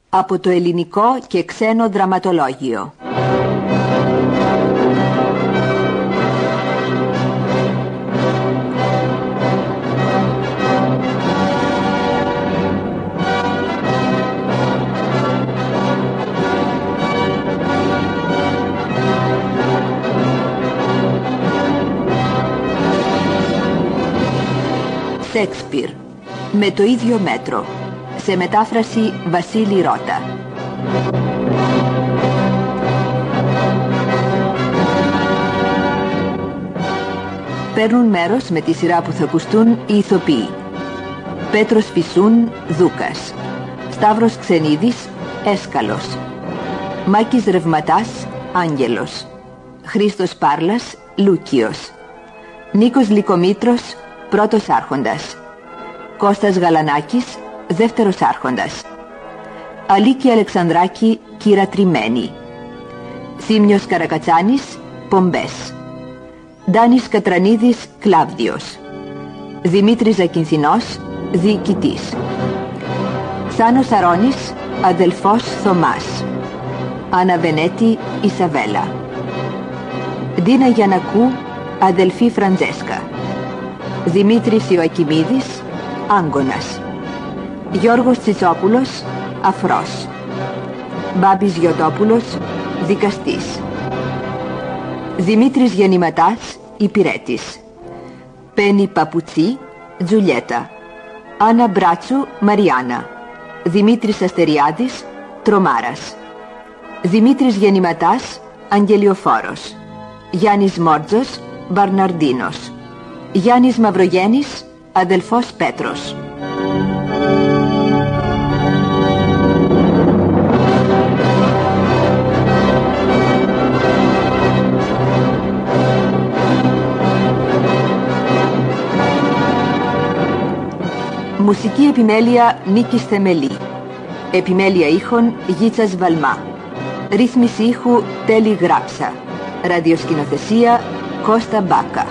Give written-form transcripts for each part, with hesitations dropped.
από το ελληνικό και ξένο δραματολόγιο. Σέξπιρ, με το ίδιο μέτρο. Σε μετάφραση Βασίλη Ρώτα. Παίρνουν μέρος με τη σειρά που θα ακουστούν οι ηθοποιοί: Πέτρος Φυσούν, Δούκας; Σταύρος Ξενίδης, Έσκαλος; Μάκης Ρευματάς, Άγγελος; Χρήστος Πάρλας, Λούκιος; Νίκος Λυκομήτρος, πρώτος άρχοντας; Κώστας Γαλανάκης, δεύτερος άρχοντας; Αλίκη Αλεξανδράκη, κύρα Τριμμένη; Θήμιος Καρακατσάνης, Πομπές; Ντάνης Κατρανίδης, Κλάβδιος; Δημήτρης Ζακυνθινός, διοικητής; Θάνος Αρώνης, αδελφός Θωμάς; Άννα Βενέτη, Ισαβέλα; Ντίνα Γιαννακού, αδελφή Φραντζέσκα; Δημήτρης Ιωακιμίδης, Άγκωνας; Γιώργος Τσιτσόπουλος, Αφρός; Μπάμπης Γιωτόπουλος, δικαστής; Δημήτρης Γεννηματάς, υπηρέτης; Πέννη Παπουτσί, Τζουλιέτα; Άννα Μπράτσου, Μαριάννα; Δημήτρης Αστεριάδης, Τρομάρας; Δημήτρης Γεννηματάς, Αγγελιοφόρος; Γιάννης Μόρτζος, Μπαρναρντίνος; Γιάννης Μαυρογέννης, αδελφός Πέτρος. Μουσική επιμέλεια Νίκης Θεμελή. Επιμέλεια ήχων Γίτσας Βαλμά. Ρύθμιση ήχου Τέλη Γράψα. Ραδιοσκηνοθεσία Κώστα Μπάκα.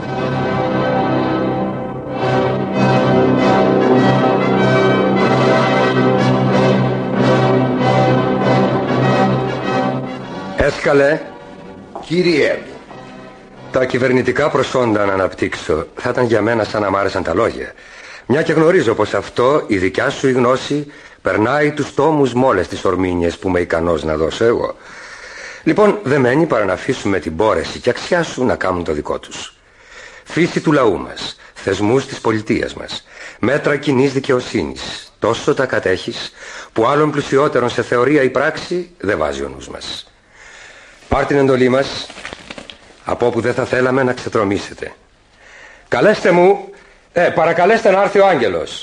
Έσκαλε. Κύριε μου. Τα κυβερνητικά προσόντα να αναπτύξω θα ήταν για μένα σαν να μ' άρεσαν τα λόγια. Μια και γνωρίζω πως αυτό, η δικιά σου η γνώση, περνάει τους τόμους μ' όλες τις ορμήνιες που είμαι ικανός να δώσω εγώ. Λοιπόν, δεν μένει παρά να αφήσουμε την πόρεση και αξιά σου να κάνουν το δικό τους. Φύση του λαού μας, θεσμούς της πολιτείας μας, μέτρα κοινής δικαιοσύνης, τόσο τα κατέχεις που άλλων πλουσιότερων σε θεωρία ή πράξη δεν βάζει ο νους μας. Πάρ' την εντολή μας, από όπου δεν θα θέλαμε να ξετρομήσετε. Καλέστε μου, παρακαλέστε να έρθει ο Άγγελος.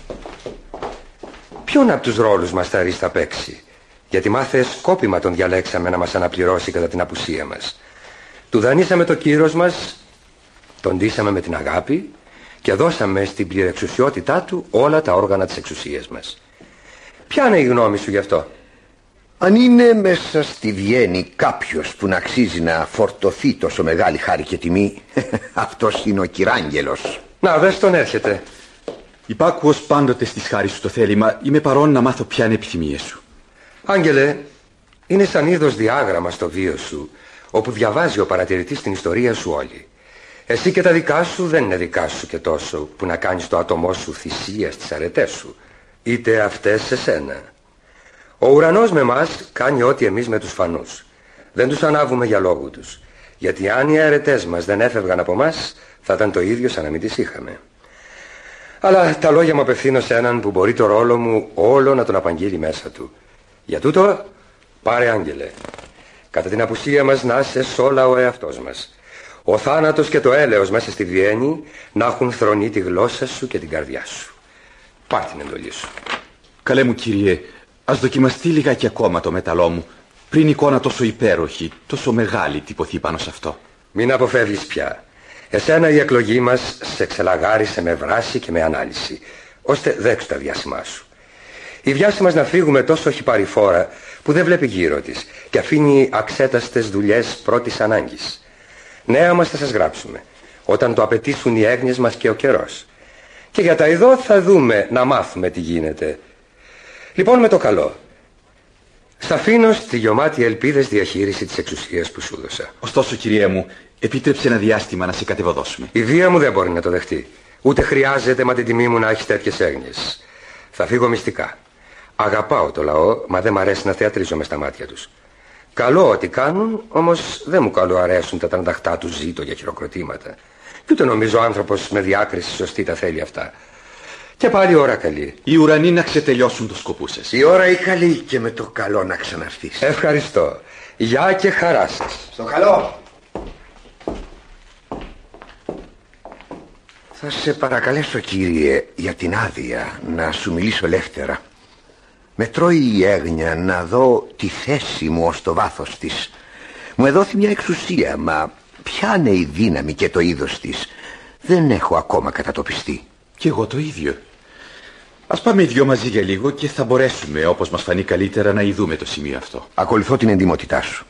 Ποιον από τους ρόλους μας θα ρίξει θα παίξει? Γιατί μάθε σκόπιμα τον διαλέξαμε να μας αναπληρώσει κατά την απουσία μας. Του δανείσαμε το κύρος μας, τον ντύσαμε με την αγάπη και δώσαμε στην πληρεξουσιότητά του όλα τα όργανα της εξουσίας μας. Ποια είναι η γνώμη σου γι' αυτό? Αν είναι μέσα στη Βιέννη κάποιος που να αξίζει να φορτωθεί τόσο μεγάλη χάρη και τιμή, αυτός είναι ο κυράγγελος. Να, δες τον έρχεται. Υπάκουος πάντοτε στις χάρη σου το θέλημα, είμαι παρόν να μάθω ποια είναι επιθυμίες σου. Άγγελε, είναι σαν είδος διάγραμμα στο βίο σου, όπου διαβάζει ο παρατηρητής την ιστορία σου όλη. Εσύ και τα δικά σου δεν είναι δικά σου και τόσο, που να κάνεις το άτομό σου θυσία στις αρετές σου, είτε αυτές σε σένα. Ο ουρανός με μας κάνει ό,τι εμείς με τους φανούς. Δεν τους ανάβουμε για λόγου τους, γιατί αν οι αρετές μας δεν έφευγαν από μας, θα ήταν το ίδιο σαν να μην τις είχαμε. Αλλά τα λόγια μου απευθύνω σε έναν που μπορεί το ρόλο μου όλο να τον απαγγείλει μέσα του. Για τούτο, πάρε Άγγελε. Κατά την απουσία μας να είσαι σ' όλα ο εαυτός μας. Ο θάνατος και το έλεος μέσα στη Βιέννη να έχουν θρονεί τη γλώσσα σου και την καρδιά σου. Πάρ' την εντολή σου. Καλέ μου κύριε, ας δοκιμαστεί λιγάκι ακόμα το μέταλλό μου, πριν η εικόνα τόσο υπέροχη, τόσο μεγάλη τυπωθεί πάνω σε αυτό. Μην αποφεύγεις πια. Εσένα η εκλογή μας σε ξελαγάρισε με βράση και με ανάλυση, ώστε δέξου τα διάσημά σου. Η βιάση μας να φύγουμε τόσο έχει πάρει φόρα που δεν βλέπει γύρω της και αφήνει αξέταστες δουλειές πρώτης ανάγκης. Νέα μας θα σας γράψουμε, όταν το απαιτήσουν οι έγνοιες μας και ο καιρός. Και για τα ειδώ θα δούμε να μάθουμε τι γίνεται. Λοιπόν, με το καλό, Σ' αφήνω στη γεωμάτια ελπίδες διαχείριση της εξουσίας που σου δώσα. Ωστόσο, κυρία μου, επίτρεψε ένα διάστημα να σε κατεβοδώσουμε. Η βία μου δεν μπορεί να το δεχτεί. Ούτε χρειάζεται μα την τιμή μου να έχεις τέτοιες έγνοιες. Θα φύγω μυστικά. Αγαπάω το λαό, μα δεν μ' αρέσει να θεατρίζομαι στα μάτια τους. Καλό ό,τι κάνουν, όμως δεν μου καλοαρέσουν τα τρανταχτά του ζήτω για χειροκροτήματα. Και ούτε νομίζω ο άνθρωπος με διάκριση σωστή τα θέλει αυτά. Και πάλι η ώρα καλή. Οι ουρανοί να ξετελειώσουν το σκοπό σας. Η ώρα η καλή και με το καλό να ξαναρθείς. Ευχαριστώ. Γεια και χαρά σας. Στο καλό. Θα σε παρακαλέσω, κύριε, για την άδεια να σου μιλήσω ελεύθερα. Με τρώει η έγνοια να δω τη θέση μου ως το βάθος της. Μου εδόθη μια εξουσία, μα ποια είναι η δύναμη και το είδος της? Δεν έχω ακόμα κατατοπιστεί. Κι εγώ το ίδιο. Ας πάμε οι δυο μαζί για λίγο και θα μπορέσουμε, όπως μας φανεί καλύτερα, να ειδούμε το σημείο αυτό. Ακολουθώ την εντιμότητά σου.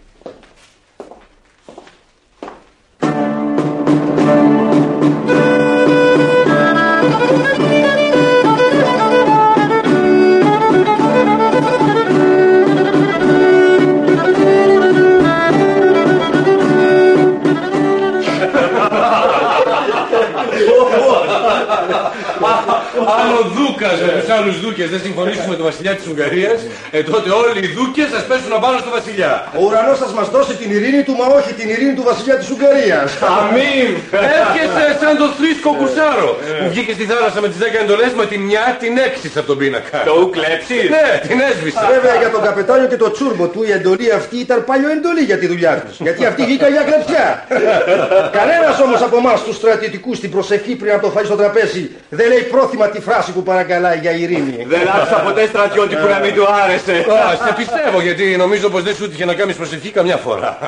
Αν ο Δούκας με τους άλλους δούκες δεν συμφωνήσουμε με τον βασιλιά της Ουγγαρίας, τότε όλοι οι δούκες σας πέσουν απάνω στο βασιλιά. Ο ουρανός σας μας δώσει την ειρήνη του, μα όχι την ειρήνη του βασιλιά της Ουγγαρίας. Αμήν! Έρχεσαι σαν το θρήσκο κουσάρο που βγήκε στη θάλασσα με τις 10 εντολές, με τη μια την έξισε από τον πίνακα. Το κλέψει? Ναι, την έσβησε. Βέβαια για τον καπετάνιο και το τσούρμπο του η εντολή αυτή ήταν παλιό εντολή για τη δουλειά τους. Γιατί αυτή βγήκα για κλεψιά. Κανένας όμως από εμάς τους στρατιωτικούς στην προσευχή πριν από το φαΐ στο τραπέζι δεν λέει πρόθυμα τη φράση που παρακαλάει για ειρήνη. Δεν άκουσα ποτέ στρατιώτη που να μην του άρεσε. Σε πιστεύω, γιατί νομίζω πως δεν σου έτυχε να κάνεις προσευχή καμιά φορά.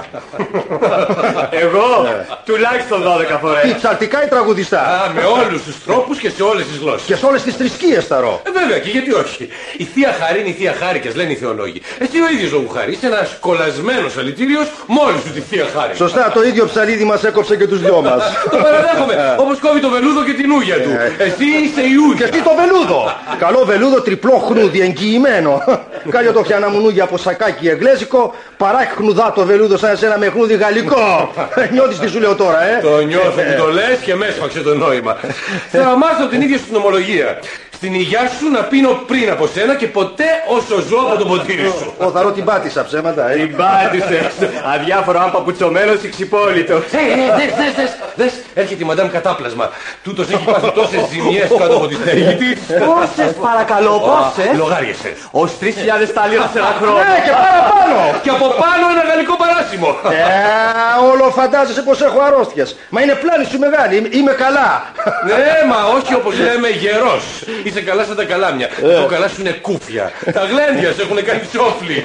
Εγώ τουλάχιστον 12 φορές. Τι ψαλτικά ή τραγουδιστά? Με όλους τους τρόπους και σε όλες τις γλώσσες. Και σε όλες τις θρησκείες θαρώ. Βέβαια, και γιατί όχι. Η Θεία Χαρή είναι η Θεία Χάρικες, λένε οι θεολόγοι. Εσύ ο ίδιος λόγου χάρη είσαι ένας κολλασμένος αλητήριος μόλις σου τη Θεία Χάρη. Σωστά, το ίδιο ψαλίδι μας έκοψε και τους δυο μας. Το παραδέχομαι, όπως κόβει το βελούδο και την ούγια του. Εσύ είσαι η ούγια. Και τι το βελούδο? Καλό βελούδο, τριπλό χνούδι, εγγυημένο. Κάλιο το πιάνα μου νούγια από σακάκι εγγλέζικο, παρά χνουδά το βελούδο σαν εσένα με χνούδι γαλλικό. Νιώθεις τι σου λέω τώρα, Το νιώθω που το λες και με έσφαξε το νόημα. Θα μάθω την ίδια στην ομολογία. Στην υγειά σου να πίνω πριν από σένα και ποτέ όσο ζω από το ποτήρι σου. Θα ρω την πάτησα ψέματα, Την πάτησες. Αδιάφορο αν παπουτσωμένος ή ξυπόλυτος. Δες, έρχεται η μαντάμ κατάπλασμα. Τούτος έχει πάθει τόσες ζημιές κάτω από τη στέγη της. Πόσες παρακαλώ, πόσες? Λογάριεσαι. Ως 3.000 τάλιρα σε ένα χρόνο. και παραπάνω. Και από πάνω ένα γαλλικό παράσημο. Όλο φαντάζεσαι πως έχω αρρώστιες. Μα είναι πλάνη σου μεγάλη, είμαι καλά. Ναι, μα όχι όπως λέμε γερός. Είσαι καλά σαν τα καλάμια. Το καλά σου είναι κούφια. Τα γλέντια σου έχουν κάνει τσόφλι.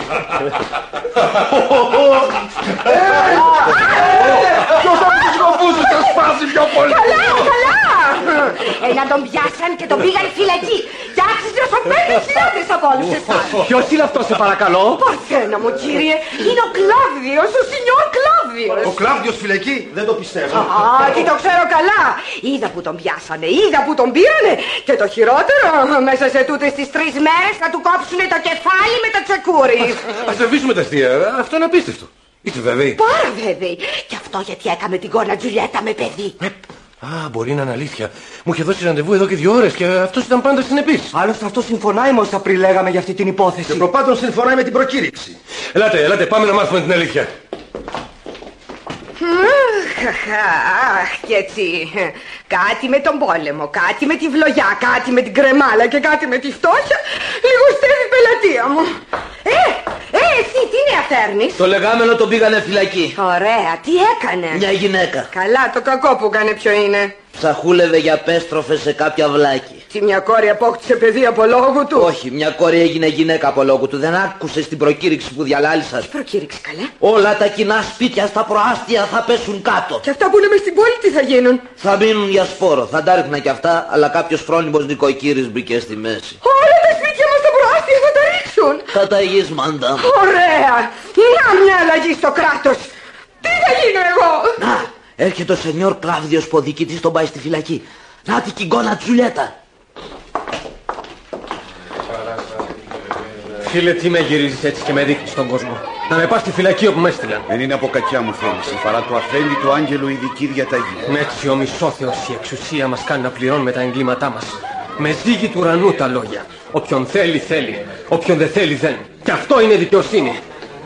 Ποιος από τους σκοπούς σου θα σπάσει πιο πολύ? Καλά! Να τον πιάσαν και τον πήγαν φυλακή. Και άξιζε όσο 5.000 από όλους εσάς. Ποιος είναι αυτός, σε παρακαλώ? Παρθένα μου, κύριε, είναι ο Κλάβδιος, ο Σινιόρ Κλάβδιος. Ο Κλάβδιος φυλακή, δεν το πιστεύω. Τι το ξέρω καλά. Είδα που τον πιάσανε, είδα που τον πήρανε. Και το χειρότερο, μέσα σε τούτες τις 3 μέρες θα του κόψουνε το κεφάλι με το τσεκούρι. Ας αφήσουμε τα αστεία. Αυτό είναι απίστευτο. Είστε βέβαιοι? Πάρα βέβαιοι. Και αυτό γιατί έκαμε την κόνα Τζουλιέτα με παιδί. Μπορεί να είναι αλήθεια. Μου είχε δώσει ραντεβού εδώ και 2 ώρες και αυτός ήταν πάντα συνεπής. Άλλωστε αυτό συμφωνάει με όσα πριν λέγαμε για αυτή την υπόθεση. Και προπάντων συμφωνάει με την προκήρυξη. Ελάτε, πάμε να μάθουμε την αλήθεια. Αχ, και έτσι. Κάτι με τον πόλεμο, κάτι με τη βλογιά, κάτι με την κρεμάλα και κάτι με τη φτώχεια. Λιγοστεύει η πελατεία μου. Εσύ τι νέα φέρνεις? Το λεγάμενο τον πήγανε φυλακή. Ωραία, τι έκανε? Μια γυναίκα. Καλά, το κακό που έκανε ποιο είναι? Ψαχούλευε για πέστροφε σε κάποια βλάκη. Τι, μια κόρη απόκτησε παιδί από λόγου του? Όχι, μια κόρη έγινε γυναίκα από λόγου του. Δεν άκουσες την προκήρυξη που διαλάλησα? Τι προκήρυξη, καλά? Όλα τα κοινά σπίτια στα προάστια θα πέσουν κάτω. Και αυτά που είναι μες στην πόλη τι θα γίνουν? Θα μείνουν για σπόρο. Θα τα ρίχναν κι αυτά, αλλά κάποιος φρόνιμος νοικοκύρης μπήκε στη μέση. Όλα τα σπίτια μας στα προάστια θα τα ρίξουν. Κατά υγιής, μάντα. Ωραία. Να μια αλλαγή στο κράτος. Τι θα γίνω εγώ? Να, έρχεται ο Σενιόρ Κλάβδιος που ο διοικητής τον πάει στη φυλακή. Να την κυγκώνα Τζουλιέτα. Φίλε, τι με γυρίζεις έτσι και με δείχνεις στον κόσμο? Να με πας στη φυλακή όπου με έστειλαν. Δεν είναι από κακιά μου θέληση, παρά του αφέντη του Άγγελου ειδική διαταγή. Έτσι ο μισόθεος η εξουσία μας κάνει να πληρώνουμε τα εγκλήματά μας. Με ζύγι του ουρανού τα λόγια. Όποιον θέλει, θέλει. Όποιον δεν θέλει, δεν. Και αυτό είναι δικαιοσύνη.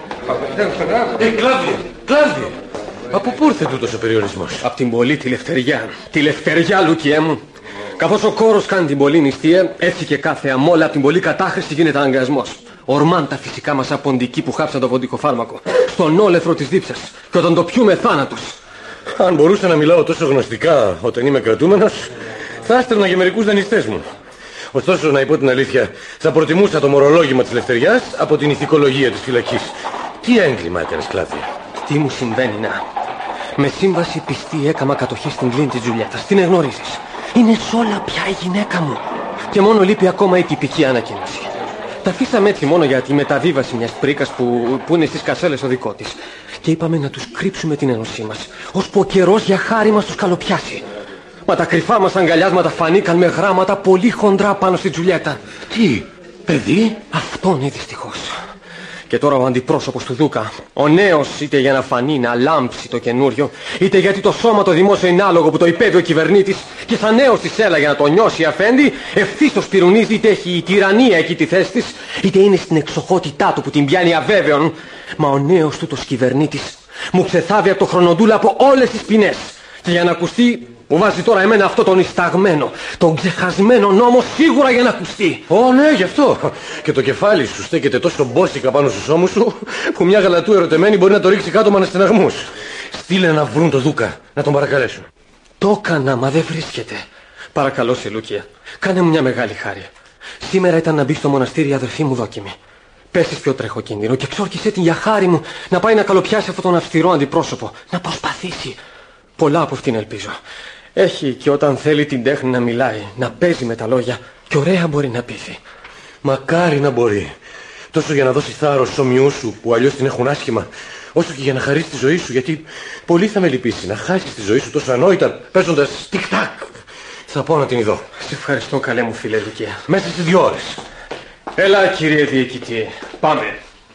Κλάβδιο! Από πού ήρθε τούτος ο περιορισμός? Απ' την πολύ τη λευτεριά. Τη λευτεριά, Λουκιέ μου. Καθώς ο κόρος κάνει την πολύ νηστεία, έτσι και κάθε αμόλα από την πολύ κατάχρηση γίνεται αναγκασμός. Ορμάν τα φυσικά μας αποντικοί που χάψαν το βοντικό φάρμακο. Στον όλεθρο της δίψας. Και όταν το πιούμε θάνατος. Αν μπορούσα να μιλάω τόσο γνωστικά όταν είμαι κρατούμενος, θα άστρενα για μερικούς δανειστές μου. Ωστόσο, να πω την αλήθεια, θα προτιμούσα το μορολόγημα της λευτεριάς από την ηθικολογία της φυλακής. Τι έγκλημα έκανες, Κλάβδια? Τι μου συμβαίνει να? Με σύμβαση πιστή έκαμα κατοχή στην κλίνη της Τζουλιέτας. Την εγνωρίζεις. Είναι σ' όλα πια η γυναίκα μου. Και μόνο λείπει ακόμα η τυπική ανακοίνωση. Τα αφήσαμε έτσι μόνο για τη μεταβίβαση μιας πρίκας που είναι στις κασέλες ο δικό της. Και είπαμε να τους κρύψουμε την ένωσή μας, ώσπου ο καιρός για χάρη μας τους καλοπιάσει. Μα τα κρυφά μας αγκαλιάσματα φανήκαν με γράμματα πολύ χοντρά πάνω στη Τζουλιέτα. Τι, παιδί? Αυτό είναι δυστυχώς. Και τώρα ο αντιπρόσωπος του Δούκα, ο νέος, είτε για να φανεί, να λάμψει το καινούριο, είτε γιατί το σώμα το δημόσιο είναι άλογο που το υπέβει ο κυβερνήτης, και σαν νέος της έλα για να το νιώσει αφέντη, ευθύς πυρουνίζει, είτε έχει η τυραννία εκεί τη θέση της, είτε είναι στην εξοχότητά του που την πιάνει αβέβαιον. Μα ο νέος τούτος κυβερνήτης μου ξεθάβει από το χρονοτούλα από όλες τις ποινές. Και για να ακουστεί, μου βάζει τώρα εμένα αυτό τον ισταγμένο, τον ξεχασμένο νόμο σίγουρα για να ακουστεί. Ναι, γι' αυτό. Και το κεφάλι σου στέκεται τόσο μπόσικα πάνω στους ώμους σου, που μια γαλατού ερωτεμένη μπορεί να το ρίξει κάτω με αναστεναγμούς. Στείλε να βρουν το Δούκα, να τον παρακαλέσουν. Το έκανα, μα δεν βρίσκεται. Παρακαλώ σε, Λούκια, κάνε μου μια μεγάλη χάρη. Σήμερα ήταν να μπει στο μοναστήρι η αδερφή μου Δόκιμη. Πες της ποιο τρέχω κίνδυνο και εξόρκισέ την για χάρη μου να πάει να καλοπιάσει αυτόν τον αυστηρό αντιπρόσωπο. Να προσπαθήσει. Πολλά από αυτήν ελπίζω. Έχει και όταν θέλει την τέχνη να μιλάει, να παίζει με τα λόγια, και ωραία μπορεί να πείθει. Μακάρι να μπορεί. Τόσο για να δώσει θάρρος στους ομοιούς σου που αλλιώς την έχουν άσχημα, όσο και για να χαρίσει τη ζωή σου, γιατί πολύ θα με λυπήσει να χάσεις τη ζωή σου τόσο ανόητα παίζοντας τικ-τακ. Θα πάω να την ειδώ. Σε ευχαριστώ, καλέ μου φίλε Λουκία. Μέσα στις 2 ώρες. Έλα, κύριε διοικητή, πάμε.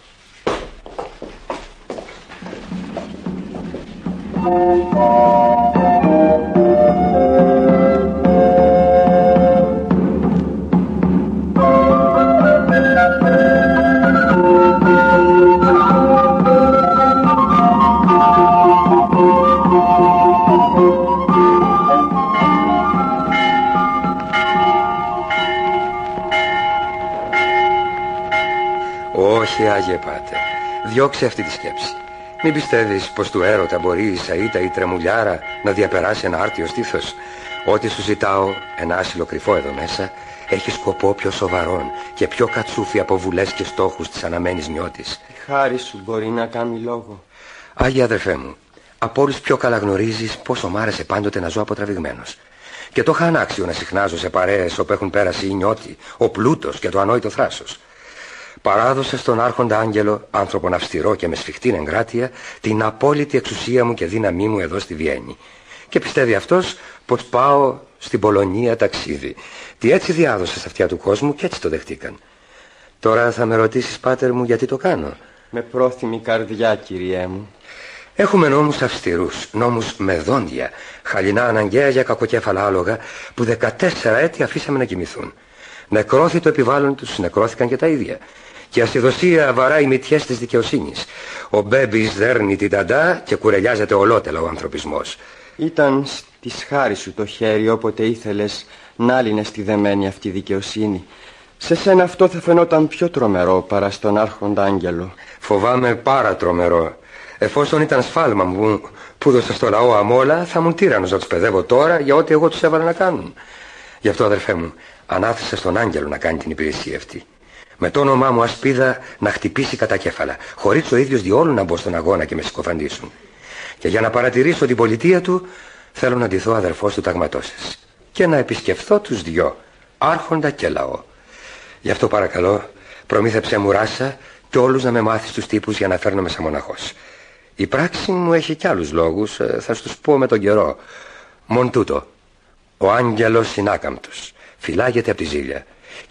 Όχι, Άγιε Πάτερ, διώξε αυτή τη σκέψη. Μην πιστεύεις πως του έρωτα μπορεί η σαΐτα ή η τρεμουλιάρα να διαπεράσει ένα άρτιο στήθος. Ό,τι σου ζητάω, ένα άσυλο κρυφό εδώ μέσα, έχει σκοπό πιο σοβαρόν και πιο κατσούφι από βουλές και στόχους της αναμένης νιώτης. Η χάρη σου μπορεί να κάνει λόγο. Άγιε αδερφέ μου, από όλους πιο καλά γνωρίζεις πόσο μ' άρεσε πάντοτε να ζω αποτραβηγμένος. Και το είχα ανάξιο να συχνάζω σε παρέες όπου έχουν πέρασει οι νιώτοι, ο πλούτος και το ανόητο θράσος. Παράδοσε στον άρχοντα Άγγελο, άνθρωπον αυστηρό και με σφιχτήν εγκράτεια, την απόλυτη εξουσία μου και δύναμή μου εδώ στη Βιέννη. Και πιστεύει αυτός πως πάω στην Πολωνία ταξίδι. Τι έτσι διάδοσε στα αυτιά του κόσμου και έτσι το δεχτήκαν. Τώρα θα με ρωτήσεις, πάτερ μου, γιατί το κάνω. Με πρόθυμη καρδιά, κυριέ μου. Έχουμε νόμους αυστηρούς, νόμους με δόντια, χαλινά αναγκαία για κακοκέφαλα άλογα που 14 έτη αφήσαμε να κοιμηθούν. Νεκρώθη το επιβάλλον τους, νεκρώθηκαν και τα ίδια. Και η ασυδοσία βαράει μυτιές της δικαιοσύνης. Ο Μπέμπης δέρνει την ταντά και κουρελιάζεται ολότελα ο ανθρωπισμός. Ήταν της χάρη σου το χέρι όποτε ήθελες να λύνες τη δεμένη αυτή δικαιοσύνη. Σε σένα αυτό θα φαινόταν πιο τρομερό παρά στον άρχοντα Άγγελο. Φοβάμαι πάρα τρομερό. Εφόσον ήταν σφάλμα μου που έδωσα στο λαό αμόλα, θα ήμουν τύραννος να τους παιδεύω τώρα για ό,τι εγώ τους έβαλα να κάνουν. Γι' αυτό, αδερφέ μου, ανάθεσα στον Άγγελο να κάνει την υπηρεσία αυτή. Με το όνομά μου ασπίδα να χτυπήσει κατά κέφαλα, χωρίς ο ίδιος διόλου να μπω στον αγώνα και με συκοφαντήσουν. Και για να παρατηρήσω την πολιτεία του, θέλω να ντυθώ αδερφός του ταγματώσες και να επισκεφθώ τους δυο, άρχοντα και λαό. Γι' αυτό παρακαλώ, προμήθεψέ μου ράσα και όλους να με μάθεις τους τύπους για να φέρνομαι σαν μοναχός. Η πράξη μου έχει κι άλλους λόγους, θα στους πω με τον καιρό. Μον τούτο, ο Άγγελος είναι άκαμπτος, φυλάγεται από τη ζήλια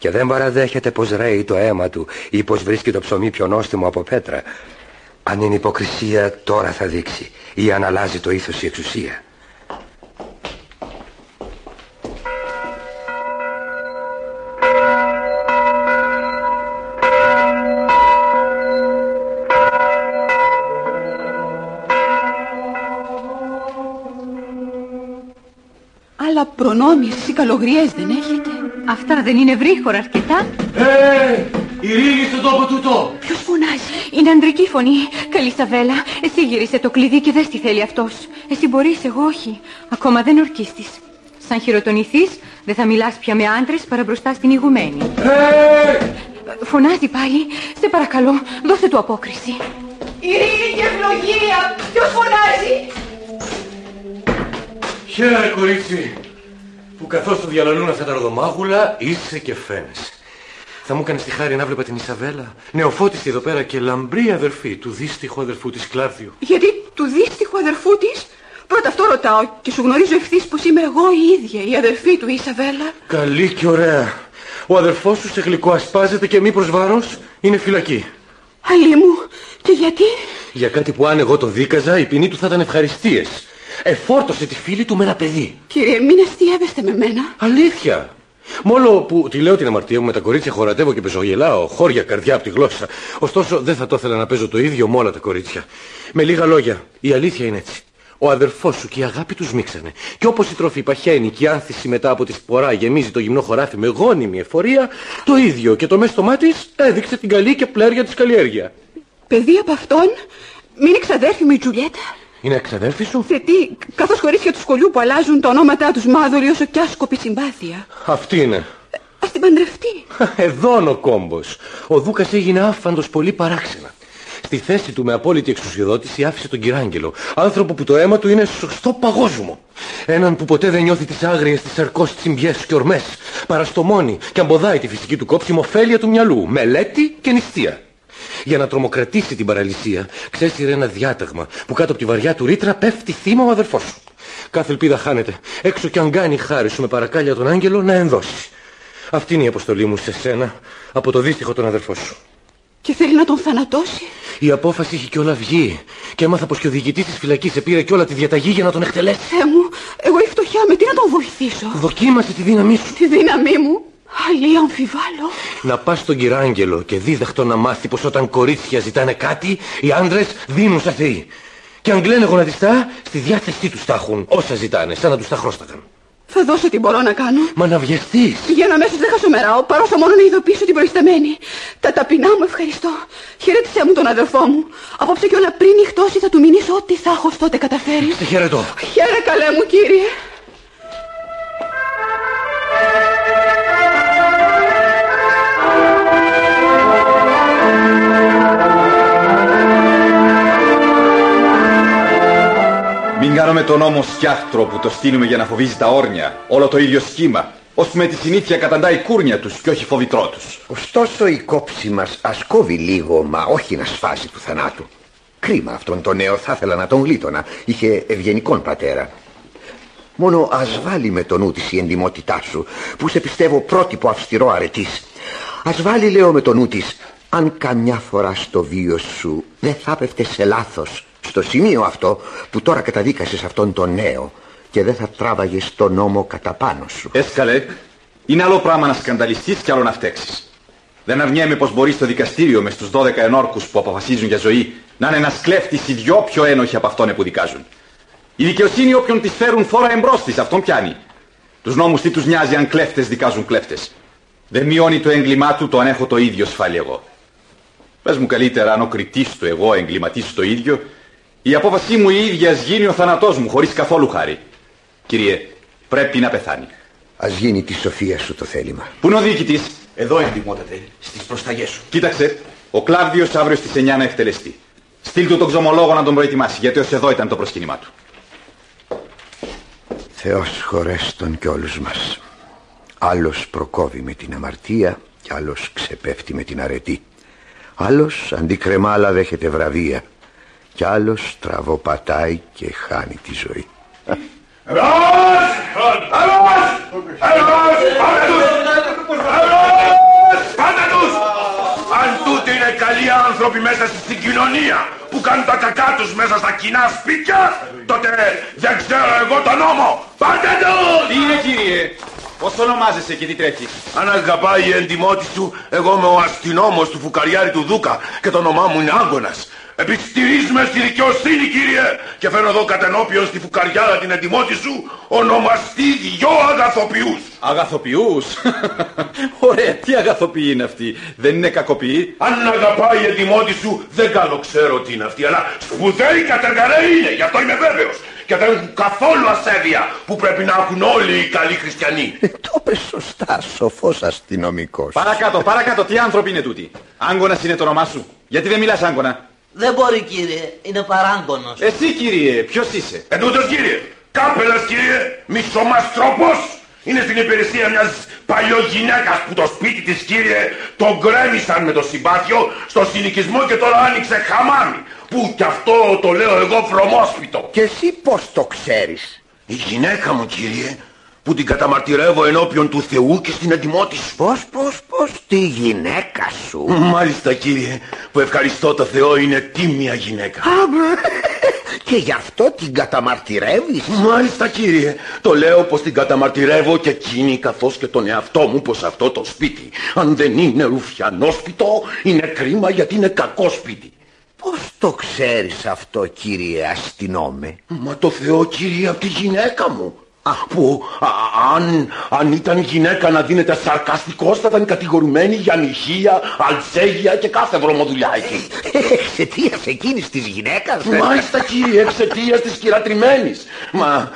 και δεν παραδέχεται πως ρέει το αίμα του ή πως βρίσκει το ψωμί πιο νόστιμο από πέτρα. Αν είναι υποκρισία, τώρα θα δείξει, ή αν αλλάζει το ήθος η εξουσία. Αλλά προνόμιες ή καλογριές δεν έχετε? Αυτά δεν είναι βρύχωρα αρκετά? Ειρήνη στον τόπο τούτο! Ποιος φωνάζει? Είναι ανδρική φωνή. Καλή Σαβέλα, εσύ γύρισε το κλειδί και δες τι θέλει αυτός. Εσύ μπορείς, εγώ όχι. Ακόμα δεν ορκίστης. Σαν χειροτονηθείς, δεν θα μιλάς πια με άντρες παρά μπροστά στην ηγουμένη. Φωνάζει πάλι. Σε παρακαλώ, δώσε του απόκριση. Ειρήνη και ευλογία! Ποιος φωνάζει? Χαίρε, κορίτσι, που καθώς το διαλαλούν αυτά τα ροδομάγουλα είσαι και φαίνεσαι. Θα μου έκανες τη χάρη να βλέπα την Ισαβέλα, νεοφώτιστη εδώ πέρα και λαμπρή αδερφή του δύστιχου αδερφού της Κλάρδιου. Γιατί του δύστιχου αδερφού της? Πρώτα αυτό ρωτάω και σου γνωρίζω ευθύς πως είμαι εγώ η ίδια, η αδερφή του Ισαβέλα. Καλή και ωραία. Ο αδερφός σου σε γλυκοασπάζεται και μη προς βάρος είναι φυλακή. Αλή μου, και γιατί? Για κάτι που αν εγώ το δίκαζα, η ποινή του θα ήταν ευχαριστίες. Εφόρτωσε τη φίλη του με ένα παιδί. Κύριε, μην αστιεύεστε με μένα. Αλήθεια. Μόλο που τη λέω την αμαρτία μου, με τα κορίτσια χωρατεύω και πεζογελάω, χώρια καρδιά από τη γλώσσα. Ωστόσο δεν θα το ήθελα να παίζω το ίδιο με όλα τα κορίτσια. Με λίγα λόγια, η αλήθεια είναι έτσι. Ο αδερφός σου και η αγάπη τους μίξανε. Και όπως η τροφή παχαίνει και η άνθηση μετά από τη σπορά γεμίζει το γυμνό χωράφι με γόνιμη εφορία, το ίδιο και το μέστομά της έδειξε την καλή και πλέρια της καλλιέργεια. Παιδί από αυτόν, μην είναι ξαδέρφη μου η Τζουλιέτα? Είναι εξαδέρφη σου? Σε τι, καθώς κορίτσια του σχολείου που αλλάζουν τα ονόματά τους μάδοροι όσο κι άσκοπη συμπάθεια. Αυτή είναι. Ας την παντρευτεί. Εδώ είναι ο κόμπος. Ο Δούκας έγινε άφαντος πολύ παράξενα. Στη θέση του με απόλυτη εξουσιοδότηση άφησε τον Κυράγγελο, άνθρωπο που το αίμα του είναι σωστό παγόσμο. Έναν που ποτέ δεν νιώθει τις άγριες, τις αρκώς τσιμπιές και ορμές. Παραστομώνει και αμποδάει τη φυσική του κόψιμο ωφέλεια του μυαλού, μελέτη και νηστεία. Για να τρομοκρατήσει την παραλυσία, ξέσυρε ένα διάταγμα που κάτω από τη βαριά του ρήτρα πέφτει θύμα ο αδερφός σου. Κάθε ελπίδα χάνεται, έξω κι αν κάνει χάρη σου με παρακάλια τον άγγελο να ενδώσει. Αυτή είναι η αποστολή μου σε σένα από το δύστιχο τον αδερφό σου. Και θέλει να τον θανατώσει? Η απόφαση είχε κιόλα βγει και έμαθα πως και ο διοικητής της φυλακής επήρε κιόλα τη διαταγή για να τον εκτελέσει. Θεέ μου, εγώ η φτωχιά με τι να τον βοηθήσω? Δοκίμασε τη δύναμή σου. Τη δύναμή μου? Αλλή αμφιβάλλω. Να πας στον Κυράγγελο και δίδαχτο να μάθει πως όταν κορίτσια ζητάνε κάτι, οι άντρες δίνουν σαν θεοί. Και αν κλαίνε γονατιστά, στη διάθεσή τους τα έχουν όσα ζητάνε, σαν να τους τα χρώσταγαν. Θα δώσω τι μπορώ να κάνω. Μα να βιαστείς. Για να αμέσως δεν χασομεράω, παρόσα μόνο να ειδοποιήσω την προϊσταμένη. Τα ταπεινά μου ευχαριστώ. Χαιρέτησέ μου τον αδερφό μου. Απόψε κιόλα πριν νυχτώσει θα του μηνύσω ό,τι θα έχω τότε καταφέρει. Σε χαιρετώ. Χαίρε καλέ μου κύριε. Μην κάνουμε τον νόμο σκιάχτρο που το στείλουμε για να φοβίζει τα όρνια. Όλο το ίδιο σχήμα. Ώσπου με τη συνήθεια καταντάει κούρνια τους και όχι φοβητρό τους. Ωστόσο η κόψη μας ας κόβει λίγο, μα όχι να σφάζει του θανάτου. Κρίμα αυτόν τον νέο, θα ήθελα να τον γλίτωνα. Είχε ευγενικόν πατέρα. Μόνο ας βάλει με το νου της η εντιμότητά σου, που σε πιστεύω πρότυπο αυστηρό αρετής. Ας βάλει, λέω, με το νου της, αν καμιά φορά στο βίο σου δεν θα πέφτε σε λάθος, στο σημείο αυτό που τώρα καταδίκασες αυτόν τον νέο, και δεν θα τράβαγες τον νόμο κατά πάνω σου. Έσκαλε, είναι άλλο πράγμα να σκανδαλιστείς κι άλλο να φταίξεις. Δεν αρνιέμαι πως μπορεί στο δικαστήριο με στους 12 ενόρκους που αποφασίζουν για ζωή να είναι ένας κλέφτης οι δυο πιο ένοχοι από αυτόν που δικάζουν. Η δικαιοσύνη όποιον της φέρουν φόρα εμπρός της, αυτόν πιάνει. Τους νόμους τι τους νοιάζει αν κλέφτες δικάζουν κλέφτες. Δεν μειώνει το έγκλημά του το αν έχω το ίδιο σφάλει εγώ. Πες μου καλύτερα αν ο κριτής του εγώ εγκληματής το ίδιο, η απόφασή μου η ίδια ας γίνει ο θάνατός μου χωρίς καθόλου χάρη. Κύριε, πρέπει να πεθάνει. Ας γίνει τη σοφία σου το θέλημα. Πού είναι ο διοικητής? Εδώ εντυμότατε, στις προσταγές σου. Κοίταξε, ο Κλάβδιος αύριο στις 9 να εκτελεστεί. Στείλ του τον ξωμολόγο να τον προετοιμάσει, γιατί ως εδώ ήταν το προσκύνημά του. Θεός χωρέστον κι όλους μας. Άλλος προκόβει με την αμαρτία κι άλλος ξεπέφτει με την αρετή. Άλλος αντί κρεμάλα δέχεται βραβεία κι άλλος τραβοπατάει και χάνει τη ζωή. Αλλός! καλοί άνθρωποι μέσα στην κοινωνία που κάνουν τα κακά τους μέσα στα κοινά σπίτια, τότε δεν ξέρω εγώ τον νόμο. Πάτε τους! Τι είναι, κύριε? Πώς ονομάζεσαι και τι τρέχει? Αν αγαπάει η εντιμότη σου, εγώ είμαι ο αστυνόμος του φουκαριάρη του Δούκα και το όνομά μου είναι Άγκωνας. Επιστηρίζουμε στη δικαιοσύνη, κύριε, και φέρνω εδώ κατενώπιον στη φουκαριάρα την εντιμότη σου ονομαστεί δυο αγαθοποιούς. Αγαθοποιούς? Ωραία, τι αγαθοποιοί είναι αυτοί? Δεν είναι κακοποιοί? Αν αγαπάει η εντιμότη σου, δεν καλό ξέρω τι είναι αυτή, αλλά σπουδαίοι κατεργαρέοι είναι, γι' αυτό είμαι βέβαιος. Και δεν έχουν καθόλου ασέβεια που πρέπει να έχουν όλοι οι καλοί χριστιανοί. Το πες σωστά, σοφός αστυνομικός. Παρακάτω, τι άνθρωποι είναι τούτοι? Άγκωνας είναι το όνομά σου? Γιατί δεν μιλάς Άγκωνα? Δεν μπορεί, κύριε, είναι παράγκονος. Εσύ, κύριε, ποιος είσαι? Εντούτοις, κύριε, Κάπελας, κύριε, μισομαστρόπος. Είναι στην υπηρεσία μιας παλιογυναίκας που το σπίτι της, κύριε, τον γκρέμισαν με το συμπάθειο στο συνοικισμό και τώρα άνοιξε χαμάμι. Που κι αυτό το λέω εγώ βρωμόσπιτο. Και εσύ πώς το ξέρεις? Η γυναίκα μου, κύριε, που την καταμαρτυρεύω ενώπιον του Θεού και στην εντιμότη σου. Πώς, τη γυναίκα σου? Μάλιστα, κύριε, που ευχαριστώ το Θεό, είναι τίμια γυναίκα. Και γι' αυτό την καταμαρτυρεύεις? Μάλιστα, κύριε, το λέω πως την καταμαρτυρεύω και εκείνη καθώς και τον εαυτό μου πως αυτό το σπίτι, αν δεν είναι ρουφιανόσπιτο, είναι κρίμα γιατί είναι κακό σπίτι. Πώς το ξέρεις αυτό, κύριε αστυνόμε? Μα το Θεό, κύριε, από τη γυναίκα μου. Που αν ήταν γυναίκα να δίνεται σαρκαστικός θα ήταν κατηγορουμένη για νηχεία, αλτσέγια και κάθε βρωμοδουλειά εκεί. Εξαιτίας εκείνης της γυναίκας? Μάλιστα, κύριε, εξαιτίας της κυρατριμμένης. Μα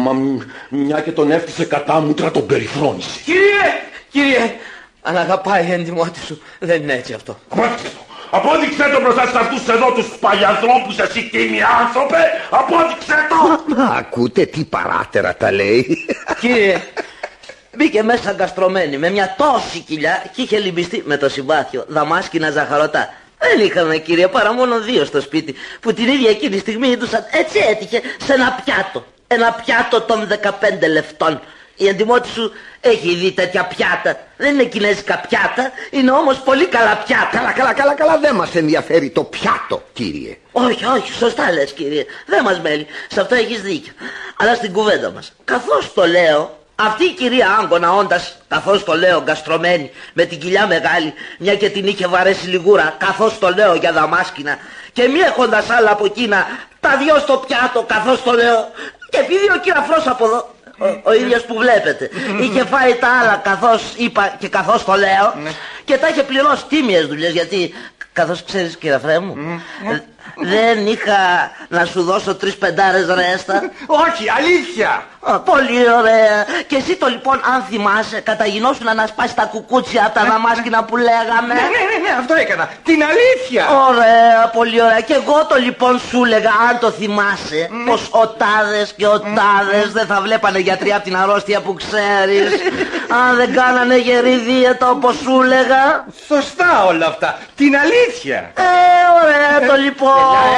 μια και τον έφτιασε κατά μούτρα τον περιφρόνησε. Κύριε, αν αγαπάει η εντιμότη σου, δεν είναι έτσι αυτό. Απόδειξε το μπροστά σε αυτούς εδώ τους παλιανθρώπους, εσύ τίμοι άνθρωπε, απόδειξε το! Μα ακούτε τι παράτερα τα λέει. Κύριε, μπήκε μέσα γκαστρωμένη με μια τόση κοιλιά και είχε λυμπιστεί με το συμπάθειο, δαμάσκηνα ζαχαρωτά. Δεν είχαμε, κύριε, παρά μόνο δύο στο σπίτι που την ίδια εκείνη στιγμή είδουσαν, έτσι έτυχε, σε ένα πιάτο. Ένα πιάτο των 15 λεφτών. Η εντιμότη σου έχει δει τέτοια πιάτα. Δεν είναι κινέζικα πιάτα, είναι όμως πολύ καλά πιάτα. Καλά, δεν μας ενδιαφέρει το πιάτο, κύριε. Όχι, σωστά λες, κύριε. Δεν μας μέλει, σε αυτό έχεις δίκιο. Αλλά στην κουβέντα μας, καθώς το λέω, αυτή η κυρία Άγκωνα όντας, καθώς το λέω, γκαστρωμένη, με την κοιλιά μεγάλη, μια και την είχε βαρέσει λιγούρα, καθώς το λέω, για δαμάσκηνα, και μη έχοντας άλλα από εκείνα, τα δυο στο πιάτο, καθώς το λέω, και επειδή ο κυραφρός από εδώ, ο ίδιος που βλέπετε, είχε φάει τα άλλα καθώς είπα και καθώς το λέω, και τα είχε πληρώσει τίμιες δουλειές, γιατί καθώς ξέρεις, κυραφρέ μου, δεν είχα να σου δώσω 3 πεντάρες ρέστα. Όχι, αλήθεια. Πολύ ωραία. Και εσύ το λοιπόν, αν θυμάσαι, καταγινώσουν να σπάσει τα κουκούτσια από τα δαμάσκηνα που λέγαμε. Ναι, αυτό έκανα. Την αλήθεια. Ωραία, πολύ ωραία. Και εγώ το λοιπόν σου έλεγα, αν το θυμάσαι, πως ο τάδες και ο τάδες δεν θα βλέπανε γιατροί από την αρρώστια που ξέρεις, αν δεν κάνανε γερή δίαιτα όπως σου έλεγα. Σωστά όλα αυτά. Την αλήθεια. Ωραία το λοιπόν.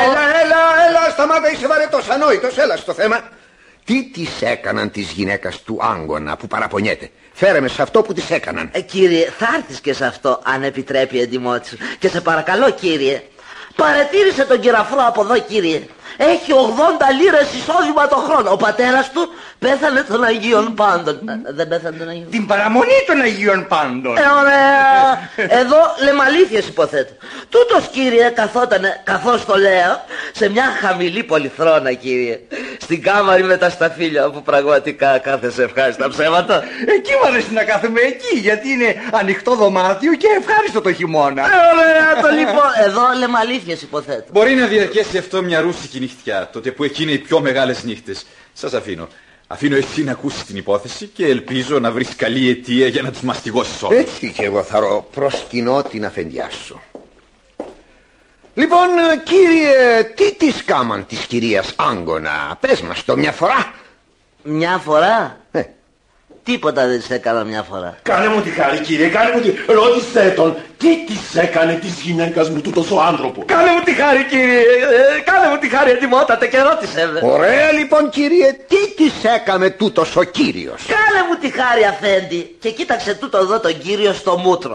Έλα, σταμάτα, είσαι βαρετός, ανόητος, έλα στο θέμα. Τι τις έκαναν της γυναίκας του Άγκωνα που παραπονιέται? Φέρε με σε αυτό που τις έκαναν. Κύριε, θα έρθεις και σε αυτό, αν επιτρέπει η εντιμότη σου. Και σε παρακαλώ, κύριε, παρατήρησε τον κυραφρό από εδώ, κύριε. Έχει 80 λίρες εισόδημα το χρόνο. Ο πατέρας του πέθανε των Αγίων Πάντων. Δεν πέθανε των Αγίων? Την παραμονή των Αγίων Πάντων. Ωραία. Εδώ λέμε αλήθειες, υποθέτω. Τούτος, κύριε, καθότανε, καθώς το λέω, σε μια χαμηλή πολυθρόνα, κύριε, στην κάμαρη με τα σταφύλια, όπου πραγματικά κάθεσαι ευχάριστα ψέματα. Εκεί μου αρέσει να κάθομαι, εκεί, γιατί είναι ανοιχτό δωμάτιο και ευχάριστο το χειμώνα. Ωραία το λοιπόν. Εδώ λέμε αλήθειες, υποθέτω. Μπορεί να διαρκέσει αυτό μια ρούσικη νυχτιά, τότε που εκεί είναι οι πιο μεγάλες νύχτες. Σας αφήνω. Αφήνω εσύ να ακούσεις την υπόθεση και ελπίζω να βρεις καλή αιτία για να τους μαστιγώσεις όλους. Έτσι και εγώ θα προσκυνώ την αφεντιά σου. Λοιπόν, κύριε, τι της κάμαν της κυρίας Άγκωνα? Πες μας το μια φορά. Μια φορά? Τίποτα δεν της έκανα μια φορά. Κάνε μου τη χάρη, κύριε, κάνε μου τη... Ρώτησέ τον, τι της έκανε της γυναίκας μου τούτος ο άνθρωπος? Κάνε μου τη χάρη, κύριε, κάνε μου τη χάρη, εντιμότατε, και ρώτησέ με. Ωραία λοιπόν, κύριε, τι της έκανε τούτος ο κύριος? Κάνε μου τη χάρη, αφέντη, και κοίταξε τούτο εδώ τον κύριο στο μούτρο.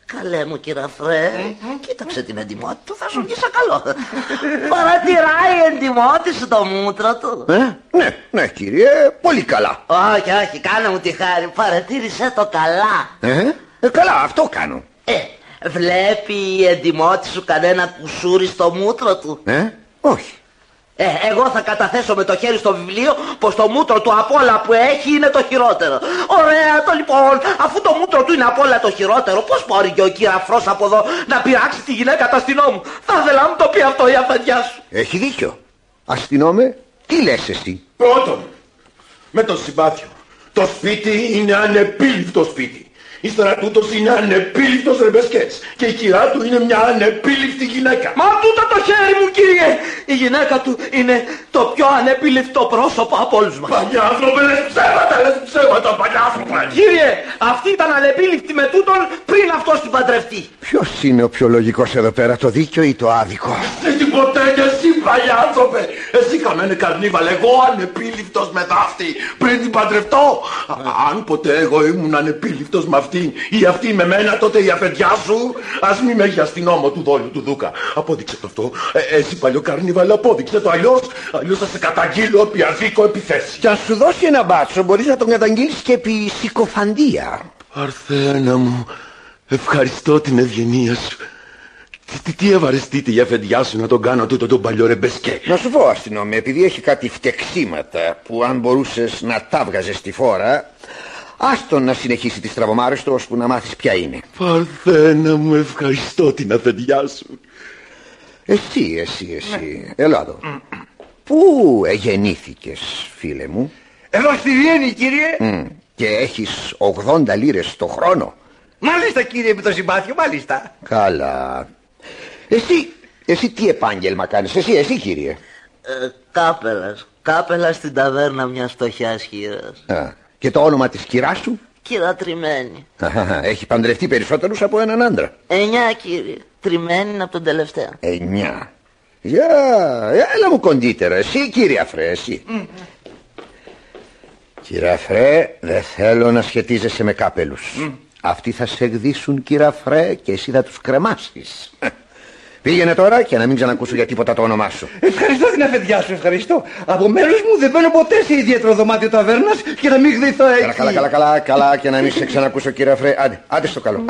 Καλέ μου κυραφρέ, κοίταξε την εντυμότητα του, θα σου βγει σαν καλό. Παρατηράει η εντυμότητα σου το μούτρο του. Ναι κύριε, πολύ καλά. Όχι, κάνε μου τη χάρη, παρατήρησε το καλά. Καλά, αυτό κάνω. Βλέπει η εντυμότητα σου κανένα κουσούρι στο μούτρο του? Όχι. Εγώ θα καταθέσω με το χέρι στο βιβλίο πως το μούτρο του απ' όλα που έχει είναι το χειρότερο. Ωραία το λοιπόν, αφού το μούτρο του είναι απ' όλα το χειρότερο, πως μπορεί και ο κυραφρός από εδώ να πειράξει τη γυναίκα του αστυνόμου? Θα ήθελα να μου το πει αυτό η αφεντιά σου. Έχει δίκιο. Αστυνόμε, τι λες εσύ? Πρώτον, με το συμπάθειο, το σπίτι είναι ανεπίληπτο σπίτι. Ύστερα τούτος είναι ανεπίληπτος ρεμπεσκές και η κυρά του είναι μια ανεπίληπτη γυναίκα. Μα τούτο το χέρι μου κύριε! Η γυναίκα του είναι το πιο ανεπίληπτο πρόσωπο από όλους μας. Παλιά άνθρωπε, λες ψέματα παλιά άνθρωπε. Κύριε, αυτή ήταν ανεπίληπτη με τούτον πριν αυτός την παντρευτεί. Ποιος είναι ο πιο λογικός εδώ πέρα, το δίκιο ή το άδικο? Εσύ ποτέ και εσύ παλιά άνθρωπε. Εσύ χαμένε καρνίβαλ, εγώ ανεπίληπτος με δάφτη πριν την παντρευτώ. Αν ποτέ εγώ ήμουν ανεπίληπτος με αυτή ή αυτή με μένα, τότε η αφεντιά σου ας μη με έχει αστυνόμο του δόλου του Δούκα. Απόδειξε το αυτό. Εσύ παλιό καρνίβαλ, απόδειξε το, αλλιώς θα σε καταγγείλω επί αδίκο επιθέση. Και αν σου δώσει ένα μπάτσο μπορείς να τον καταγγείλεις και επί συκοφαντία. Παρθένα μου, ευχαριστώ την ευγενία σου. Τι ευαρεστείτε η αφεντιά σου να τον κάνω τούτο τον παλιό ρεμπεσκέ? Να σου πω αστυνόμε, επειδή έχει κάτι φτεξίματα που αν μπορούσες να τα βγάζες στη φόρα, άστον να συνεχίσει τις στραβομάρες του ώσπου να μάθεις ποια είναι. Παρθένα μου, ευχαριστώ την αφεντιά σου. Εσύ. Έλα εδώ. Πού γεννήθηκες, φίλε μου? Εδώ στη Βιέννη, κύριε. Και έχεις 80 λίρες το χρόνο? Μάλιστα, κύριε, με το συμπάθειο, μάλιστα. Καλά. Εσύ τι επάγγελμα κάνεις? Εσύ κύριε? Κάπελας στην ταβέρνα μιας φτωχιάς χείρας. Και το όνομα της κυράς σου? Κυρατριμμένη. Έχει παντρευτεί περισσότερους από έναν άντρα? 9 κύριε. Τριμμένη είναι από τον τελευταίο. 9. Έλα μου κοντύτερα. Εσύ κύριε Αφρέ, εσύ. Κύριε Αφρέ, δεν θέλω να σχετίζεσαι με κάπελους. Αυτοί θα σε εκδίσουν κύριε Αφρέ και εσύ θα τους κρεμάσεις. Πήγαινε τώρα και να μην ξανακούσω για τίποτα το όνομά σου. Ευχαριστώ την αφεντιά σου, ευχαριστώ. Από μέρους μου δεν μπαίνω ποτέ σε ιδιαίτερο δωμάτιο ταβέρνας και να μην γδυθώ έτσι. Καλά και να μην σε ξανακούσω κύριε Αφρέ. Άντε στο καλό.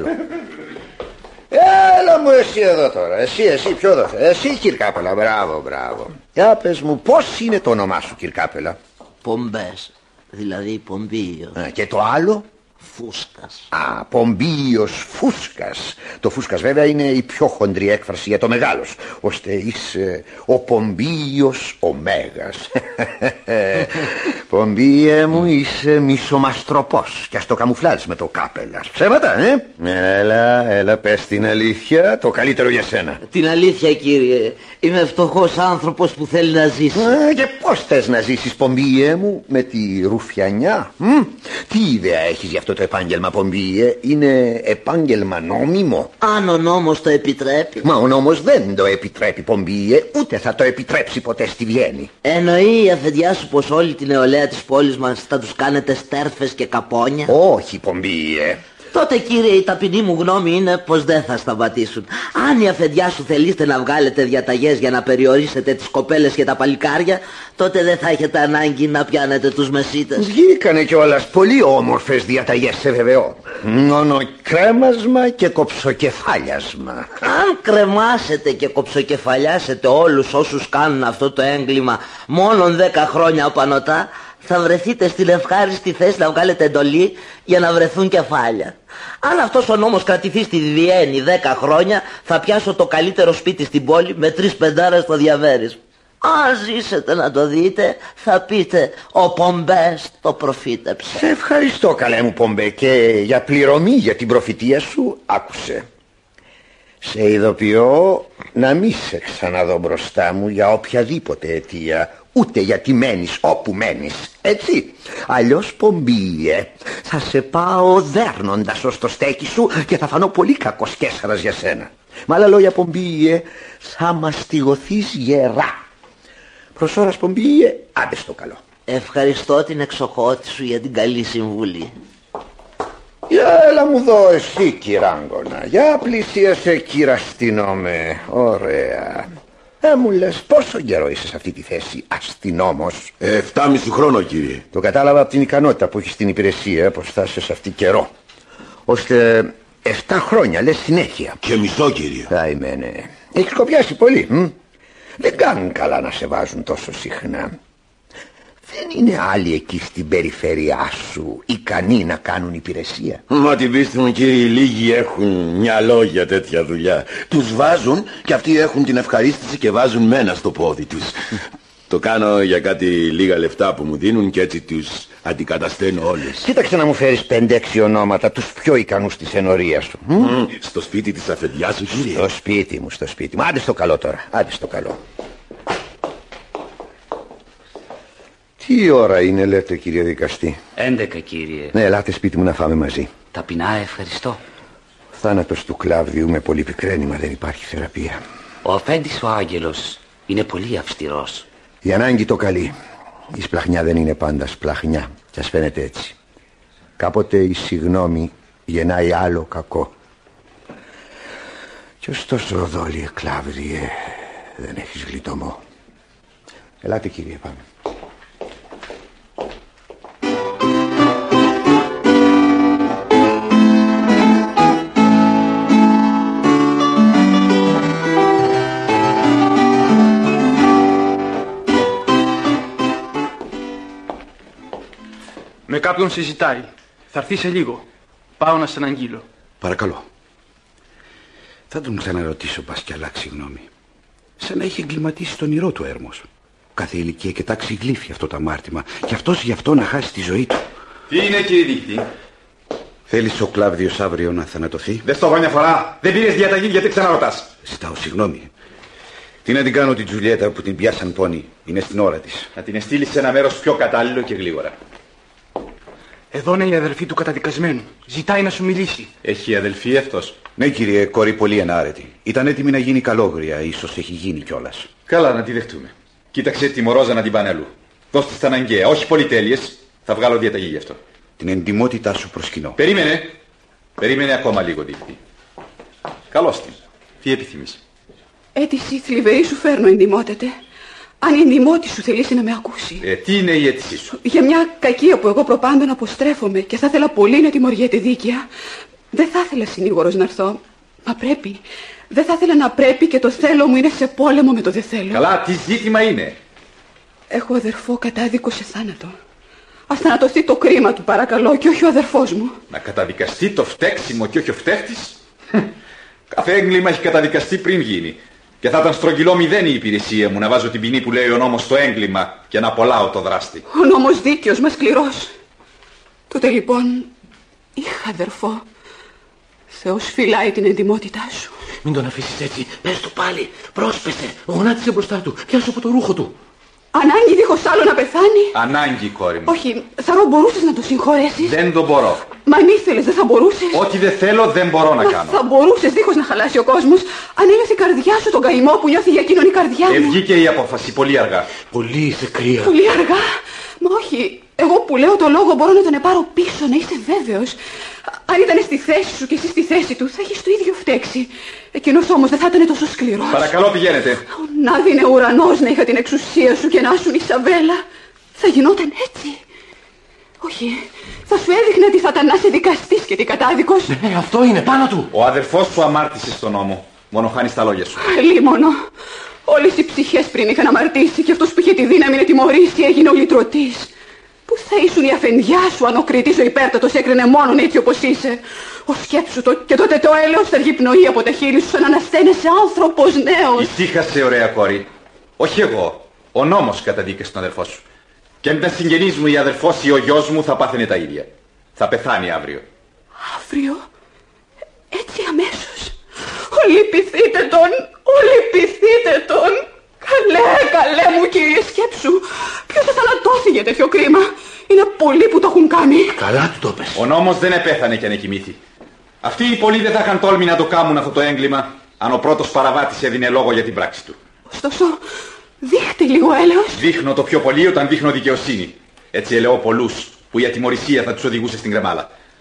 Έλα μου εσύ εδώ τώρα. Εσύ ποιο δώθε? Εσύ Κυρκάπελα, μπράβο. Για πες μου πώς είναι το όνομά σου Κυρκάπελα? Πομπές, δηλαδή πομπίο. Και το άλλο? Φούσκας. Πομπίος Φούσκας. Το Φούσκας βέβαια είναι η πιο χοντρή έκφραση για το μεγάλος, ώστε είσαι ο Πομπίος ο Μέγας. Πομπίε μου, είσαι μισομαστροπός και ας το καμουφλάζεις με το Κάπελας. Ψέματα, Έλα πες την αλήθεια, το καλύτερο για σένα. Την αλήθεια κύριε, είμαι φτωχός άνθρωπος που θέλει να ζήσει. Και πώς θες να ζήσεις Πομπίε μου? Με τη ρουφιανιά? Τι ιδέα έχεις για αυτό το επάγγελμα Πομπίε? Είναι επάγγελμα νόμιμο? Αν ο νόμος το επιτρέπει. Μα ο νόμος δεν το επιτρέπει Πομπίε, ούτε θα το επιτρέψει ποτέ στη Βιέννη. Εννοεί η αφεντιά σου πως όλη την νεολαία της πόλης μας θα τους κάνετε στέρφες και καπόνια? Όχι Πομπίε. Τότε κύριε, η ταπεινή μου γνώμη είναι πως δεν θα σταματήσουν. Αν η αφεντιά σου θελήσετε να βγάλετε διαταγές για να περιορίσετε τις κοπέλες και τα παλικάρια, τότε δεν θα έχετε ανάγκη να πιάνετε τους μεσίτες. Βγήκανε κιόλας πολύ όμορφες διαταγές, σε βεβαιώ. Μόνο κρέμασμα και κοψοκεφάλιασμα. Αν κρεμάσετε και κοψοκεφαλιάσετε όλους όσους κάνουν αυτό το έγκλημα μόνον 10 χρόνια απανωτά, θα βρεθείτε στην ευχάριστη θέση να βγάλετε εντολή για να βρεθούν κεφάλια. Αν αυτός ο νόμος κρατηθεί στη Βιέννη 10 χρόνια, θα πιάσω το καλύτερο σπίτι στην πόλη με 3 πεντάρες στο διαβέρις. Αν ζήσετε να το δείτε, θα πείτε ο Πομπές το προφήτεψε. Σε ευχαριστώ καλέ μου Πομπέ, και για πληρωμή για την προφητεία σου άκουσε. Σε ειδοποιώ να μη σε ξαναδώ μπροστά μου για οποιαδήποτε αιτία, ούτε γιατί μένεις όπου μένεις, έτσι. Αλλιώς Πομπίε, θα σε πάω δέρνοντας ως το στέκι σου και θα φανώ πολύ κακός κέσσαρας για σένα. Με άλλα λόγια Πομπίε, θα μαστιγωθείς γερά. Προς ώρας Πομπίε, άντε στο καλό. Ευχαριστώ την εξοχότη σου για την καλή συμβουλή. Για έλα μου δω εσύ κυράγκονα. Για πλησίασε κυραστινόμε. Ωραία. Μου λες πόσο καιρό είσαι σε αυτή τη θέση αστυνόμος? 7,5 χρόνο κύριε. Το κατάλαβα από την ικανότητα που έχεις στην υπηρεσία, πως θα είσαι σε αυτή καιρό. Ώστε 7 χρόνια λες συνέχεια. Και μισό κύριε. Ναι. Έχεις κοπιάσει πολύ. Δεν κάνουν καλά να σε βάζουν τόσο συχνά. Δεν είναι άλλοι εκεί στην περιφέρειά σου ικανοί να κάνουν υπηρεσία? Μα την πίστη μου κύριε, οι λίγοι έχουν μυαλό για τέτοια δουλειά. Τους βάζουν και αυτοί έχουν την ευχαρίστηση και βάζουν μένα στο πόδι τους. Το κάνω για κάτι λίγα λεφτά που μου δίνουν και έτσι τους αντικατασταίνω όλες. Κοίταξε να μου φέρεις 5-6 ονόματα, τους πιο ικανούς της ενορίας σου. Στο σπίτι της αφεντιάς σου κύριε? Στο σπίτι μου. Άντε στο καλό τώρα, άντε στο καλό. Τι ώρα είναι λέτε κύριε δικαστή? 11 κύριε. Ναι, ελάτε σπίτι μου να φάμε μαζί. Ταπεινά ευχαριστώ. Ο θάνατος του Κλάβδιου με πολύ πικραίνημα, δεν υπάρχει θεραπεία. Ο αφέντης ο Άγγελος είναι πολύ αυστηρός. Η ανάγκη το καλεί. Η σπλαχνιά δεν είναι πάντα σπλαχνιά. Κι ας φαίνεται έτσι. Κάποτε η συγνώμη γεννάει άλλο κακό. Κι ωστόσο δόλιε Κλάβδιε, δεν έχεις γλιτωμό. Ελάτε κύριε, πάμε. Με κάποιον συζητάει. Θα έρθει σε λίγο. Πάω να σε αγγείλω. Παρακαλώ. Θα τον ξαναρωτήσω, πας και αλλάξει γνώμη. Σαν να είχε εγκληματίσει τον ηρώ του Έρμος. Κάθε ηλικία και τάξη γλύφει αυτό το αμάρτημα. Και αυτός γι' αυτό να χάσει τη ζωή του. Τι είναι κύριε διοικητή? Θέλεις ο Κλάβδιος αύριο να θανατωθεί? Δεν στο έχω μια φορά. Δεν πήρες διαταγή, γιατί ξαναρωτάς? Ζητάω συγγνώμη. Τι να την κάνω την Τζουλιέτα που την πιάσαν πόνοι? Είναι στην ώρα της. Να την στείλεις σε ένα μέρος πιο κατάλληλο και γλίγορα. Εδώ είναι η αδελφή του καταδικασμένου. Ζητάει να σου μιλήσει. Έχει αδελφή αυτός? Ναι κύριε, κόρη πολύ ενάρετη. Ήταν έτοιμη να γίνει καλόγρια, ίσως έχει γίνει κιόλας. Καλά, να τη δεχτούμε. Κοίταξε τη μορόζα να την πάνε αλλού. Δώσ' της τα αναγκαία, όχι πολυτέλειες. Θα βγάλω διαταγή γι' αυτό. Την εντιμότητά σου προσκυνώ. Περίμενε ακόμα λίγο, διοικητή. Καλώς την. Τι επιθυμείς? Αίτηση θλιβερή σου φέρνω, εντιμότατε. Αν η εντιμότη σου θελήσει να με ακούσει. Τι είναι η αίτησή σου? Για μια κακία που εγώ προπάντων αποστρέφομαι και θα ήθελα πολύ να τιμωριέται δίκαια. Δεν θα ήθελα συνήγορος να έρθω. Μα πρέπει. Δεν θα ήθελα να πρέπει και το θέλω μου είναι σε πόλεμο με το δεν θέλω. Καλά, τι ζήτημα είναι? Έχω αδερφό κατάδικο σε θάνατο. Ας θανατωθεί το κρίμα του παρακαλώ και όχι ο αδερφός μου. Να καταδικαστεί το φταίξιμο και όχι ο φταίχτης? Κάθε έγκλημα έχει καταδικαστεί πριν γίνει. Και θα ήταν στρογγυλό μηδέν η υπηρεσία μου να βάζω την ποινή που λέει ο νόμος στο έγκλημα και να απολάω το δράστη. Ο νόμος δίκαιος μας σκληρός. Τότε λοιπόν είχα αδερφό. Θεός φυλάει την εντιμότητά σου. Μην τον αφήσεις έτσι. Πες του πάλι. Πρόσπεσε. Γονάτισε μπροστά του. Πιάσου από το ρούχο του. Ανάγκη δίχως άλλο να πεθάνει. Ανάγκη, κόρη μου. Όχι, Θαρώ, μπορούσες να το συγχωρέσεις? Δεν το μπορώ. Μα αν ήθελες, δεν θα μπορούσες? Ό,τι δεν θέλω δεν μπορώ να κάνω. Θα μπορούσες δίχως να χαλάσει ο κόσμος. Αν ένιωθε η καρδιά σου τον καημό που νιώθει για εκείνον η καρδιά μου. Βγήκε η απόφαση πολύ αργά. Πολύ είσαι κρύα. Πολύ αργά. Μα όχι. Εγώ που λέω το λόγο μπορώ να τον επάρω πίσω, να είσαι βέβαιος. Αν ήταν στη θέση σου και εσύ στη θέση του, θα έχεις το ίδιο φταίξει. Εκείνος όμως δεν θα ήταν τόσο σκληρός. Παρακαλώ, πηγαίνετε. Να δίνε ουρανός να είχα την εξουσία σου και να ήσουν Ισαβέλα. Θα γινόταν έτσι. Όχι. Θα σου έδειχνε ότι θα ήταν να είσαι δικαστής και τι κατάδικος. Ναι, αυτό είναι πάνω του. Ο αδερφός σου αμάρτησε στον νόμο. Μόνο χάνεις τα λόγια σου. Λίμωνο. Όλες οι ψυχές πριν είχαν αμαρτήσει και αυτός που είχε τη δύναμη να τιμωρήσει έγινε ο λυτρωτής. Πού θα ήσουν η αφεντιά σου αν ο κριτής ο υπέρτατος έκρινε μόνον έτσι όπως είσαι? Ο σκέψου το και τότε το έλεος θα πνοή από τα χείλη σου σαν να ανασταίνεσαι άνθρωπος νέος. Ησύχασε, ωραία κόρη. Όχι εγώ. Ο νόμος καταδίκασε τον αδερφό σου. Και αν ήταν συγγενής μου ή αδερφός ή ο γιος μου θα πάθαινε τα ίδια. Θα πεθάνει αύριο. Αύριο? Έτσι αμέσως? Λυπηθείτε τον, λυπηθείτε τον. Καλέ μου κύριε, σκέψου. Ποιος θα θανατώσει για τέτοιο κρίμα? Είναι πολλοί που το έχουν κάνει. Καλά του το πες. Ο νόμος δεν επέθανε κι αν εκοιμήθη. Αυτοί οι πολλοί δεν θα είχαν τόλμη να το κάνουν αυτό το έγκλημα αν ο πρώτος παραβάτης έδινε λόγο για την πράξη του. Ωστόσο, δείχτε λίγο έλεος. Δείχνω το πιο πολύ όταν δείχνω δικαιοσύνη. Έτσι ελεώ πολλούς που η ατιμωρησία θα τους οδηγούσε στην κρεμάλα.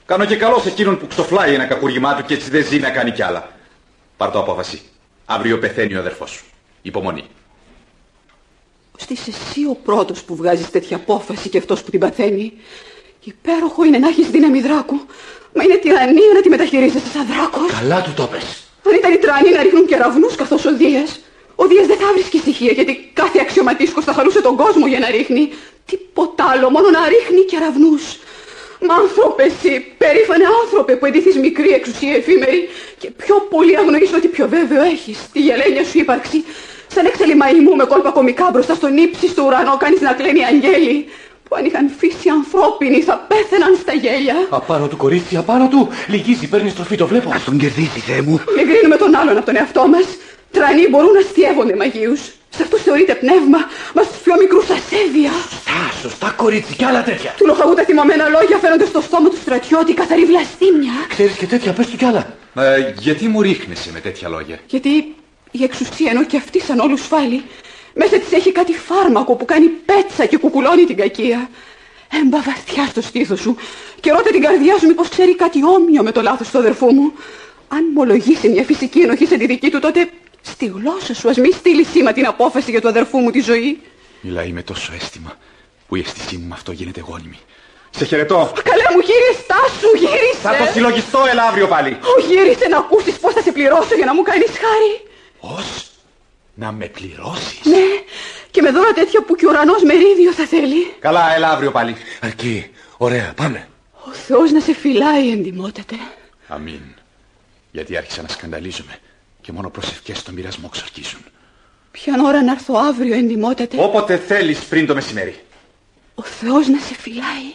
Κάνω και καλό σε εκείνον που ξοφλάει ένα κακούργημά του και έτσι δεν ζει να κάνει κι άλλα. Πάρ' το απόφαση. Αύριο πεθαίνει ο αδερφός σου. Υπομονή. Ώστε είσαι εσύ ο πρώτος που βγάζεις τέτοια απόφαση και αυτός που την παθαίνει. Υπέροχο είναι να έχεις δύναμη δράκου. Μα είναι τυραννία να τη μεταχειρίζεσαι σαν δράκος. Καλά του το πες. Αν ήταν οι τρανοί να ρίχνουν κεραυνούς καθώς ο Δίας δεν θα βρίσκει στοιχεία, γιατί κάθε αξιωματίσκος θα χαρούσε τον κόσμο για να ρίχνει. Τίποτα άλλο, μόνο να ρίχνει κεραυνούς. Μα άνθρωπε εσύ, περήφανε άνθρωπε που εντύθεις μικρή εξουσία εφήμερη και πιο πολύ αγνοείς ότι πιο βέβαιο έχεις τη γελένια σου ύπαρξη. Σαν έξαλλη μαϊμού με κόλπα κομικά μπροστά στον ύψιστο ουρανό κάνεις να κλαίνει αγγέλη που αν είχαν φύση ανθρώπινη θα πέθαιναν στα γέλια. Απάνω του κορίτσι, απάνω του. Λυγίζει, παίρνει στροφή, το βλέπω. Ας τον κερδίσει, Θεέ μου. Μην κρίνουμε τον άλλον από τον εαυτό μας. Τρανοί μπορούν να αστιεύονται μαγείους. Σε αυτούς θεωρείται πνεύμα, μα στους πιο μικρούς ασέβεια. Σωστά, κορίτσι, κι άλλα τέτοια. Του λοχαγού τα θυμωμένα λόγια φαίνονται στο στόμα του στρατιώτη καθαρή βλαστήμια. Ξέρεις και τέτοια, πες του κι άλλα. Γιατί μου ρίχνεσαι με τέτοια λόγια? Γιατί η εξουσία, ενώ και αυτή σαν όλους φάλει, μέσα της έχει κάτι φάρμακο που κάνει πέτσα και κουκουλώνει την κακία. Έμπα βαθιά στο στήθος σου και ρώτα την καρδιά σου μήπως ξέρει κάτι όμοιο με το λάθος του αδερφού μου. Αν μολογήσει μια φυσική ενοχή σε τη δική του, τότε στη γλώσσα σου ας μη στείλει σήμα την απόφαση για του αδερφού μου τη ζωή. Μιλάει με τόσο αίσθημα που η αίσθησή μου με αυτό γίνεται γόνιμη. Σε χαιρετώ. Καλέ μου, γύρισε, στάσου, γύρισε. Θα το συλλογιστώ, έλα αύριο πάλι. Γύρισε να ακούσεις πώς θα σε πληρώσω για να μου κάνεις χάρη. Πώς? Να με πληρώσεις? Ναι, και με δώρα τέτοια που κι ο ουρανός μερίδιο θα θέλει. Καλά, έλα αύριο πάλι. Αρκεί, ωραία, πάμε. Ο Θεός να σε φυλάει, εντιμότατε. Αμήν. Γιατί άρχισα να σκανδαλίζομαι και μόνο προσευχές στον μοιρασμό ξορκίζουν. Ποιαν ώρα να έρθω αύριο, εντιμότατε? Όποτε θέλεις πριν το μεσημέρι. Ο Θεός να σε φυλάει.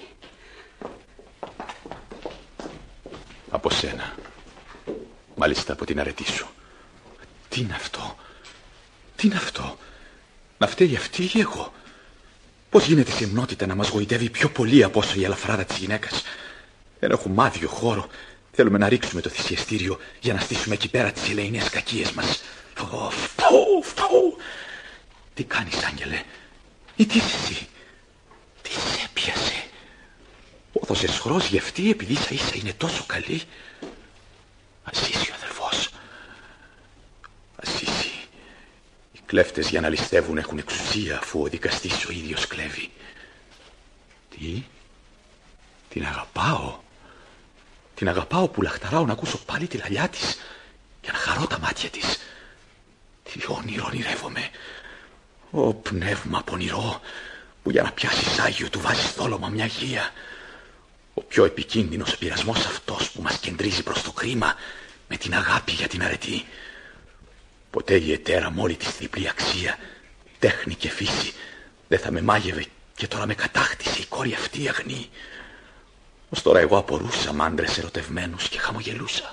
Από σένα. Μάλιστα από την αρετή σου. Τι είναι αυτό? Τι είναι αυτό? Να φταίει αυτή ή εγώ? Πώς γίνεται η σεμνότητα να μας γοητεύει πιο πολύ από όσο η ελαφράδα της γυναίκας? Δεν έχουμε άδειο χώρο. Θέλουμε να ρίξουμε το θυσιαστήριο για να στήσουμε εκεί πέρα τις ελεηνές κακίες μας. Φου. Τι κάνεις, άγγελε? Ή τι είσαι εσύ? Τι σε έπιασε? Όδωσες χρός γευτή επειδή ίσα είναι τόσο καλή? Ασύσει ο αδερφός. Ασύσει. Οι κλέφτες για να ληστεύουν έχουν εξουσία, αφού ο δικαστής ο ίδιος κλέβει. Τι? Την αγαπάω. Την αγαπάω που λαχταράω να ακούσω πάλι τη λαλιά της και να χαρώ τα μάτια της. Τι όνειρο ονειρεύομαι. Ω πνεύμα πονηρό που για να πιάσεις Άγιο του βάζεις δόλωμα μια γεία. Ο πιο επικίνδυνος πειρασμός αυτός που μας κεντρίζει προς το κρίμα με την αγάπη για την αρετή. Ποτέ η ετέρα μ' όλη της διπλή αξία, τέχνη και φύση δεν θα με μάγευε και τώρα με κατάκτησε η κόρη αυτή αγνή. Ως τώρα εγώ απορούσα μ' άντρες ερωτευμένους και χαμογελούσα.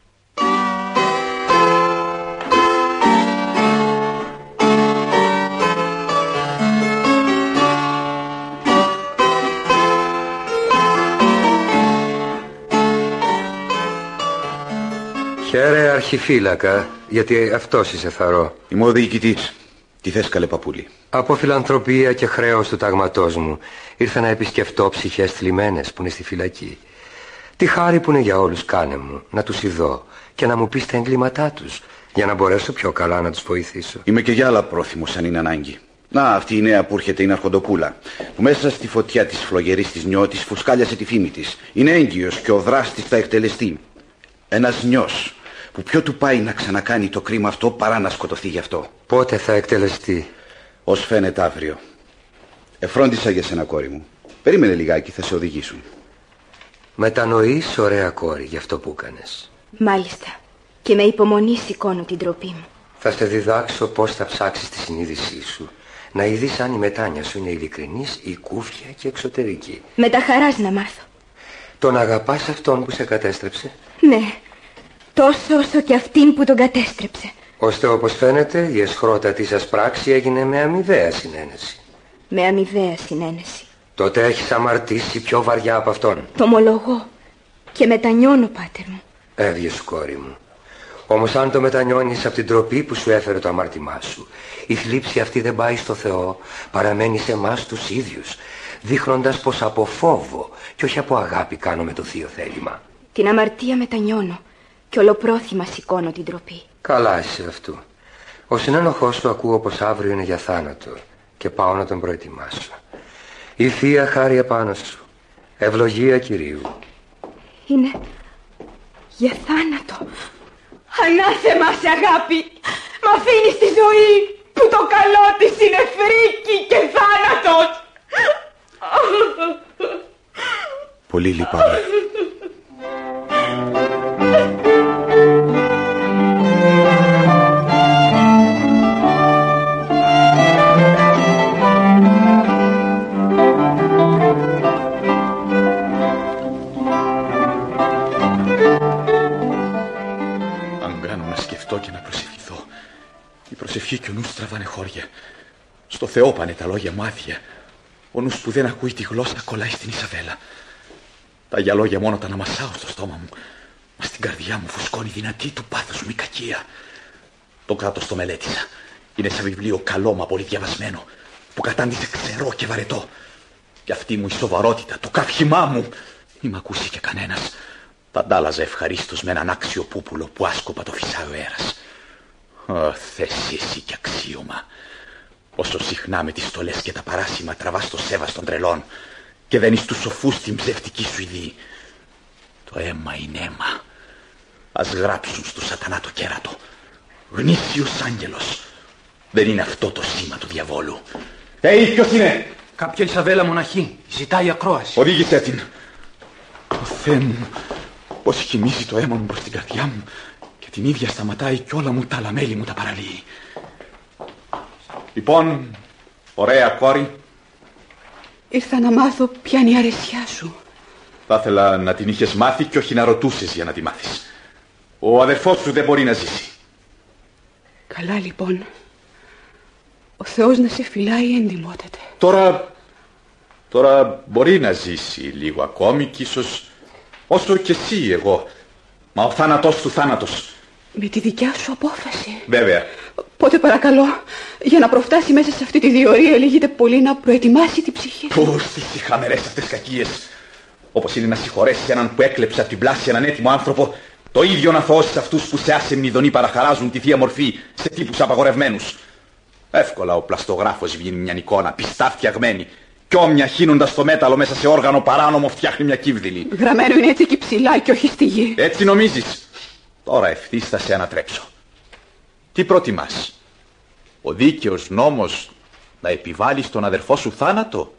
Χαίρε αρχιφύλακα, γιατί αυτός είσαι θαρώ. Είμαι ο διοικητής. Τι θες, καλέ παππούλη? Από φιλανθρωπία και χρέος του ταγματός μου ήρθα να επισκεφτώ ψυχές θλιμμένες που είναι στη φυλακή. Τι χάρη που είναι για όλους κάνε μου, να τους ειδώ και να μου πεις τα εγκλήματά τους, για να μπορέσω πιο καλά να τους βοηθήσω. Είμαι και για άλλα πρόθυμος αν είναι ανάγκη. Να, αυτή η νέα που έρχεται είναι αρχοντοπούλα, που μέσα στη φωτιά της φλογερής της νιώτης φουσκάλιασε τη φήμη της. Είναι έγκυος και ο δράστης θα εκτελεστεί. Ένας νιός που πιο του πάει να ξανακάνει το κρίμα αυτό παρά να σκοτωθεί γι' αυτό. Πότε θα εκτελεστεί? Ως φαίνεται αύριο. Εφρόντισα για σένα, κόρη μου. Περίμενε λιγάκι, θα σε οδηγήσουν. Μετανοείς, ωραία κόρη, για αυτό που έκανες. Μάλιστα. Και με υπομονή σηκώνω την ντροπή μου. Θα σε διδάξω πώς θα ψάξεις τη συνείδησή σου. Να ειδείς αν η μετάνοια σου είναι ειλικρινής ή κούφια και εξωτερική. Με τα χαράς να μάθω. Τον αγαπάς αυτόν που σε κατέστρεψε? Ναι. Τόσο όσο και αυτήν που τον κατέστρεψε. Ώστε όπως φαίνεται η εσχρότατη σας πράξη έγινε με αμοιβαία συνένεση. Με αμοιβαία συνένεση. Τότε έχεις αμαρτήσει πιο βαριά από αυτόν. Το ομολογώ. Και μετανιώνω, πάτερ μου. Έβγες, κόρη μου. Όμως αν το μετανιώνεις από την τροπή που σου έφερε το αμάρτημά σου, η θλίψη αυτή δεν πάει στο Θεό, παραμένει σε εμάς τους ίδιους. δείχνοντας πως από φόβο και όχι από αγάπη κάνουμε το θείο θέλημα. Την αμαρτία μετανιώνω και ολοπρόθυμα σηκώνω την τροπή. Καλά είσαι αυτού. Ο συνένοχός σου ακούω πως αύριο είναι για θάνατο και πάω να τον προετοιμάσω. Η Θεία χάρη επάνω σου. Ευλογία Κυρίου. Είναι για θάνατο. Ανάθεμα σε αγάπη. Μ' αφήνεις τη ζωή που το καλό της είναι φρίκη και θάνατος. Πολύ λυπάμαι. Και να προσευχηθώ. Η προσευχή και ο νους τραβάνε χώρια. Στο Θεό πάνε τα λόγια μου άδεια. Ο νους που δεν ακούει τη γλώσσα κολλάει στην Ισαβέλα. Τα για λόγια μόνο τα αναμασάω στο στόμα μου. Μα στην καρδιά μου φουσκώνει δυνατή του πάθους μου η κακία. Το κράτος το μελέτησα. Είναι σαν βιβλίο καλό μα πολύ διαβασμένο, που κατάντησε ξερό και βαρετό. Και αυτή μου η σοβαρότητα, το καύχημά μου, μη μ' ακούσει και κανένας. Τα αντάλλαζα ευχαρίστως με έναν άξιο πούπουλο που άσκοπα το φυσάει ο αέρας. Θέση εσύ κι αξίωμα. Όσο συχνά με τις στολές και τα παράσημα τραβάς το σέβας των τρελών και δένεις τους σοφούς την ψευτική σου ειδή. Το αίμα είναι αίμα. Ας γράψουν στο σατανά το κέρατο. Γνήσιος άγγελος. Δεν είναι αυτό το σήμα του διαβόλου. Ποιος είναι? Κάποια Ισαβέλα μοναχή. Ζητάει ακρόαση. Οδήγησέ την. Ο Θεέ μου, πως χυμίζει το αίμα μου προς την καρδιά μου και την ίδια σταματάει κι όλα μου τα άλλα μέλη μου τα παραλύει. Λοιπόν, ωραία κόρη. Ήρθα να μάθω ποια είναι η αρεσιά σου. Θα ήθελα να την είχες μάθει και όχι να ρωτούσες για να τη μάθεις. Ο αδερφός σου δεν μπορεί να ζήσει. Καλά λοιπόν. Ο Θεός να σε φυλάει εντιμότατε. Τώρα μπορεί να ζήσει λίγο ακόμη κι ίσως όσο κι εσύ εγώ. Μα ο θάνατος του θάνατος. Με τη δικιά σου απόφαση. Βέβαια. Πότε παρακαλώ, για να προφτάσει μέσα σε αυτή τη διορία ελίγεται πολύ να προετοιμάσει την ψυχή του. Πώς τις χαμερές αυτές κακίες. Όπως είναι να συγχωρέσεις έναν που έκλεψε από την πλάση έναν έτοιμο άνθρωπο, το ίδιο να θώσεις αυτούς που σε άσεμνη ειδονή παραχαράζουν τη θεία μορφή σε τύπους απαγορευμένους. Εύκολα ο πλαστογράφος βγαίνει μια εικόνα πιστά φτιαγμένη κι όμοια χύνοντας το μέταλλο μέσα σε όργανο παράνομο φτιάχνει μια κύβδηλη. Γραμμένο είναι έτσι εκεί ψηλά και όχι στη γη. Έτσι νομίζεις. Τώρα ευθύς θα σε ανατρέψω. Τι προτιμάς? Ο δίκαιος νόμος να επιβάλλει στον αδερφό σου θάνατο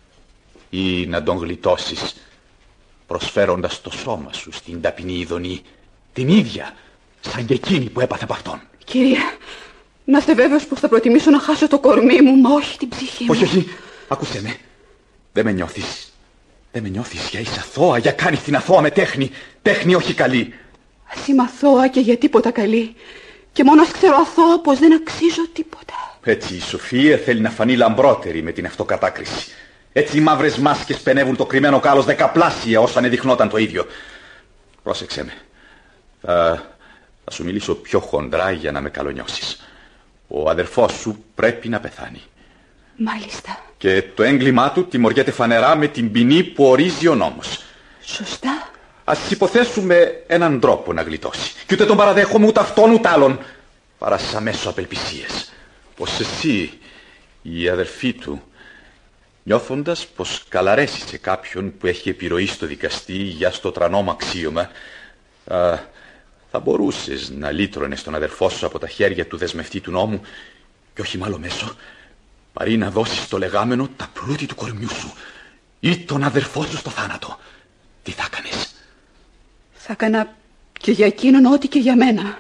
ή να τον γλιτώσεις προσφέροντας το σώμα σου στην ταπεινή ειδονή, την ίδια σαν και εκείνη που έπαθε από αυτόν? Κυρία, να είστε βέβαιος πως θα προτιμήσω να χάσω το κορμί μου, μα όχι την ψυχή μου. Όχι, άκουσέ με. Δεν με νιώθεις. Δεν με νιώθεις για είσαι αθώα, για κάνεις την αθώα με τέχνη. Τέχνη όχι καλή. Ας είμαι αθώα και για τίποτα καλή. Και μόνο ας ξέρω αθώα πως δεν αξίζω τίποτα. Έτσι η Σοφία θέλει να φανεί λαμπρότερη με την αυτοκατάκριση. Έτσι οι μαύρες μάσκες πενεύουν το κρυμμένο κάλος δεκαπλάσια όσο ανεδειχνόταν το ίδιο. Πρόσεξε με. Θα σου μιλήσω πιο χοντρά για να με καλονιώσεις. Ο αδερφός σου πρέπει να πεθάνει. Μάλιστα. Και το έγκλημά του τιμωριέται φανερά με την ποινή που ορίζει ο νόμος. Σωστά. Ας υποθέσουμε έναν τρόπο να γλιτώσει. Και ούτε τον παραδέχομαι ούτε αυτόν ούτε άλλον. Παρά στις αμέσως απελπισίες. Πως εσύ, η αδερφή του, νιώθοντας πως καλαρέσει σε κάποιον που έχει επιρροή στο δικαστή για στο τρανόμο αξίωμα, θα μπορούσες να λύτρωνες τον αδερφό σου από τα χέρια του δεσμευτή του νόμου και όχι μ' άλλο μέσο, παρή να δώσεις το λεγάμενο τα πλούτη του κορμιού σου ή τον αδερφό σου στο θάνατο. Τι θα έκανες? Θα έκανα και για εκείνον ό,τι και για μένα.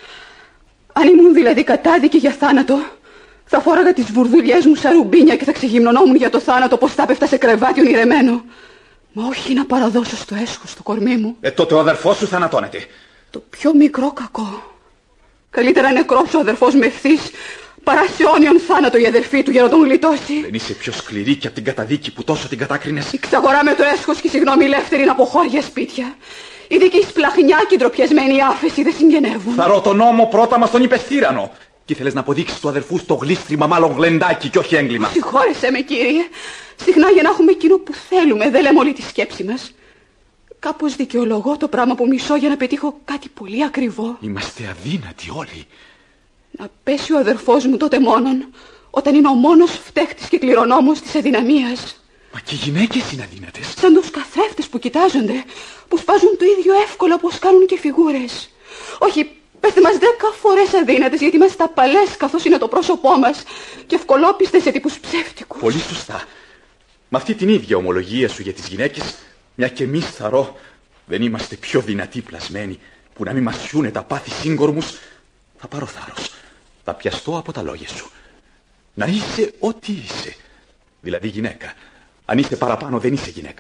Αν ήμουν δηλαδή κατάδικη για θάνατο, θα φόραγα τις βουρδουλιές μου σαν ρουμπίνια και θα ξεγυμνωνόμουν για το θάνατο πως θα πέφτα σε κρεβάτι ονειρεμένο. Μα όχι να παραδώσω στο έσχος το κορμί μου. Τότε ο αδερφός σου θανατώνεται. Το πιο μικρό κακό. Καλύτερα νεκρός ο αδερφός με ευθύς, παρά σε αιώνιον θάνατο η αδερφή του για να τον γλιτώσει. Δεν είσαι πιο σκληρή και από την καταδίκη που τόσο την κατάκρινες? Η ξαγορά με το έσχος και η συγγνώμη ελεύθερη από χώρια σπίτια. Η δική σπλαχνιά και η ντροπιασμένη άφεση δεν συγγενεύουν. Θα ρω τον νόμο πρώτα μας τον είπε θύρανο. Και ήθελες να αποδείξεις του αδερφού στο γλίστριμα μάλλον γλεντάκι και όχι έγκλημα. Συγχώρεσέ με, κύριε. Συχνά για να έχουμε εκείνο που θέλουμε δεν λέμε όλη τη σκέψη μας. Κάπως δικαιολογώ το πράγμα που μισώ για να πετύχω κάτι πολύ ακριβό. Είμαστε αδύνατοι όλοι. Να πέσει ο αδερφός μου τότε μόνον, όταν είναι ο μόνος φταίχτης και κληρονόμος της αδυναμίας. Μα και οι γυναίκες είναι αδύνατες. Σαν τους καθρέφτες που κοιτάζονται, που σφάζουν το ίδιο εύκολα όπως κάνουν και φιγούρες. Όχι, πέστε μας 10 φορές αδύνατες, γιατί είμαστε απαλές καθώς είναι το πρόσωπό μας και ευκολόπιστες σε τύπους ψεύτικους. Πολύ σωστά. Με αυτή την ίδια ομολογία σου για τις γυναίκες, μια και εμείς θαρώ, δεν είμαστε πιο δυνατοί πλασμένοι, που να μην μας σιούνε τα πάθη σύγκορμους, θα πάρω θάρρος. Θα πιαστώ από τα λόγια σου. Να είσαι ό,τι είσαι. Δηλαδή γυναίκα. Αν είσαι παραπάνω δεν είσαι γυναίκα.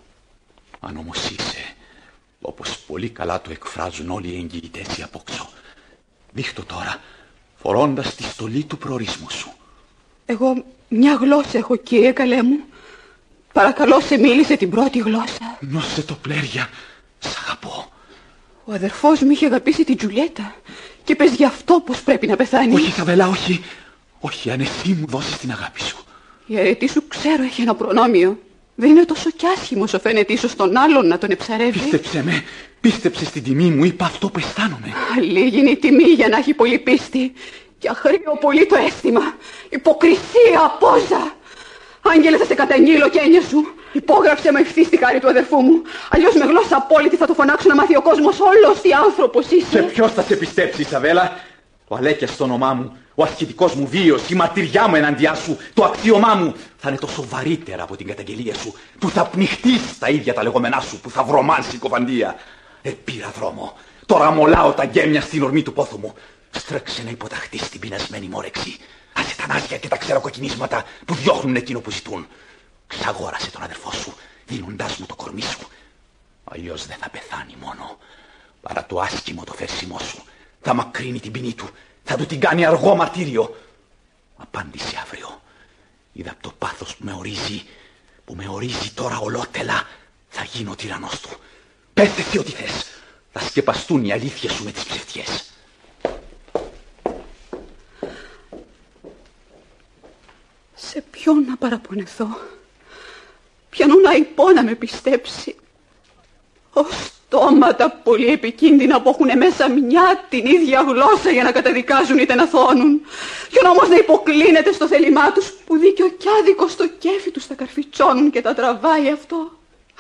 Αν όμως είσαι, όπως πολύ καλά το εκφράζουν όλοι οι εγγυητές οι απόξω, δείχτω τώρα, φορώντας τη στολή του προορισμού σου. Εγώ μια γλώσσα έχω, κύριε καλέ μου. Παρακαλώ, σε μίλησε την πρώτη γλώσσα. Νόσε το πλέρια, σ' αγαπώ. Ο αδερφός μου είχε αγαπήσει την Τζουλιέτα και πες γι' αυτό πως πρέπει να πεθάνει. Όχι, Ισαβέλα, όχι. Όχι, αν εσύ μου δώσεις την αγάπη σου. Η αρετή σου ξέρω έχει ένα προνόμιο. Δεν είναι τόσο κι άσχημο όσο φαίνεται ίσως τον άλλον να τον εψαρεύει. Πίστεψε με, πίστεψε στην τιμή μου, είπα αυτό που αισθάνομαι. Λίγη είναι η τιμή για να έχει πολύ πίστη. Και αχρήω πολύ το αίσθημα. Υποκρισία, πόζα. Άγγελε, θα σε καταγγείλω και έννοια σου. Υπόγραψε με ευθύ στη χάρη του αδερφού μου. Αλλιώς με γλώσσα απόλυτη θα το φωνάξω να μάθει ο κόσμος όλος τι άνθρωπος είσαι. Και ποιος θα σε πιστέψει, Ισαβέλα? Το αλέκια στο όνομά μου, ο ασχητικός μου βίος, η μαρτυριά μου εναντιά σου, το αξίωμά μου θα είναι τόσο βαρύτερα από την καταγγελία σου, που θα πνιχτείς τα ίδια τα λεγόμενά σου, που θα βρωμάνσει η κοφαντία. Πήρα δρόμο. Τώρα μολάω τα γέμια στην ορμή του πόθου μου. Στρέξε να υποταχτείς την πεινασμένη μου όρεξη. Άσε τα νάζια και τα ξεροκοκκινίσματα που διώχνουν εκείνο που ζητούν. Ξαγόρασε τον αδερφό σου, δίνοντάς μου το κορμί σου. Αλλιώς δεν θα πεθάνει μόνο. Παρά το άσχημο το φέρσιμό σου. Θα μακρύνει την ποινή του. Θα του την κάνει αργό μαρτύριο. Απάντησε αύριο. Είδα το πάθος που με ορίζει τώρα ολότελα. Θα γίνω τυραννός του. Πες εσύ ό,τι θες. Θα σκεπαστούν οι αλήθειες σου με τις ψευτιές. Σε ποιον να παραπονεθώ? Ποιανού να υπό να με πιστέψει? Στόματα πολύ επικίνδυνα που έχουν μέσα μια την ίδια γλώσσα για να καταδικάζουν είτε να θώνουν. Ποιον όμως να υποκλίνεται στο θέλημά τους, που δίκαιο κι άδικο στο κέφι τους τα καρφιτσώνουν και τα τραβάει αυτό.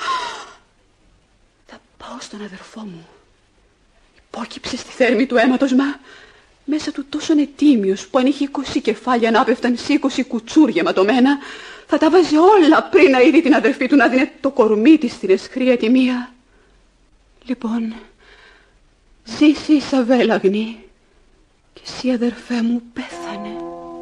Θα πάω στον αδερφό μου. Υπόκυψε στη θέρμη του αίματος, μα μέσα του τόσο ετοίμιος που αν είχε 20 κεφάλια να πέφταν σε 20 κουτσούρια ματωμένα, θα τα βάζει όλα πριν να είδει την αδερφή του να δίνει το κορμί της στην αισχρή ατιμία. Λοιπόν, ζήσει η Ισαβέλα αγνή και εσύ, αδερφέ μου, πέθανε.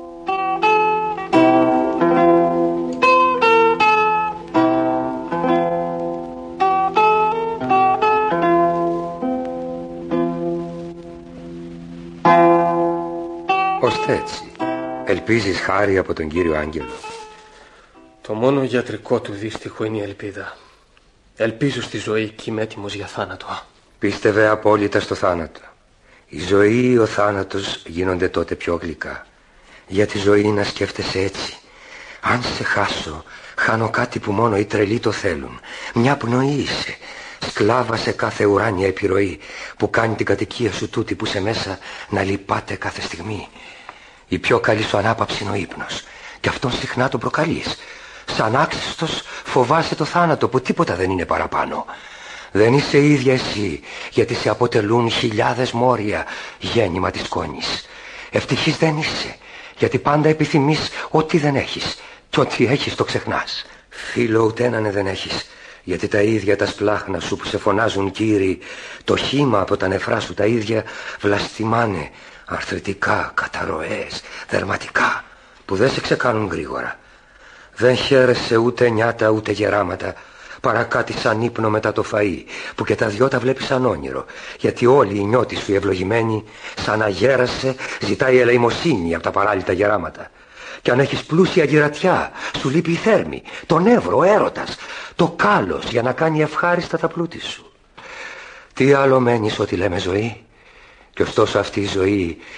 Ώστε έτσι, ελπίζεις χάρη από τον κύριο Άγγελο? Το μόνο γιατρικό του δύστιχο είναι η ελπίδα. Ελπίζω στη ζωή και είμαι έτοιμος για θάνατο. Πίστευε απόλυτα στο θάνατο. Η ζωή ή ο θάνατος γίνονται τότε πιο γλυκά. Για τη ζωή να σκέφτεσαι έτσι. Αν σε χάσω, χάνω κάτι που μόνο οι τρελοί το θέλουν. Μια πνοή είσαι. Σκλάβα σε κάθε ουράνια επιρροή που κάνει την κατοικία σου τούτη που σε μέσα να λυπάται κάθε στιγμή. Η πιο καλή σου ανάπαυση είναι ο ύπνος. Και αυτόν συχνά τον προκαλείς. Σαν άξιστος φοβάσαι το θάνατο που τίποτα δεν είναι παραπάνω. Δεν είσαι ίδια εσύ, γιατί σε αποτελούν χιλιάδες μόρια γέννημα της σκόνης. Ευτυχής δεν είσαι, γιατί πάντα επιθυμείς ό,τι δεν έχεις, και ό,τι έχεις το ξεχνάς. Φίλο ούτε έναν δεν έχεις, γιατί τα ίδια τα σπλάχνα σου που σε φωνάζουν κύριοι, το χύμα από τα νεφρά σου τα ίδια βλαστημάνε, αρθρητικά, καταρροές, δερματικά, που δεν σε ξεκάνουν γρήγορα. Δεν χαίρεσαι ούτε νιάτα ούτε γεράματα, παρά κάτι σαν ύπνο μετά το φαΐ, που και τα δυο τα βλέπεις σαν όνειρο, γιατί όλοι οι νιώτοι σου οι ευλογημένοι, σαν να γέρασε, ζητάει ελεημοσύνη από τα παράλυτα γεράματα. Και αν έχεις πλούσια γυρατιά, σου λείπει η θέρμη, το νεύρο, ο έρωτας, το κάλος για να κάνει ευχάριστα τα πλούτη σου. Τι άλλο μένεις ότι λέμε ζωή? Και ωστόσο αυτή η ζωή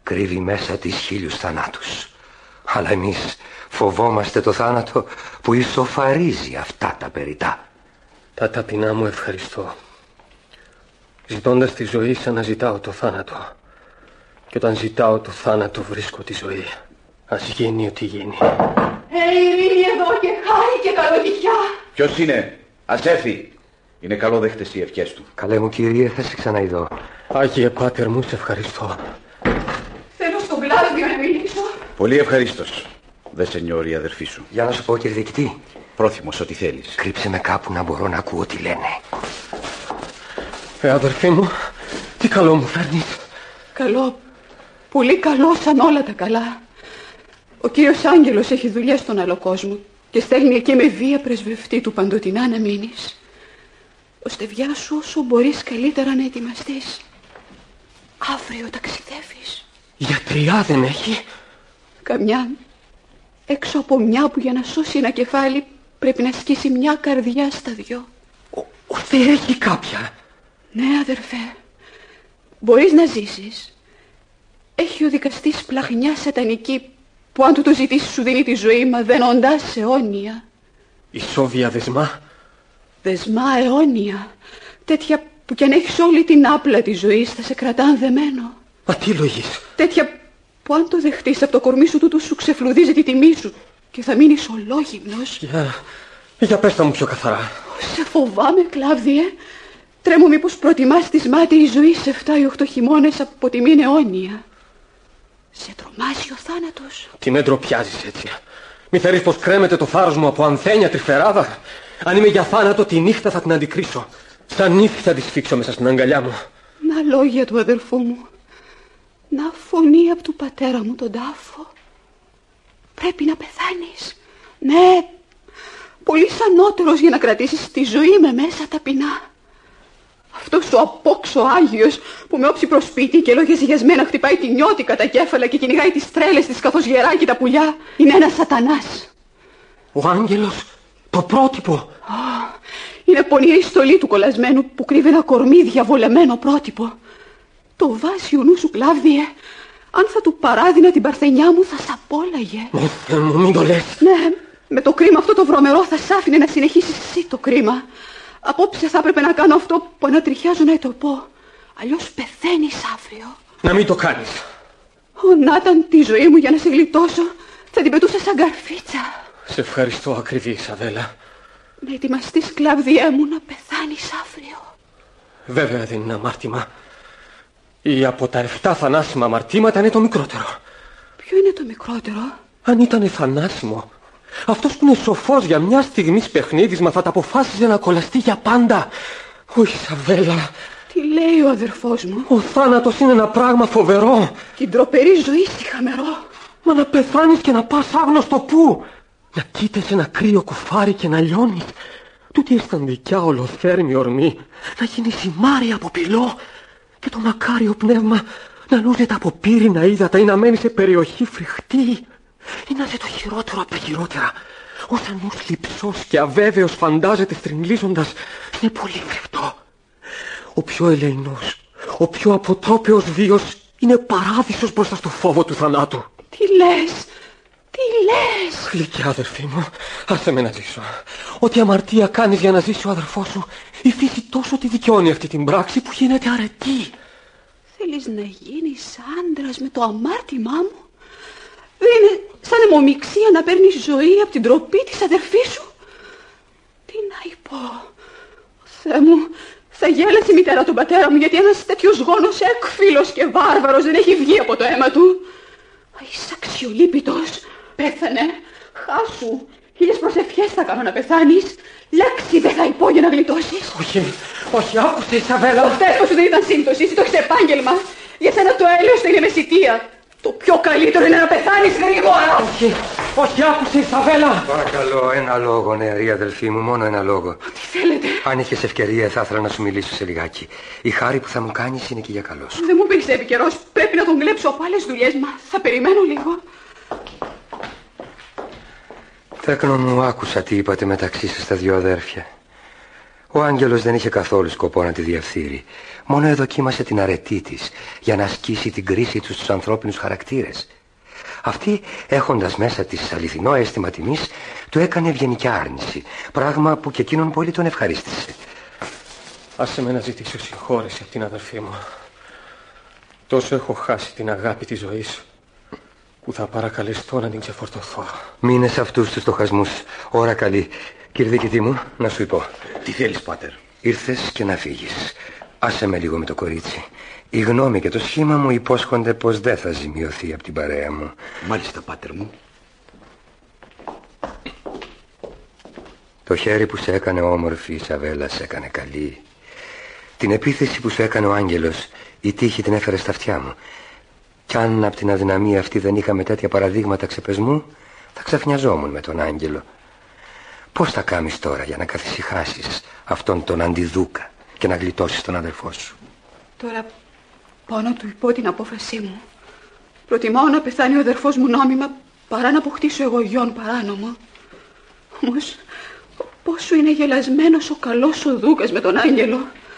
κρύβει μέσα της 1000 θανάτους. Αλλά εμείς φοβόμαστε το θάνατο που ισοφαρίζει αυτά τα περιτά. Τα ταπεινά μου ευχαριστώ. Ζητώντας τη ζωή σαν να ζητάω το θάνατο. Και όταν ζητάω το θάνατο βρίσκω τη ζωή. Ας γίνει ό,τι γίνει. Ειρήνη εδώ και χάρη και καλοτυχιά. Ποιος είναι? Ας έρθει. Είναι καλόδεχτες οι ευχές του. Καλέ μου Κύριε, θα σε ξαναειδώ. Άγιε Πάτερ μου, σε ευχαριστώ. Θέλω στον Κλάδιο να μιλήσω. Πολύ ευχαρίστως. Δεν σε νιώρει η αδερφή σου. Για να σου πω, κύριε διοικητή. Πρόθυμος ό,τι θέλεις. Κρύψε με κάπου να μπορώ να ακούω τι λένε. Αδερφή μου, τι καλό μου φέρνεις. Καλό, πολύ καλό σαν όλα τα καλά. Ο κύριος Άγγελος έχει δουλειά στον άλλο κόσμο και στέλνει εκεί με βία πρεσβευτή του παντοτινά να μείνεις. Ώστε βιάσου όσο μπορείς καλύτερα να ετοιμαστείς. Αύριο ταξιδεύεις. Γιατριά δεν έχει? Καμιά. Έξω από μια που για να σώσει ένα κεφάλι πρέπει να σκίσει μια καρδιά στα 2. Δεν έχει κάποια? Ναι, αδερφέ. Μπορείς να ζήσεις. Έχει ο δικαστής πλαχνιά σατανική που αν του το ζητήσεις σου δίνει τη ζωή μα δένοντάς αιώνια. Ισόβια δεσμά? Δεσμά αιώνια. Τέτοια που κι αν έχεις όλη την άπλα της ζωής θα σε κρατάν δεμένο. Μα τι λογείς? Τέτοια που αν το δεχτείς από το κορμί σου τούτου σου ξεφλουδίζει τη τιμή σου και θα μείνεις ολόγυμνος. Για πες τα μου πιο καθαρά. Σε φοβάμαι, Κλάβδιε. Τρέμω μήπως προτιμάς της μάταιης ζωής σε 7 ή 8 χειμώνες από τη μην αιώνια. Σε τρομάζει ο θάνατος. Τι με ντροπιάζεις έτσι? Μη θεωρείς πως κρέμεται το θάρρος μου από ανθένια τρυφεράδα? Αν είμαι για θάνατο τη νύχτα θα την αντικρίσω. Σαν νύφη θα τη σφίξω μέσα στην αγκαλιά μου. Να λόγια του αδερφού μου. Να φωνή από του πατέρα μου τον τάφο. Πρέπει να πεθάνεις. Ναι, πολύ ανώτερος για να κρατήσεις τη ζωή με μέσα ταπεινά. Αυτός ο απόξω Άγιος που με όψει προς σπίτι και λόγια ζυγιασμένα χτυπάει τη νιώτη κατά κέφαλα και κυνηγάει τις τρέλες της καθώς γεράκι τα πουλιά, είναι ένας σατανάς. Ο Άγγελος, το πρότυπο. Είναι πονηρή στολή του κολλασμένου που κρύβει ένα κορμί διαβολεμένο πρότυπο. Το βάζει ο νου σου, Κλάβδιε. Αν θα του παράδινα την παρθενιά μου θα σ' απόλαγε. Μην το λες. Ναι, με το κρίμα αυτό το βρωμερό θα σ' άφηνε να συνεχίσεις εσύ το κρίμα. Απόψε θα έπρεπε να κάνω αυτό που ανατριχιάζω να το πω. Αλλιώς πεθαίνεις αύριο. Να μην το κάνεις. Να ήταν τη ζωή μου για να σε γλιτώσω, θα την πετούσα σαν καρφίτσα. Σε ευχαριστώ ακριβή Ισαβέλα. Να ετοιμαστείς, Κλάβδιέ μου, να πεθάνεις αύριο. Βέβαια δεν είναι αμάρτημα. Ή από τα 7 θανάσιμα αμαρτήματα είναι το μικρότερο. Ποιο είναι το μικρότερο? Αν ήταν θανάσιμο, αυτός που είναι σοφός για μια στιγμής παιχνίδισμα θα τα αποφάσιζε να κολλαστεί για πάντα. Ο Ισαβέλα. Τι λέει ο αδερφός μου? Ο θάνατος είναι ένα πράγμα φοβερό. Την τροπερή ζωή στη χαμερό. Μα να πεθάνεις και να πας άγνωστο πού? Να κοίτες ένα κρύο κουφάρι και να λιώνεις. Τούτη αισθαντικιά ολοθέρμη ορμή. Να γίνει ζυμάρι από πυλό. Και το μακάριο πνεύμα να λούζεται από πύρινα ύδατα ή να μένει σε περιοχή φρικτή. Ή να ζει το χειρότερο από τα χειρότερα. Όταν νους λειψός και αβέβαιος φαντάζεται στριγγλίζοντας, είναι πολύ φρικτό. Ο πιο ελεηνός, ο πιο αποτρόπαιος βίος είναι παράδεισος μπροστά στο φόβο του θανάτου. Τι λες? Τι λες? Γλυκιά αδερφή μου, άσε με να ζήσω. Ό,τι αμαρτία κάνεις για να ζήσει ο αδερφός σου, η φύση τόσο τη δικαιώνει αυτή την πράξη που γίνεται αρετή. Θέλεις να γίνεις άντρας με το αμάρτημά μου? Δεν είναι σαν αιμομιξία να παίρνεις ζωή από την τροπή της αδερφής σου? Τι να πω? Θεέ μου, θα γέλασε η μητέρα του πατέρα μου γιατί ένας τέτοιος γόνος έκφυλος και βάρβαρος δεν έχει βγει από το αίμα του. Είσαι αξιολύπητος. Πέθανε. Χάσου. 1000 προσευχές θα κάνω να πεθάνεις. Λέξη δεν θα πω για να γλιτώσεις. Όχι, άκουσε Ισαβέλα. Ο τέστος σου δεν ήταν σύμπτωση, εσύ το έχεις επάγγελμα. Για σένα το έλεος θα είναι μεσητεία. Το πιο καλύτερο είναι να πεθάνεις γρήγορα. Όχι, άκουσε Ισαβέλα. Παρακαλώ, ένα λόγο, νεαρή αδελφή μου, μόνο ένα λόγο. Τι θέλετε? Αν είχες ευκαιρία θα ήθελα να σου μιλήσω σε λιγάκι. Η χάρη που θα μου κάνεις είναι και για καλό σου. Δεν μου περισσεύει καιρός. Πρέπει να τον κλέψω από άλλες δουλειές. Μα θα περιμένω λίγο. Τέκνο μου, άκουσα τι είπατε μεταξύ σας τα 2 αδέρφια. Ο άγγελος δεν είχε καθόλου σκοπό να τη διαφθείρει. Μόνο εδοκίμασε την αρετή της για να ασκήσει την κρίση του στους ανθρώπινους χαρακτήρες. Αυτή, έχοντας μέσα της αληθινό αίσθημα τιμής, του έκανε ευγενική άρνηση, πράγμα που και εκείνον πολύ τον ευχαρίστησε. Άσε με να ζητήσω συγχώρεση από την αδερφή μου. Τόσο έχω χάσει την αγάπη της ζωής που θα παρακαλεστώ να την ξεφορτωθώ. Μείνε σε αυτούς τους στοχασμούς. Ώρα καλή. Κύριε διοικητή μου, να σου πω. Τι θέλεις, πάτερ? Ήρθες και να φύγεις. Άσε με λίγο με το κορίτσι. Η γνώμη και το σχήμα μου υπόσχονται πως δεν θα ζημιωθεί από την παρέα μου. Μάλιστα, πάτερ μου. Το χέρι που σε έκανε όμορφη, Ισαβέλα, σε έκανε καλή. Την επίθεση που σου έκανε ο άγγελος, η τύχη την έφερε στα αυτιά μου. Κι αν από την αδυναμία αυτή δεν είχαμε τέτοια παραδείγματα ξεπεσμού, θα ξαφνιαζόμουν με τον άγγελο. Πώς θα κάνεις τώρα για να καθησυχάσεις αυτόν τον αντιδούκα και να γλιτώσεις τον αδερφό σου? Τώρα πάω να του πω την απόφασή μου. Προτιμάω να πεθάνει ο αδερφός μου νόμιμα παρά να αποκτήσω εγώ γιον παράνομο. Όμως πόσο είναι γελασμένος ο καλός ο Δούκας με τον άγγελο.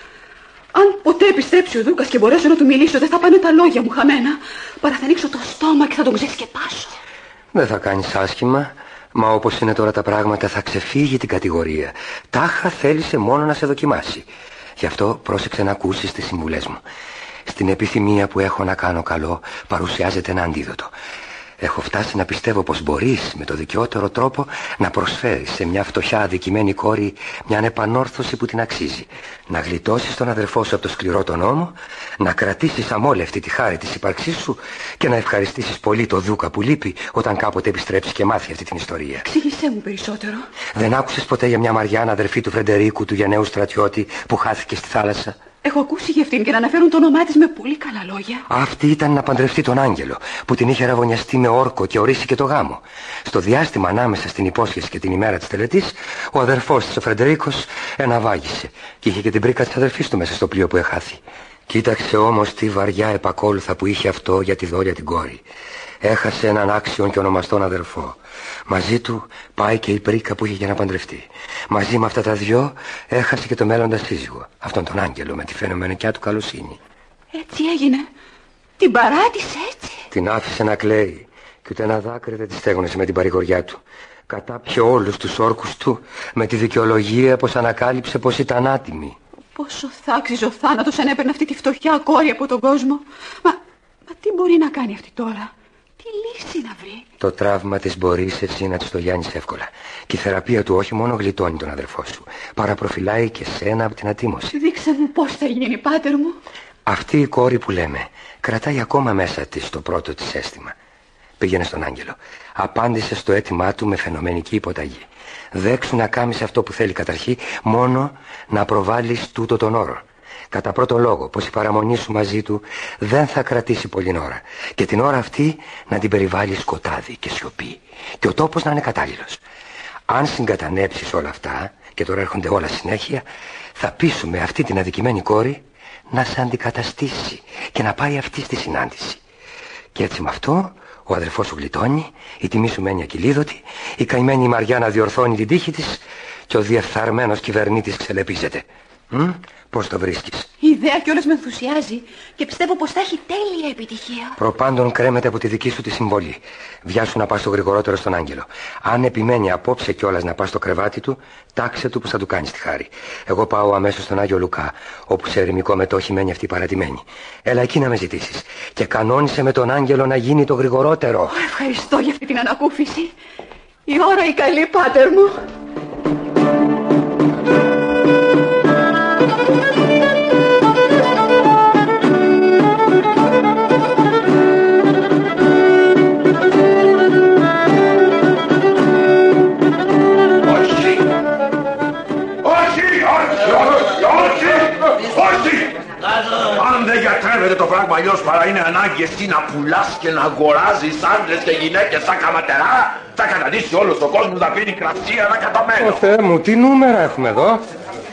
Αν ποτέ επιστρέψει ο Δούκας και μπορέσω να του μιλήσω, δεν θα πάνε τα λόγια μου χαμένα, παρά θα ανοίξω το στόμα και θα τον ξεσκεπάσω. Δεν θα κάνεις άσχημα, μα όπως είναι τώρα τα πράγματα θα ξεφύγει την κατηγορία. Τάχα θέλησε μόνο να σε δοκιμάσει. Γι' αυτό πρόσεξε να ακούσεις τις συμβουλές μου. Στην επιθυμία που έχω να κάνω καλό παρουσιάζεται ένα αντίδοτο. Έχω φτάσει να πιστεύω πως μπορείς με το δικαιότερο τρόπο να προσφέρεις σε μια φτωχιά αδικημένη κόρη μια επανόρθωση που την αξίζει. Να γλιτώσεις τον αδερφό σου από το σκληρό τον νόμο, να κρατήσεις αμόλευτη τη χάρη της ύπαρξής σου και να ευχαριστήσεις πολύ το Δούκα που λείπει όταν κάποτε επιστρέψει και μάθει αυτή την ιστορία. Εξήγησέ μου περισσότερο. Δεν άκουσες ποτέ για μια Μαριάννα, αδερφή του Φρεντερίκου, του γενναίου στρατιώτη που χάθηκε στη θάλασσα? Έχω ακούσει για αυτήν και να αναφέρουν το όνομά της με πολύ καλά λόγια. Αυτή ήταν να παντρευτεί τον άγγελο που την είχε ραβωνιαστεί με όρκο και ορίσει και το γάμο. Στο διάστημα ανάμεσα στην υπόσχεση και την ημέρα της τελετής, ο αδερφός της, ο Φρεντερίκος, εναβάγησε και είχε και την πρίκα της αδερφής του μέσα στο πλοίο που έχάθη. Κοίταξε όμως τι βαριά επακόλουθα που είχε αυτό για τη δόλια την κόρη. Έχασε έναν άξιον και ονομαστόν αδερφό. Μαζί του πάει και η πρίκα που είχε για να παντρευτεί. Μαζί με αυτά τα δυο έχασε και το μέλλοντα σύζυγο, αυτόν τον άγγελο με τη φαινομενικιά του καλοσύνη. Έτσι έγινε. Την παράτησε έτσι. Την άφησε να κλαίει και ούτε ένα δάκρυ δεν τη στέγνωσε με την παρηγοριά του. Κατάπιε όλους τους όρκους του με τη δικαιολογία πως ανακάλυψε πως ήταν άτιμη. Πόσο θα άξιζε ο θάνατος αν έπαιρνε αυτή τη φτωχιά κόρη από τον κόσμο. Μα τι μπορεί να κάνει αυτή τώρα? Τι λύση να βρει? Το τραύμα της μπορείς εσύ να της το λιάνεις εύκολα. Και η θεραπεία του όχι μόνο γλιτώνει τον αδερφό σου, παραπροφυλάει και σένα από την ατίμωση. Δείξε μου πώς θα γίνει, πάτερ μου. Αυτή η κόρη που λέμε κρατάει ακόμα μέσα της το πρώτο της αίσθημα. Πήγαινε στον άγγελο. Απάντησε στο αίτημά του με φαινομενική υποταγή. Δέξου να κάνεις αυτό που θέλει καταρχή, μόνο να προβάλλεις τούτο τον όρο. Κατά πρώτο λόγο πως η παραμονή σου μαζί του δεν θα κρατήσει πολλή ώρα. Και την ώρα αυτή να την περιβάλλει σκοτάδι και σιωπή. Και ο τόπος να είναι κατάλληλος. Αν συγκατανέψεις όλα αυτά, και τώρα έρχονται όλα συνέχεια, θα πείσουμε αυτή την αδικημένη κόρη να σε αντικαταστήσει και να πάει αυτή στη συνάντηση. Και έτσι με αυτό ο αδερφός σου γλιτώνει, η τιμή σου μένει ακυλίδωτη, η καημένη Μαριάννα διορθώνει την τύχη της και ο διεφθαρμένος κυβερνήτης ξελεπίζεται. Πώς το βρίσκεις? Η ιδέα κιόλας με ενθουσιάζει και πιστεύω πως θα έχει τέλεια επιτυχία. Προπάντων κρέμεται από τη δική σου τη συμβολή. Βιάσου να πας το γρηγορότερο στον άγγελο. Αν επιμένει απόψε κιόλας να πας στο κρεβάτι του, τάξε του πως θα του κάνεις τη χάρη. Εγώ πάω αμέσως στον Άγιο Λουκά, όπου σε ερημικό μετόχι μένει αυτή παρατημένη. Έλα εκεί να με ζητήσεις και κανόνισε με τον άγγελο να γίνει το γρηγορότερο. Ευχαριστώ για αυτή την ανακούφιση. Η ώρα η καλή, πάτερ μου. Αν δεν γιατρεύεται το πράγμα αλλιώς παρά είναι ανάγκη εσύ να πουλάς και να αγοράζεις άντρες και γυναίκες σαν καματερά, θα καταντήσει όλος ο κόσμος να πίνει κρασί ανακαταμένο. Ω Θεέ μου, τι νούμερα έχουμε εδώ?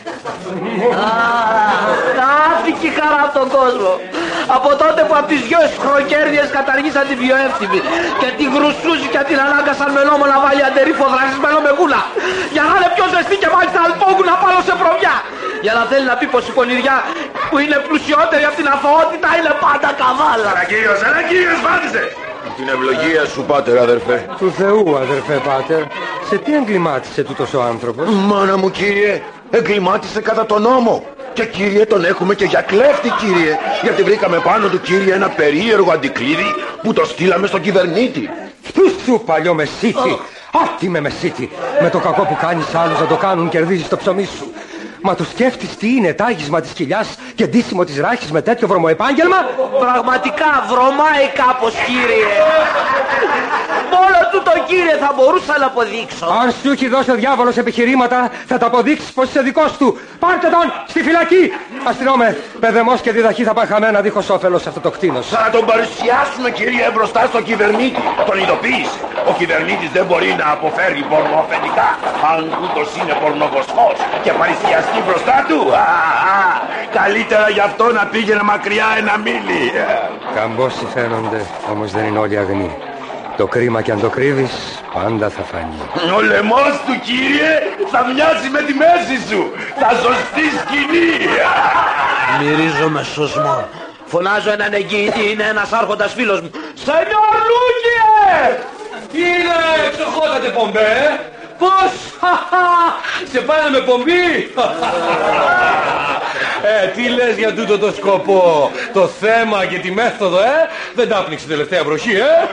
Χάθηκε η χαρά από τον κόσμο. Από τότε που από τις δυο χροκέρδιες καταργήσαν την πιο εύθυμη και την γρουσούζη και την ανάγκασαν με νόμο να βάλει αντερίφο δρασισμένο με γούλα για να είναι πιο ζεστή και μάλιστα αλπόγουνα πάνω σε προβιά. Για να θέλει να πει πως η πονηριά που είναι πλουσιότερη από την αθωότητα είναι πάντα καβάλα. Ανακύριος, βάτισε! Την ευλογία σου, πάτερ, αδερφέ. Του Θεού, αδερφέ πάτερ. Σε τι εγκλημάτισε τούτος ο άνθρωπος? Μάνα μου, κύριε, εγκλημάτισε κατά τον νόμο. Και κύριε, τον έχουμε και για κλέφτη, κύριε. Γιατί βρήκαμε πάνω του, κύριε, ένα περίεργο αντικλείδι που το στείλαμε στον κυβερνήτη. Σου παλιό μεσίτη. Άτιμε μεσίτη. Με το κακό που κάνεις άλλους να το κάνουν κερδίζεις το ψωμί σου. Μα το σκέφτης τι είναι τάγισμα της κοιλιάς και ντύσιμο της ράχης με τέτοιο βρωμοεπάγγελμα? Πραγματικά βρωμάει κάπως, κύριε. Μόνο του το, κύριε, θα μπορούσα να αποδείξω. Αν σου έχει δώσει ο διάβολος επιχειρήματα θα τα αποδείξεις πως είσαι δικός του. Πάρτε τον στη φυλακή. Αστυνόμε, παιδεμός και διδαχή θα πάει χαμένα δίχως όφελος αυτό το κτήνος. Θα τον παρουσιάσουμε, κύριε, μπροστά στον κυβερνήτη. Τον ειδοποίησε. Ο κυβερνήτης δεν μπορεί να αποφέρει πορνοαφεντικά αν ούτως είναι πορνοβοσχός και παρουσιαστεί μπροστά του. Καλύτερα γι' αυτό να πήγαινε μακριά ένα μίλι. Καμπόσοι φαίνονται, όμως δεν είναι όλοι αγνοί. Το κρίμα κι αν το κρύβεις, πάντα θα φανεί. Ο λαιμός του, κύριε, θα μοιάζει με τη μέση σου. Θα ζωστεί σκηνή. Μυρίζω με σωσμό. Φωνάζω έναν εγγυητή, είναι ένας άρχοντας φίλος μου. Σενιόρ Λούκιε! Τι είναι, εξοχότατε πομπέ? Πώς? Σε πάνε με πομπή? Τι λες για τούτο το σκοπό? Το θέμα και τη μέθοδο, δεν τα πνίξει τελευταία βροχή,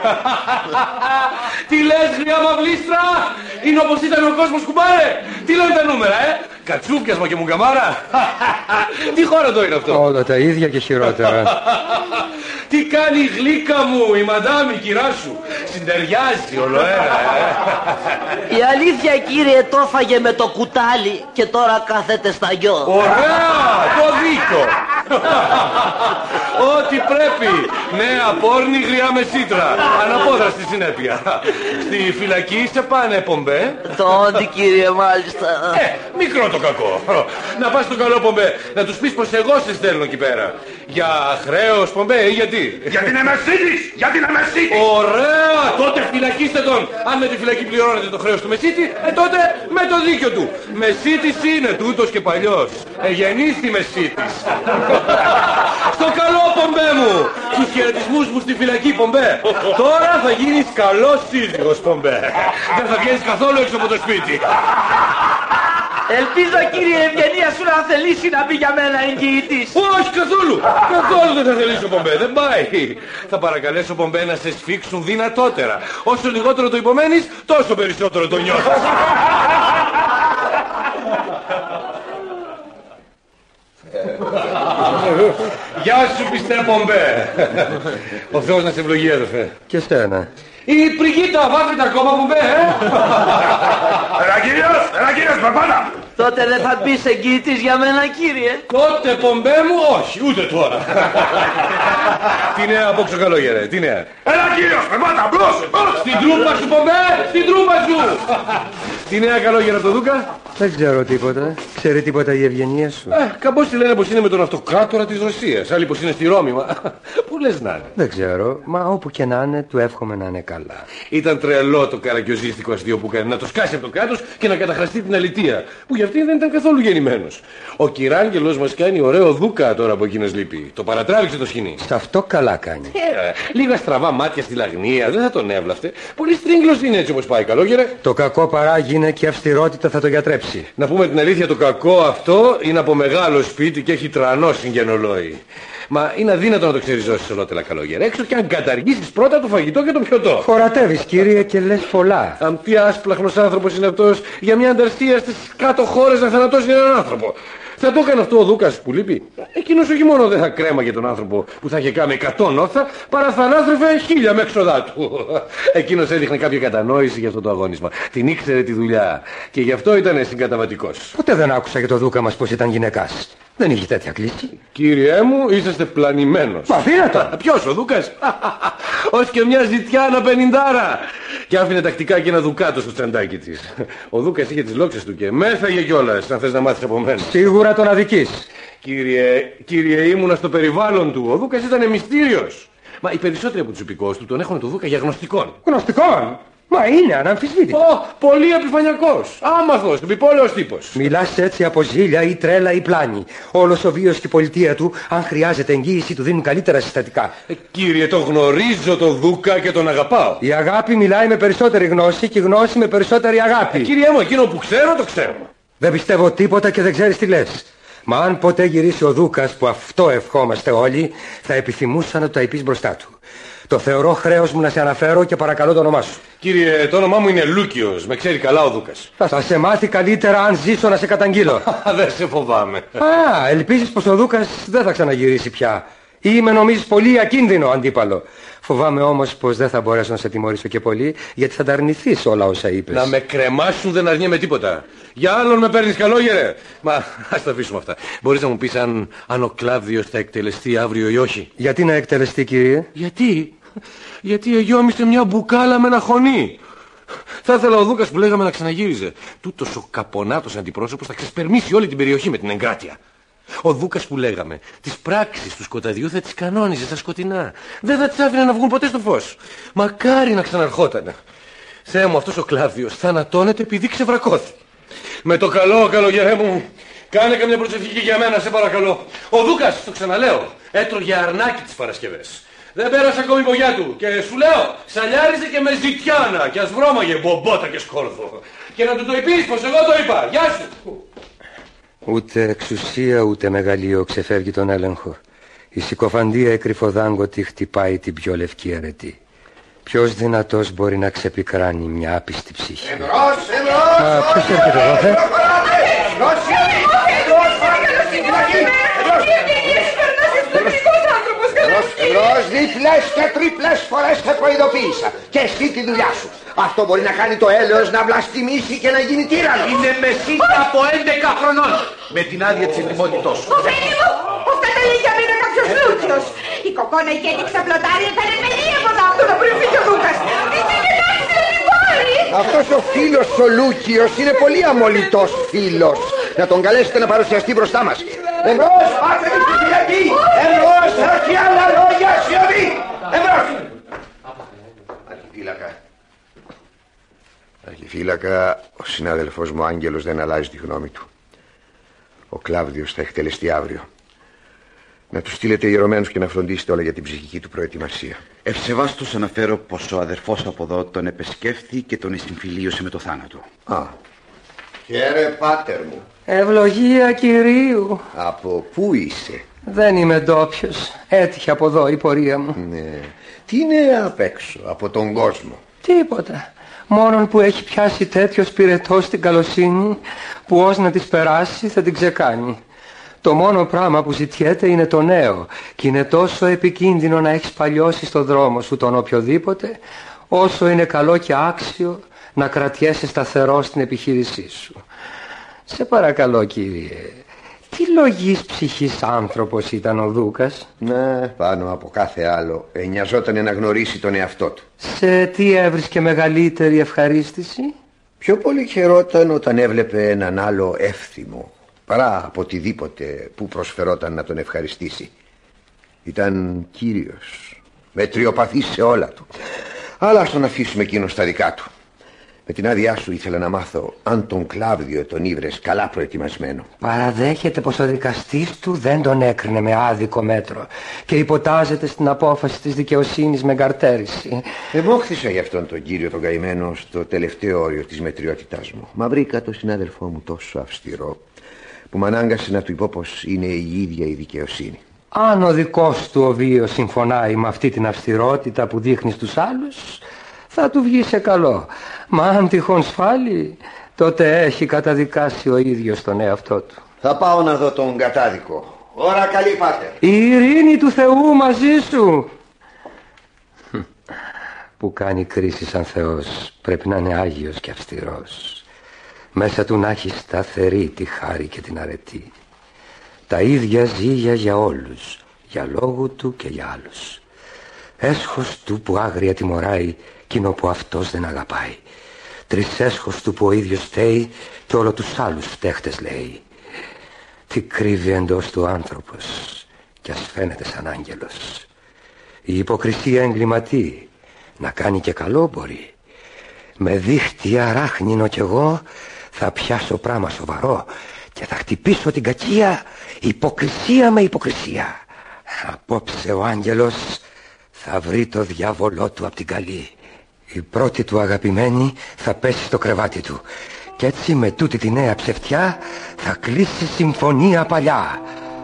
Τι λες, γριά μαυλίστρα? Είναι όπως ήταν ο κόσμος, κουμπάρε? Τι λένε τα νούμερα, Κατσούκιασμα και μουγκαμάρα? Τι χώρα το είναι αυτό? Όλα τα ίδια και χειρότερα. Τι κάνει η γλύκα μου, η μαντάμ, η κυρά σου? Συντεριάζει ολοένα, Η αλήθεια, κύριε, το έφαγε με το κουτάλι και τώρα κάθεται στα γιο. Ωραία, το δίκιο. Ό,τι πρέπει. Νέα πόρνη, γριά μεσίτρα. Αναπόδραστη συνέπεια. Στη φυλακή σε πάνε, πομπέ? Το όντι, κύριε, μάλιστα. Μικρό το κακό. Να πας στο καλό, πομπέ, να τους πεις πως εγώ σε στέλνω εκεί πέρα. Για χρέος, πομπέ, ή γιατί? Για την αμεσίτης! Για την αμεσίτης! Ωραία! Τότε φυλακίστε τον! Αν με τη φυλακή πληρώνετε το χρέος του Μεσίτη, τότε με το δίκιο του. Μεσίτης είναι τούτος και παλιός. Γεννήστη Μεσίτης. Στο καλό, πομπέ μου! Στους χαιρετισμούς μου στη φυλακή, πομπέ. Τώρα θα γίνεις καλός σύζυγος, πομπέ. Δεν θα βγαίνεις καθόλου έξω από το σπίτι. Ελπίζω, κύριε, η ευγενία σου να θελήσει να πει για μένα εγγυητής. Όχι, καθόλου. Καθόλου δεν θα θελήσω, πομπέ. Δεν πάει. Θα παρακαλέσω, πομπέ, να σε σφίξουν δυνατότερα. Όσο λιγότερο το υπομένεις, τόσο περισσότερο το νιώθεις. Γεια σου, πιστέ, πομπέ. Ο Θεός να σε ευλογεί, αδερφέ. Και στένα. Η Πριγίτα βάφεται ακόμα, πομπέ, Έλα κύριος, παπάτα. Τότε δεν θα μπεις εγγυητής για μένα, κύριε? Τότε, πομπέ μου, όχι, ούτε τώρα. Τι νέα απόξω καλόγερε, τι νέα? Έλα κύριος, παπάτα, μπρος. Στην τρούπα σου, πομπέ, στην τρούπα σου. Τι νέα καλόγερα από το Δούκα? Δεν ξέρω τίποτα. Ξέρει τίποτα η ευγενία σου? Καμπόσοι λένε πως είναι με τον αυτοκράτορα της Ρωσίας. Άλλοι πως είναι στη Ρώμη. Πού λες να είναι? Δεν ξέρω. Μα όπου και να είναι, του εύχομαι να είναι καλά. Ήταν τρελό το καραγκιόζιστικο αστείο που έκανε. Να το σκάσει από το κράτος και να καταχραστεί την αλητεία. Που για αυτήν δεν ήταν καθόλου γεννημένος. Ο Κυράγγελος μας κάνει ωραίο Δούκα τώρα που εκείνος λείπει. Το παρατράβηξε το σκηνή. Σε αυτό καλά κάνει. Λίγα στραβά μάτια στη λαγνία. Δεν θα τον έβλαφτε. Πολύ στρίγγλος είναι έτσι όπως πάει, καλόγερε. Το κακό παράγει και αυστηρότητα θα το γιατρέψει. Να πούμε την αλήθεια, το κακό αυτό είναι από μεγάλο σπίτι και έχει τρανό συγγενολόι. Μα είναι αδύνατο να το ξεριζώσεις ολότελα, καλόγερε. Έξω και αν καταργήσεις πρώτα το φαγητό και το πιωτό. Χωρατεύεις, κύριε, και λες πολλά. Αν τι άσπλαχνος άνθρωπος είναι αυτός για μια ανταρσία στις κάτω χώρες να θανατώσει έναν άνθρωπο. Θα το έκανε αυτό ο Δούκας που λείπει. Εκείνος όχι μόνο δεν θα κρέμαγε τον άνθρωπο που θα είχε κάνει 100 νόθα, παρά θα ανάθρεφε 1000 με έξοδά του. Εκείνος έδειχνε κάποια κατανόηση για αυτό το αγώνισμα. Την ήξερε τη δουλειά και γι' αυτό ήταν συγκαταβατικός. Ποτέ δεν άκουσα για το Δούκα μας πως ήταν γυναικάς. Δεν είχε τέτοια κλίση. Κύριέ μου, είσαστε πλανημένος. Μα δύνατο. Ποιος, ο Δούκας? Ως και μια ζητιά ανά 50. και άφηνε τακτικά και ένα δουκάτο στο τσαντάκι της. Ο Δούκας είχε τις λόξες του και μέθαγε κιόλας, αν θες να μάθεις από μένα. Σίγουρα τον αδικείς. Κύριε, ήμουνα στο περιβάλλον του. Ο Δούκας ήταν μυστήριος. Μα οι περισσότεροι από τους υπηκόους του τον έχουν τον Δούκα για γνωστικόν. Γνωστικόν? Μα είναι αναμφισβήτητο. Πολύ επιφανειακός, άμαθος, επιπόλαιος τύπος. Μιλάς έτσι από ζήλια ή τρέλα ή πλάνη. Όλος ο βίος και η πολιτεία του, αν χρειάζεται εγγύηση, του δίνουν καλύτερα συστατικά. Κύριε, τον γνωρίζω τον Δούκα και τον αγαπάω. Η αγάπη μιλάει με περισσότερη γνώση και η γνώση με περισσότερη αγάπη. Κύριε μου, εκείνο που ξέρω το ξέρω. Δεν πιστεύω τίποτα και δεν ξέρεις τι λες. Μα αν ποτέ γυρίσει ο Δούκας, που αυτό ευχόμαστε όλοι, θα επιθυμούσα να το τα πεις μπροστά του. Το θεωρώ χρέος μου να σε αναφέρω και παρακαλώ το όνομά σου. Κύριε, το όνομά μου είναι Λούκιος. Με ξέρει καλά ο Δούκας. Θα σε μάθει καλύτερα αν ζήσω να σε καταγγείλω. Δεν σε φοβάμαι. Ελπίζεις πως ο Δούκας δεν θα ξαναγυρίσει πια. Ή με νομίζεις πολύ ακίνδυνο αντίπαλο. Φοβάμαι όμως πως δεν θα μπορέσω να σε τιμωρήσω και πολύ, γιατί θα τα αρνηθείς όλα όσα είπες. Να με κρεμάσουν δεν αρνιέμαι τίποτα. Για άλλον με παίρνεις καλόγερε. Μα ας τα αφήσουμε αυτά. Μπορείς να μου πεις αν ο Κλάβδιος θα εκτελεστεί αύριο ή όχι? Γιατί να εκτελεστεί, κύριε? Γιατί εγιώμισε μια μπουκάλα με ένα χωνί. Θα ήθελα ο Δούκας που λέγαμε να ξαναγύριζε. Τούτος ο καπονάτος αντιπρόσωπος θα ξεσπερμίσει όλη την περιοχή με την εγκράτεια. Ο Δούκας που λέγαμε, τις πράξεις του σκοταδιού θα τις κανόνιζε στα σκοτεινά. Δεν θα τις άφηνε να βγουν ποτέ στο φως. Μακάρι να ξαναρχότανε. Θεέ μου, αυτός ο Κλάβδιος θανατώνεται επειδή ξεβρακώθη. Με το καλό, καλογερέ μου, κάνε καμιά προσευχή για μένα, σε παρακαλώ. Ο Δούκας, το ξαναλέω, έτρωγε αρνάκι τις Παρασκευές. Δεν πέρασε ακόμη η μπογιά του και σου λέω, σαλιάριζε και με ζητιάνα και ασβρώμαγε μπομπότα και σκόρδο. Και να του το είπεις πως εγώ το είπα. Γεια σου. Ούτε εξουσία ούτε μεγαλείο ξεφεύγει τον έλεγχο. Η συκοφαντία εκρυφοδάγκωτη χτυπάει την πιο λευκή αρετή. Ποιος δυνατός μπορεί να ξεπικράνει μια άπιστη ψυχή? Εμπρός! Ποιος έρχεται εδώ, Εμπρός, διπλές και τρίπλες φορές θα προειδοποίησα. Και εσύ τη δουλειά σου. Αυτό μπορεί να κάνει το έλεος να βλαστημίσει και να γίνει τύρανος. Είναι μεσίτα από 11 χρονών. Με την άδεια της ετοιμότητός σου. Ο Φένι μου, αυτά τα λίγια μου είναι κάποιος Λούκιος. Η κοκόνα και η ξαπλωτάρια θα είναι παιδί από δάκτυλο πριν φύγει ο Δούκας. Είστε κοιτάξτε την πόλη. Αυτός ο φίλος ο Λούκιος είναι πολύ αμολυτός φίλος. Να τον καλέσετε να παρουσιαστεί μπροστά μας. Εμπρός, πάτε τη φυλακή. Εμπρός, όχι άλλα λόγια, σιωπή. Εμπρός. Αρχιφύλακα, ο συνάδελφός μου Άγγελος δεν αλλάζει τη γνώμη του. Ο Κλάβδιος θα εκτελεστεί αύριο. Να του στείλετε ιερωμένους και να φροντίσετε όλα για την ψυχική του προετοιμασία. Ευσεβάστως αναφέρω πως ο αδερφός από εδώ τον επεσκέφθη και τον συμφιλίωσε με το θάνατο. Χαίρε πάτερ μου. Ευλογία Κυρίου. Από πού είσαι? Δεν είμαι ντόπιος. Έτυχε από εδώ η πορεία μου. Ναι. Τι είναι απ' έξω, από τον κόσμο? Τίποτα. Μόνον που έχει πιάσει τέτοιος πυρετός στην καλοσύνη που ως να της περάσει θα την ξεκάνει. Το μόνο πράγμα που ζητιέται είναι το νέο και είναι τόσο επικίνδυνο να έχεις παλιώσει στο δρόμο σου τον οποιοδήποτε, όσο είναι καλό και άξιο να κρατιέσαι σταθερό στην επιχείρησή σου. Σε παρακαλώ, κύριε, τι λογής ψυχής άνθρωπος ήταν ο Δούκας? Ναι, πάνω από κάθε άλλο νοιαζόταν να γνωρίσει τον εαυτό του. Σε τι έβρισκε μεγαλύτερη ευχαρίστηση? Πιο πολύ χαιρόταν όταν έβλεπε έναν άλλο εύθυμο παρά από οτιδήποτε που προσφερόταν να τον ευχαριστήσει. Ήταν κύριος, μετριοπαθής σε όλα του. Αλλά ας τον αφήσουμε εκείνο στα δικά του. Με την άδειά σου ήθελα να μάθω αν τον Κλάβδιο τον ήβρες καλά προετοιμασμένο. Παραδέχεται πως ο δικαστής του δεν τον έκρινε με άδικο μέτρο και υποτάζεται στην απόφαση της δικαιοσύνης με εγκαρτέρηση. Εμόχθησα γι' αυτόν τον κύριο τον καημένο στο τελευταίο όριο της μετριότητάς μου. Μα βρήκα τον συνάδελφό μου τόσο αυστηρό που με ανάγκασε να του πω πως είναι η ίδια η δικαιοσύνη. Αν ο δικός του ο βίος συμφωνάει με αυτή την αυστηρότητα που δείχνει στους άλλους, θα του βγει σε καλό. Μα αν τυχόν σφάλει, τότε έχει καταδικάσει ο ίδιος τον εαυτό του. Θα πάω να δω τον κατάδικο. Ώρα καλή, πάτερ. Η ειρήνη του Θεού μαζί σου. Που κάνει κρίση σαν Θεός πρέπει να είναι άγιος και αυστηρός. Μέσα του να έχει σταθερή τη χάρη και την αρετή. Τα ίδια ζύγια για όλους, για λόγου του και για άλλους. Έσχος του που άγρια τιμωράει κοινό που αυτός δεν αγαπάει. Τρισέσχος του που ο ίδιος φταίει και όλο τους άλλους φταίχτες λέει. Τι κρύβει εντός του άνθρωπος κι ας φαίνεται σαν άγγελος. Η υποκρισία εγκληματεί, να κάνει και καλό μπορεί. Με δίχτυ αράχνινο κι εγώ θα πιάσω πράμα σοβαρό και θα χτυπήσω την κακία υποκρισία με υποκρισία. Απόψε ο άγγελος θα βρει το διάβολό του απ' την καλή. Η πρώτη του αγαπημένη θα πέσει στο κρεβάτι του κι έτσι με τούτη τη νέα ψευτιά θα κλείσει συμφωνία παλιά.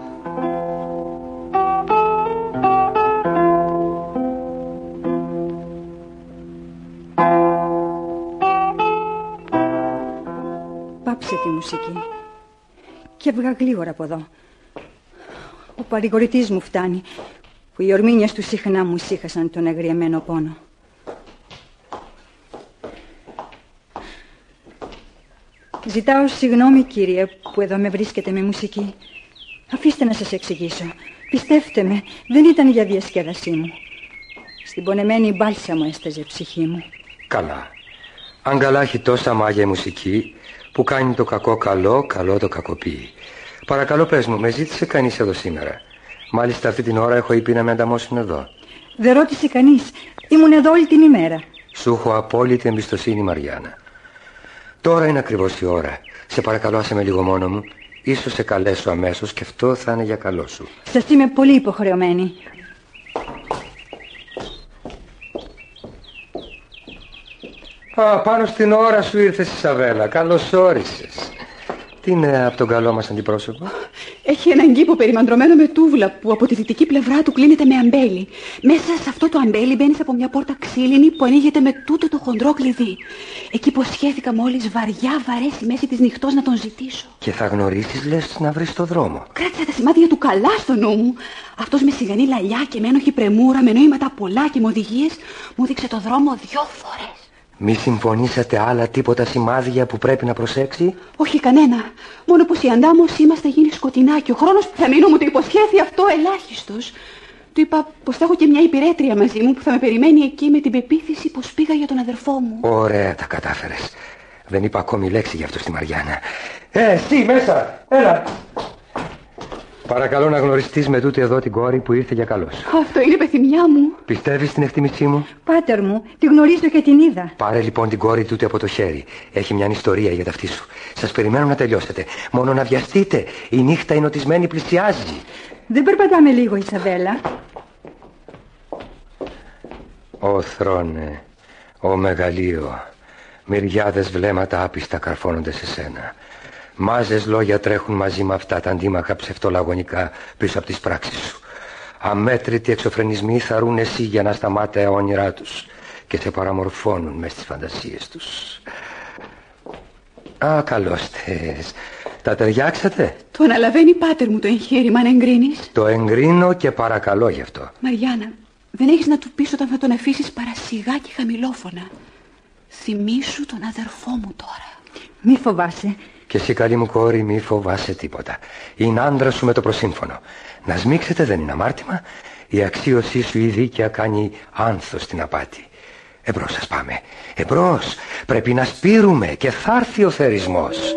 Πάψε τη μουσική και έβγα γλίγορα από εδώ. Ο παρηγορητής μου φτάνει που οι ορμήνιες του συχνά μου ησύχασαν τον αγριεμένο πόνο. Ζητάω συγγνώμη, κύριε, που εδώ με βρίσκετε με μουσική. Αφήστε να σας εξηγήσω. Πιστέψτε με, δεν ήταν για διασκέδασή μου. Στην πονεμένη μπάλσαμο έσταζε ψυχή μου. Καλά. Αν καλά έχει τόσα μάγια η μουσική που κάνει το κακό καλό, καλό το κακοποιεί. Παρακαλώ πες μου, με ζήτησε κανείς εδώ σήμερα? Μάλιστα αυτή την ώρα έχω πει να με ανταμώσουν εδώ. Δεν ρώτησε κανείς. Ήμουν εδώ όλη την ημέρα. Σου έχω απόλυτη εμπιστοσύνη, Μαριάννα. Τώρα είναι ακριβώς η ώρα. Σε παρακαλώ, άσε με λίγο μόνο μου. Ίσως σε καλέσω αμέσως και αυτό θα είναι για καλό σου. Σας είμαι πολύ υποχρεωμένη. Πάνω στην ώρα σου ήρθες, Ισαβέλα. Καλώς όρισες. Τι είναι από τον καλό μας αντιπρόσωπο? Έχει έναν κήπο περιμαντρωμένο με τούβλα που από τη δυτική πλευρά του κλείνεται με αμπέλι. Μέσα σε αυτό το αμπέλι μπαίνεις από μια πόρτα ξύλινη που ανοίγεται με τούτο το χοντρό κλειδί. Εκεί υποσχέθηκα μόλις βαριά βαρέσει μέση της νυχτός να τον ζητήσω. Και θα γνωρίσεις, λες, να βρεις το δρόμο. Κράτησα τα σημάδια του καλά στο νου μου. Αυτός με σιγανή λαλιά και με ένοχη πρεμούρα, με νοήματα πολλά και με οδηγίες, μου δείξε το δρόμο 2 φορές. Μη συμφωνήσατε άλλα τίποτα σημάδια που πρέπει να προσέξει? Όχι κανένα. Μόνο πως η αντάμωσή μας θα γίνει σκοτεινά και ο χρόνος που θα μείνω μου το υποσχέθη αυτό ελάχιστος. Του είπα πως θα έχω και μια υπηρέτρια μαζί μου που θα με περιμένει εκεί με την πεποίθηση πως πήγα για τον αδερφό μου. Ωραία τα κατάφερες. Δεν είπα ακόμη λέξη για αυτό στη Μαριάννα. Εσύ μέσα, έλα. Παρακαλώ να γνωριστείς με τούτη εδώ την κόρη που ήρθε για καλός. Αυτό είναι πεθυμιά μου. Πιστεύεις στην εκτίμησή μου? Πάτερ μου, τη γνωρίζω και την είδα. Πάρε λοιπόν την κόρη τούτη από το χέρι. Έχει μια ιστορία για ταυτή σου. Σας περιμένω να τελειώσετε. Μόνο να βιαστείτε. Η νύχτα η νοτισμένη πλησιάζει. Δεν περπατάμε λίγο, Ισαβέλα? Ω θρόνε, ω μεγαλείο, μυριάδες βλέμματα άπιστα καρφώνονται σε σένα. Μάζες λόγια τρέχουν μαζί με αυτά τα αντίμαχα ψευτολαγωνικά πίσω από τις πράξεις σου. Αμέτρητοι εξωφρενισμοί θαρούν εσύ για να σταμάτα όνειρά τους και σε παραμορφώνουν μες στις φαντασίες τους. Καλώς τες. Τα ταιριάξατε? Το αναλαβαίνει, πάτερ μου, το εγχείρημα, αν εγκρίνεις? Το εγκρίνω και παρακαλώ γι' αυτό. Μαριάννα, δεν έχεις να του πεις όταν θα τον αφήσεις παρασιγά και χαμηλόφωνα. Θυμήσου τον αδερφό μου τώρα. Μη φοβάσαι. Και εσύ, καλή μου κόρη, μη φοβάσαι τίποτα. Είναι άντρα σου με το προσύμφωνο. Να σμίξετε δεν είναι αμάρτημα. Η αξίωσή σου η δίκαια κάνει άνθος στην απάτη. Εμπρός σας πάμε. Εμπρός. Πρέπει να σπείρουμε και θα έρθει ο θερισμός.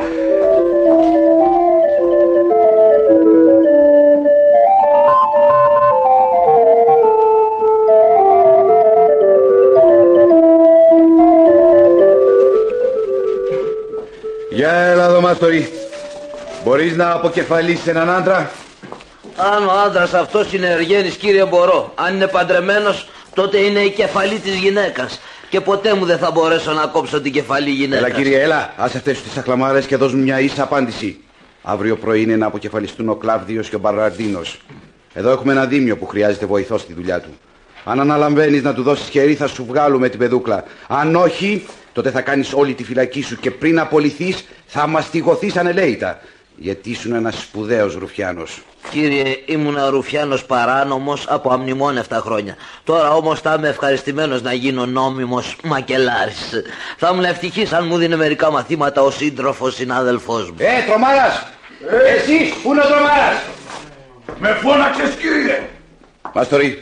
Για έλα εδώ, Μάστορη. Μπορείς να αποκεφαλίσεις έναν άντρα? Αν ο άντρας αυτός είναι εργένης, κύριε, μπορώ. Αν είναι παντρεμένος, τότε είναι η κεφαλή της γυναίκας. Και ποτέ μου δεν θα μπορέσω να κόψω την κεφαλή γυναίκας. Έλα, κύριε, έλα. Άσε αυτές τις αχλαμάρες και δώσ' μου μια ίσα απάντηση. Αύριο πρωί είναι να αποκεφαλιστούν ο Κλάβδιος και ο Μπαραρντίνος. Εδώ έχουμε ένα δήμιο που χρειάζεται βοηθό στη δουλειά του. Αν αναλαμβάνεις να του δώσεις χέρι, θα σου βγάλουμε την πεδούκλα. Αν όχι, τότε θα κάνεις όλη τη φυλακή σου και πριν απολυθείς θα μαστιγωθείς ανελαίητα. Γιατί ήσουν ένας σπουδαίος ρουφιάνος. Κύριε, ήμουν ρουφιάνος παράνομος από αμνημόνευτα χρόνια. Τώρα όμως θα είμαι ευχαριστημένος να γίνω νόμιμος μακελάρης. Θα ήμουν ευτυχής αν μου δίνει μερικά μαθήματα ο σύντροφος συνάδελφός μου. Τρομάρας! Εσείς, πού είναι ο Τρομάρας? Με φώναξες, κύριε! Μάστορη,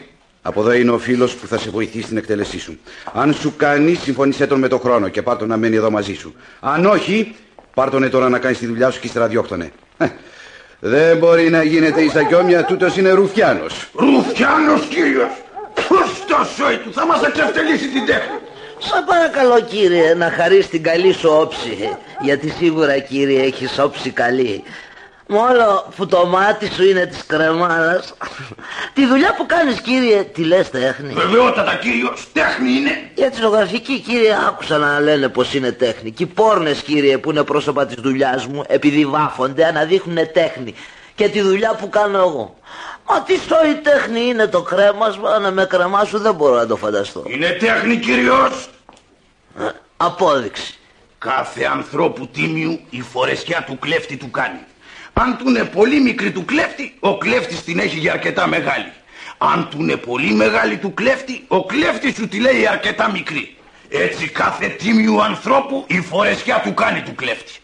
Από εδώ είναι ο φίλος που θα σε βοηθήσει στην εκτέλεσή σου. Αν σου κάνει, συμφωνήσέ τον με τον χρόνο και πάρ' τον να μένει εδώ μαζί σου. Αν όχι, πάρ' τον τώρα να κάνεις τη δουλειά σου και ύστερα διώκτονε. Δεν μπορεί να γίνεται ίσα κι όμοια, τούτος είναι Ρουφιάνος. Ρουφιάνος, κύριος! Πώς το σόι του, θα μας εξευτελίσει την τέχνη. Σας παρακαλώ, κύριε, να χαρείς την καλή σου όψη. Γιατί σίγουρα, κύριε, έχεις όψη καλή. Μόνο που το μάτι σου είναι της κρεμάλας. Τη δουλειά που κάνεις, κύριε, τη λες τέχνη? Βεβαιότατα, κύριος, τέχνη είναι. Για τη ζωγραφική, κύριε, άκουσα να λένε πως είναι τέχνη. Και οι πόρνες, κύριε, που είναι πρόσωπα της δουλειάς μου, επειδή βάφονται, αναδείχνουνε τέχνη. Και τη δουλειά που κάνω εγώ. Μα τι σόη τέχνη είναι το κρέμασμα, να με κρεμάσου δεν μπορώ να το φανταστώ. Είναι τέχνη, κύριος. Απόδειξη. Κάθε ανθρώπου τίμιου η φορεσιά του κλέφτη του κάνει. Αν του είναι πολύ μικρή του κλέφτη, ο κλέφτης την έχει για αρκετά μεγάλη. Αν του είναι πολύ μεγάλη του κλέφτη, ο κλέφτης σου τη λέει αρκετά μικρή. Έτσι κάθε τίμιου ανθρώπου η φορεσιά του κάνει του κλέφτη.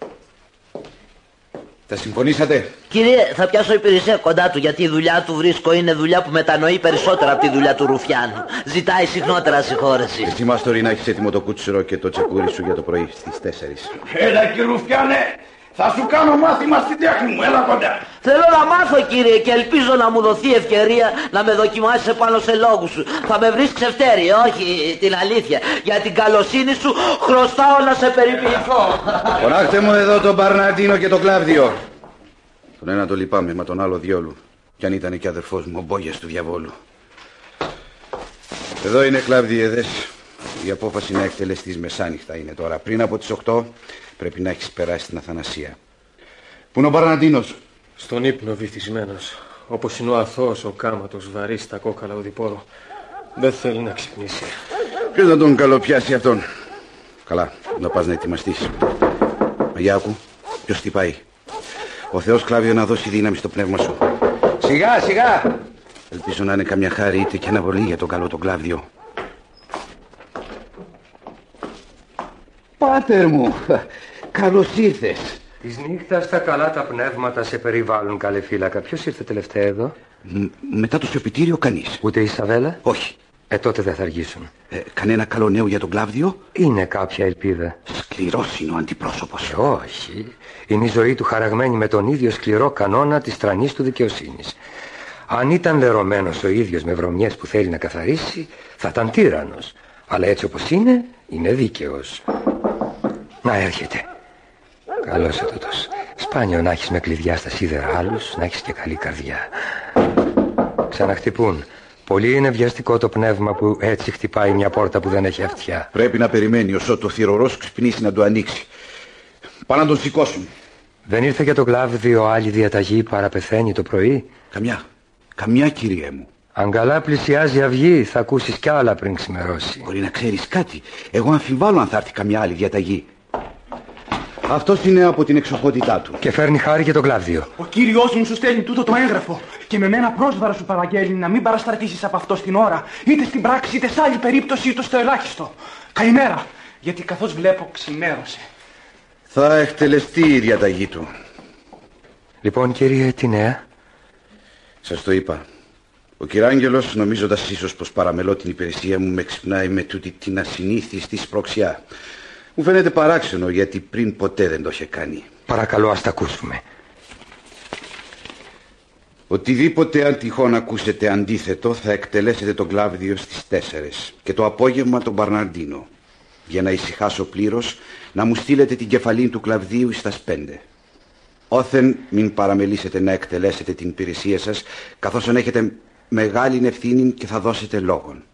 Θα συμφωνήσατε? Κύριε, θα πιάσω υπηρεσία κοντά του, γιατί η δουλειά του βρίσκω είναι δουλειά που μετανοεί περισσότερα από τη δουλειά του Ρουφιάνου. Ζητάει συχνότερα συγχώρεση. Εσύ μας τώρα να έχεις έτοιμο το κούτσιρο και το τσεκούρι σου για το πρωί στις 4. Έλα, κύριε Ρουφιάνε, θα σου κάνω μάθημα στην τέχνη μου, έλα κοντά. Θέλω να μάθω, κύριε, και ελπίζω να μου δοθεί ευκαιρία να με δοκιμάσεις επάνω σε λόγους σου. Θα με βρεις ξεφτέρι, όχι την αλήθεια. Για την καλοσύνη σου χρωστάω να σε περιποιηθώ. Φωνάχτε μου εδώ τον Μπαρναντίνο και τον Κλάβδιο. Τον ένα το λυπάμαι, μα τον άλλο διόλου. Κι αν ήταν και αδερφός μου, ο Μπόγιας του διαβόλου. Εδώ είναι, Κλάβδιε, δες. Η απόφαση να εκτελεστείς μεσάνυχτα είναι τώρα. Πριν από τις 8 πρέπει να έχεις περάσει την Αθανασία. Πού είναι ο Μπαρναντίνος? Στον ύπνο βυθισμένος. Όπως είναι ο αθώος ο κάματος βαρύς στα κόκαλα οδηπόρο. Δεν θέλει να ξυπνήσει. Ποιος να τον καλοπιάσει αυτόν? Καλά, να πας να ετοιμαστείς. Μαγιάκου, ποιος χτυπάει? Ο Θεός, Κλάβιο, να δώσει δύναμη στο πνεύμα σου. Σιγά, σιγά. Ελπίζω να είναι καμιά χάρη είτε και αναβολή για τον καλό τον Κλάβδιο. Πάτερ μου, καλώς ήρθες. Της νύχτας τα καλά τα πνεύματα σε περιβάλλουν, καλέ φύλακα. Ποιος ήρθε τελευταία εδώ? Μετά το σιωπητήριο κανείς. Ούτε η Σαβέλα? Όχι. Τότε δεν θα αργήσουν. Κανένα καλό νέο για τον Κλάβδιο? Είναι κάποια ελπίδα. Σκληρός είναι ο αντιπρόσωπος. Όχι. Είναι η ζωή του χαραγμένη με τον ίδιο σκληρό κανόνα της τρανής του δικαιοσύνης. Αν ήταν λερωμένος ο ίδιος με βρωμιές που θέλει να καθαρίσει, θα ήταν τύραννος. Αλλά έτσι όπως είναι, είναι δίκαιος. Να έρχεται. Καλώς ετούτος. Σπάνιο να έχεις με κλειδιά στα σίδερα άλλους, να έχεις και καλή καρδιά. Ξαναχτυπούν. Πολύ είναι βιαστικό το πνεύμα που έτσι χτυπάει μια πόρτα που δεν έχει αυτιά. Πρέπει να περιμένει όσο το θηρορός ξυπνήσει να το ανοίξει. Πάνε να τον σηκώσουν. Δεν ήρθε για το Κλάβδιο άλλη διαταγή παρά πεθαίνει το πρωί? Καμιά, κύριε μου. Αν καλά πλησιάζει η αυγή, θα ακούσεις κι άλλα πριν ξημερώσει. Μπορεί να ξέρεις κάτι. Εγώ αμφιβάλλω αν θα έρθει καμιά άλλη διαταγή. Αυτός είναι από την εξοχότητά του. Και φέρνει χάρη και τον Κλάβδιο. Ο κύριος μου σου στέλνει τούτο το έγγραφο. Και με μένα πρόσβαρα σου παραγγέλνει να μην παραστρατήσεις από αυτό στην ώρα, είτε στην πράξη είτε σε άλλη περίπτωση, είτε στο ελάχιστο. Καλημέρα, γιατί καθώς βλέπω ξημέρωσε. Θα εκτελεστεί η διαταγή του. Λοιπόν, κύριε, τι νέα? Σας το είπα. Ο κυράγγελος, νομίζοντας ίσως πως παραμελώ την υπηρεσία μου, με ξυπνάει με τούτη την ασυνήθιστη σπροξιά. Μου φαίνεται παράξενο, γιατί πριν ποτέ δεν το είχε κάνει. Παρακαλώ, ας τα ακούσουμε. Οτιδήποτε αν τυχόν ακούσετε αντίθετο, θα εκτελέσετε τον Κλάβδιο στις 4 και το απόγευμα τον Μπαρναντίνο. Για να ησυχάσω πλήρως, να μου στείλετε την κεφαλή του Κλαβδίου στις 5. Όθεν μην παραμελήσετε να εκτελέσετε την υπηρεσία σας, καθώς έχετε μεγάλη ευθύνη και θα δώσετε λόγον.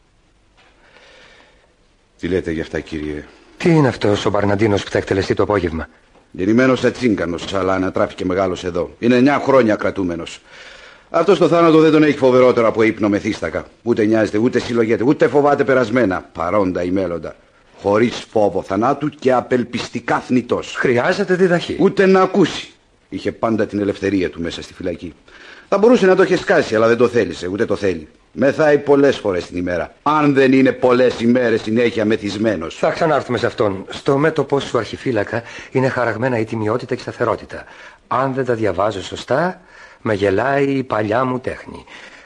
Τι λέτε γι' αυτά, κύριε? Τι είναι αυτός ο Μπαρναντίνος που θα εκτελεστεί το απόγευμα? Γεννημένος ατσίγκανος, αλλά ανατράφηκε μεγάλος εδώ. Είναι 9 χρόνια κρατούμενος. Αυτός το θάνατο δεν τον έχει φοβερότερο από ύπνο μεθύστακα. Ούτε νοιάζεται, ούτε συλλογέται, ούτε φοβάται περασμένα, παρόντα ή μέλλοντα. Χωρίς φόβο θανάτου και απελπιστικά θνητός. Χρειάζεται διδαχή. Ούτε να ακούσει. Είχε πάντα την ελευθερία του μέσα στη φυλακή. Θα μπορούσε να το είχε σκάσει, αλλά δεν το θέλησε, ούτε το θέλει. Μεθάει πολλές φορές την ημέρα. Αν δεν είναι πολλές ημέρες συνέχεια μεθυσμένος. Θα ξανάρθουμε σε αυτόν. Στο μέτωπο σου, αρχιφύλακα, είναι χαραγμένα η τιμιότητα και η σταθερότητα. Αν δεν τα διαβάζω σωστά, με γελάει η παλιά μου τέχνη.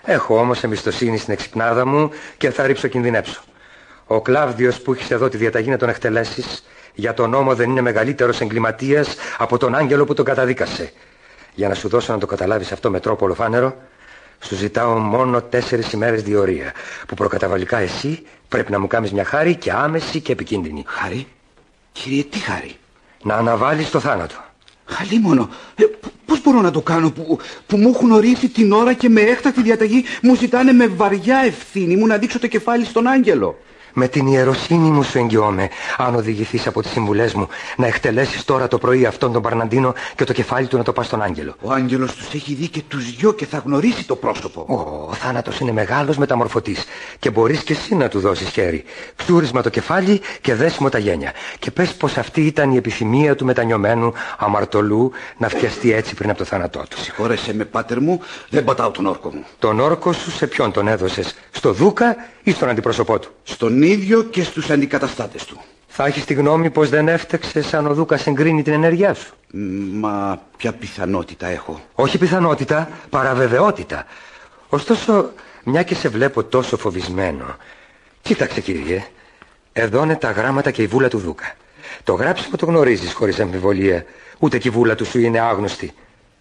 Έχω όμως εμπιστοσύνη στην εξυπνάδα μου και θα ρυψοκινδυνέψω. Ο Κλάβδιος που έχεις εδώ τη διαταγή να τον εκτελέσεις, για τον νόμο δεν είναι μεγαλύτερος εγκληματίας από τον άγγελο που τον καταδίκασε. Για να σου δώσω να το καταλάβεις αυτό με τρόπο ολοφάνερο, σου ζητάω μόνο 4 ημέρες διορία, που προκαταβαλικά εσύ πρέπει να μου κάνεις μια χάρη και άμεση και επικίνδυνη. Χάρη? Κύριε, τι χάρη? Να αναβάλεις το θάνατο. Χαλίμωνο, πώς μπορώ να το κάνω που μου έχουν ορίσει την ώρα και με έκτακτη διαταγή μου ζητάνε με βαριά ευθύνη μου να δείξω το κεφάλι στον άγγελο? Με την ιεροσύνη μου σου εγγυώμαι, αν οδηγηθείς από τις συμβουλές μου, να εκτελέσεις τώρα το πρωί αυτόν τον Παρναντίνο και το κεφάλι του να το πας στον άγγελο. Ο άγγελος τους έχει δει και τους δυο και θα γνωρίσει το πρόσωπο. Ο θάνατος είναι μεγάλος μεταμορφωτής και μπορείς και εσύ να του δώσεις χέρι. Ξούρισμα το κεφάλι και δέσιμο τα γένια. Και πες πως αυτή ήταν η επιθυμία του μετανιωμένου αμαρτωλού να φτιαστεί έτσι πριν από το θάνατό του. Συγχώρεσαι με, πάτερ μου, δεν πατάω τον όρκο μου. Τον όρκο σου σε ποιον τον έδωσες, στο Δούκα ή στον αντιπρόσωπό του? Στον ίδιο και στους αντικαταστάτες του. Θα έχεις τη γνώμη πως δεν έφταξες αν ο Δούκας εγκρίνει την ενέργειά σου? Μα ποια πιθανότητα έχω? Όχι πιθανότητα, παραβεβαιότητα. Ωστόσο, μια και σε βλέπω τόσο φοβισμένο, κοίταξε κύριε, εδώ είναι τα γράμματα και η βούλα του Δούκα. Το γράψιμο το γνωρίζεις χωρίς αμφιβολία, ούτε και η βούλα του σου είναι άγνωστη.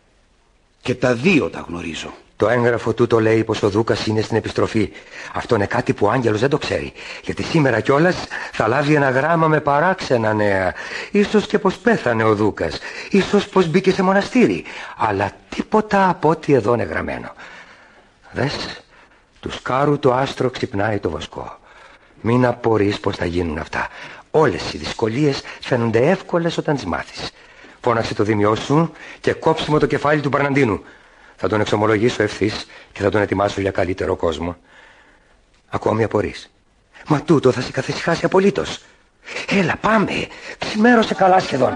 Και τα δύο τα γνωρίζω. Το έγγραφο τούτο λέει πως ο Δούκας είναι στην επιστροφή. Αυτό είναι κάτι που ο άγγελος δεν το ξέρει, γιατί σήμερα κιόλας θα λάβει ένα γράμμα με παράξενα νέα. Ίσως και πως πέθανε ο Δούκας, ίσως πως μπήκε σε μοναστήρι, αλλά τίποτα από ό,τι εδώ είναι γραμμένο. Δες, του σκάρου το άστρο ξυπνάει το βοσκό. Μην απορείς πως θα γίνουν αυτά. Όλες οι δυσκολίες φαίνονται εύκολες όταν τις μάθεις. Φώναξε το δήμιό σου και κόψιμο το κεφάλι του Παρναντίνου. Θα τον εξομολογήσω ευθύς και θα τον ετοιμάσω για καλύτερο κόσμο. Ακόμη απορείς? Μα τούτο θα σε καθησυχάσει απολύτως. Έλα πάμε, ξημέρωσε καλά σχεδόν.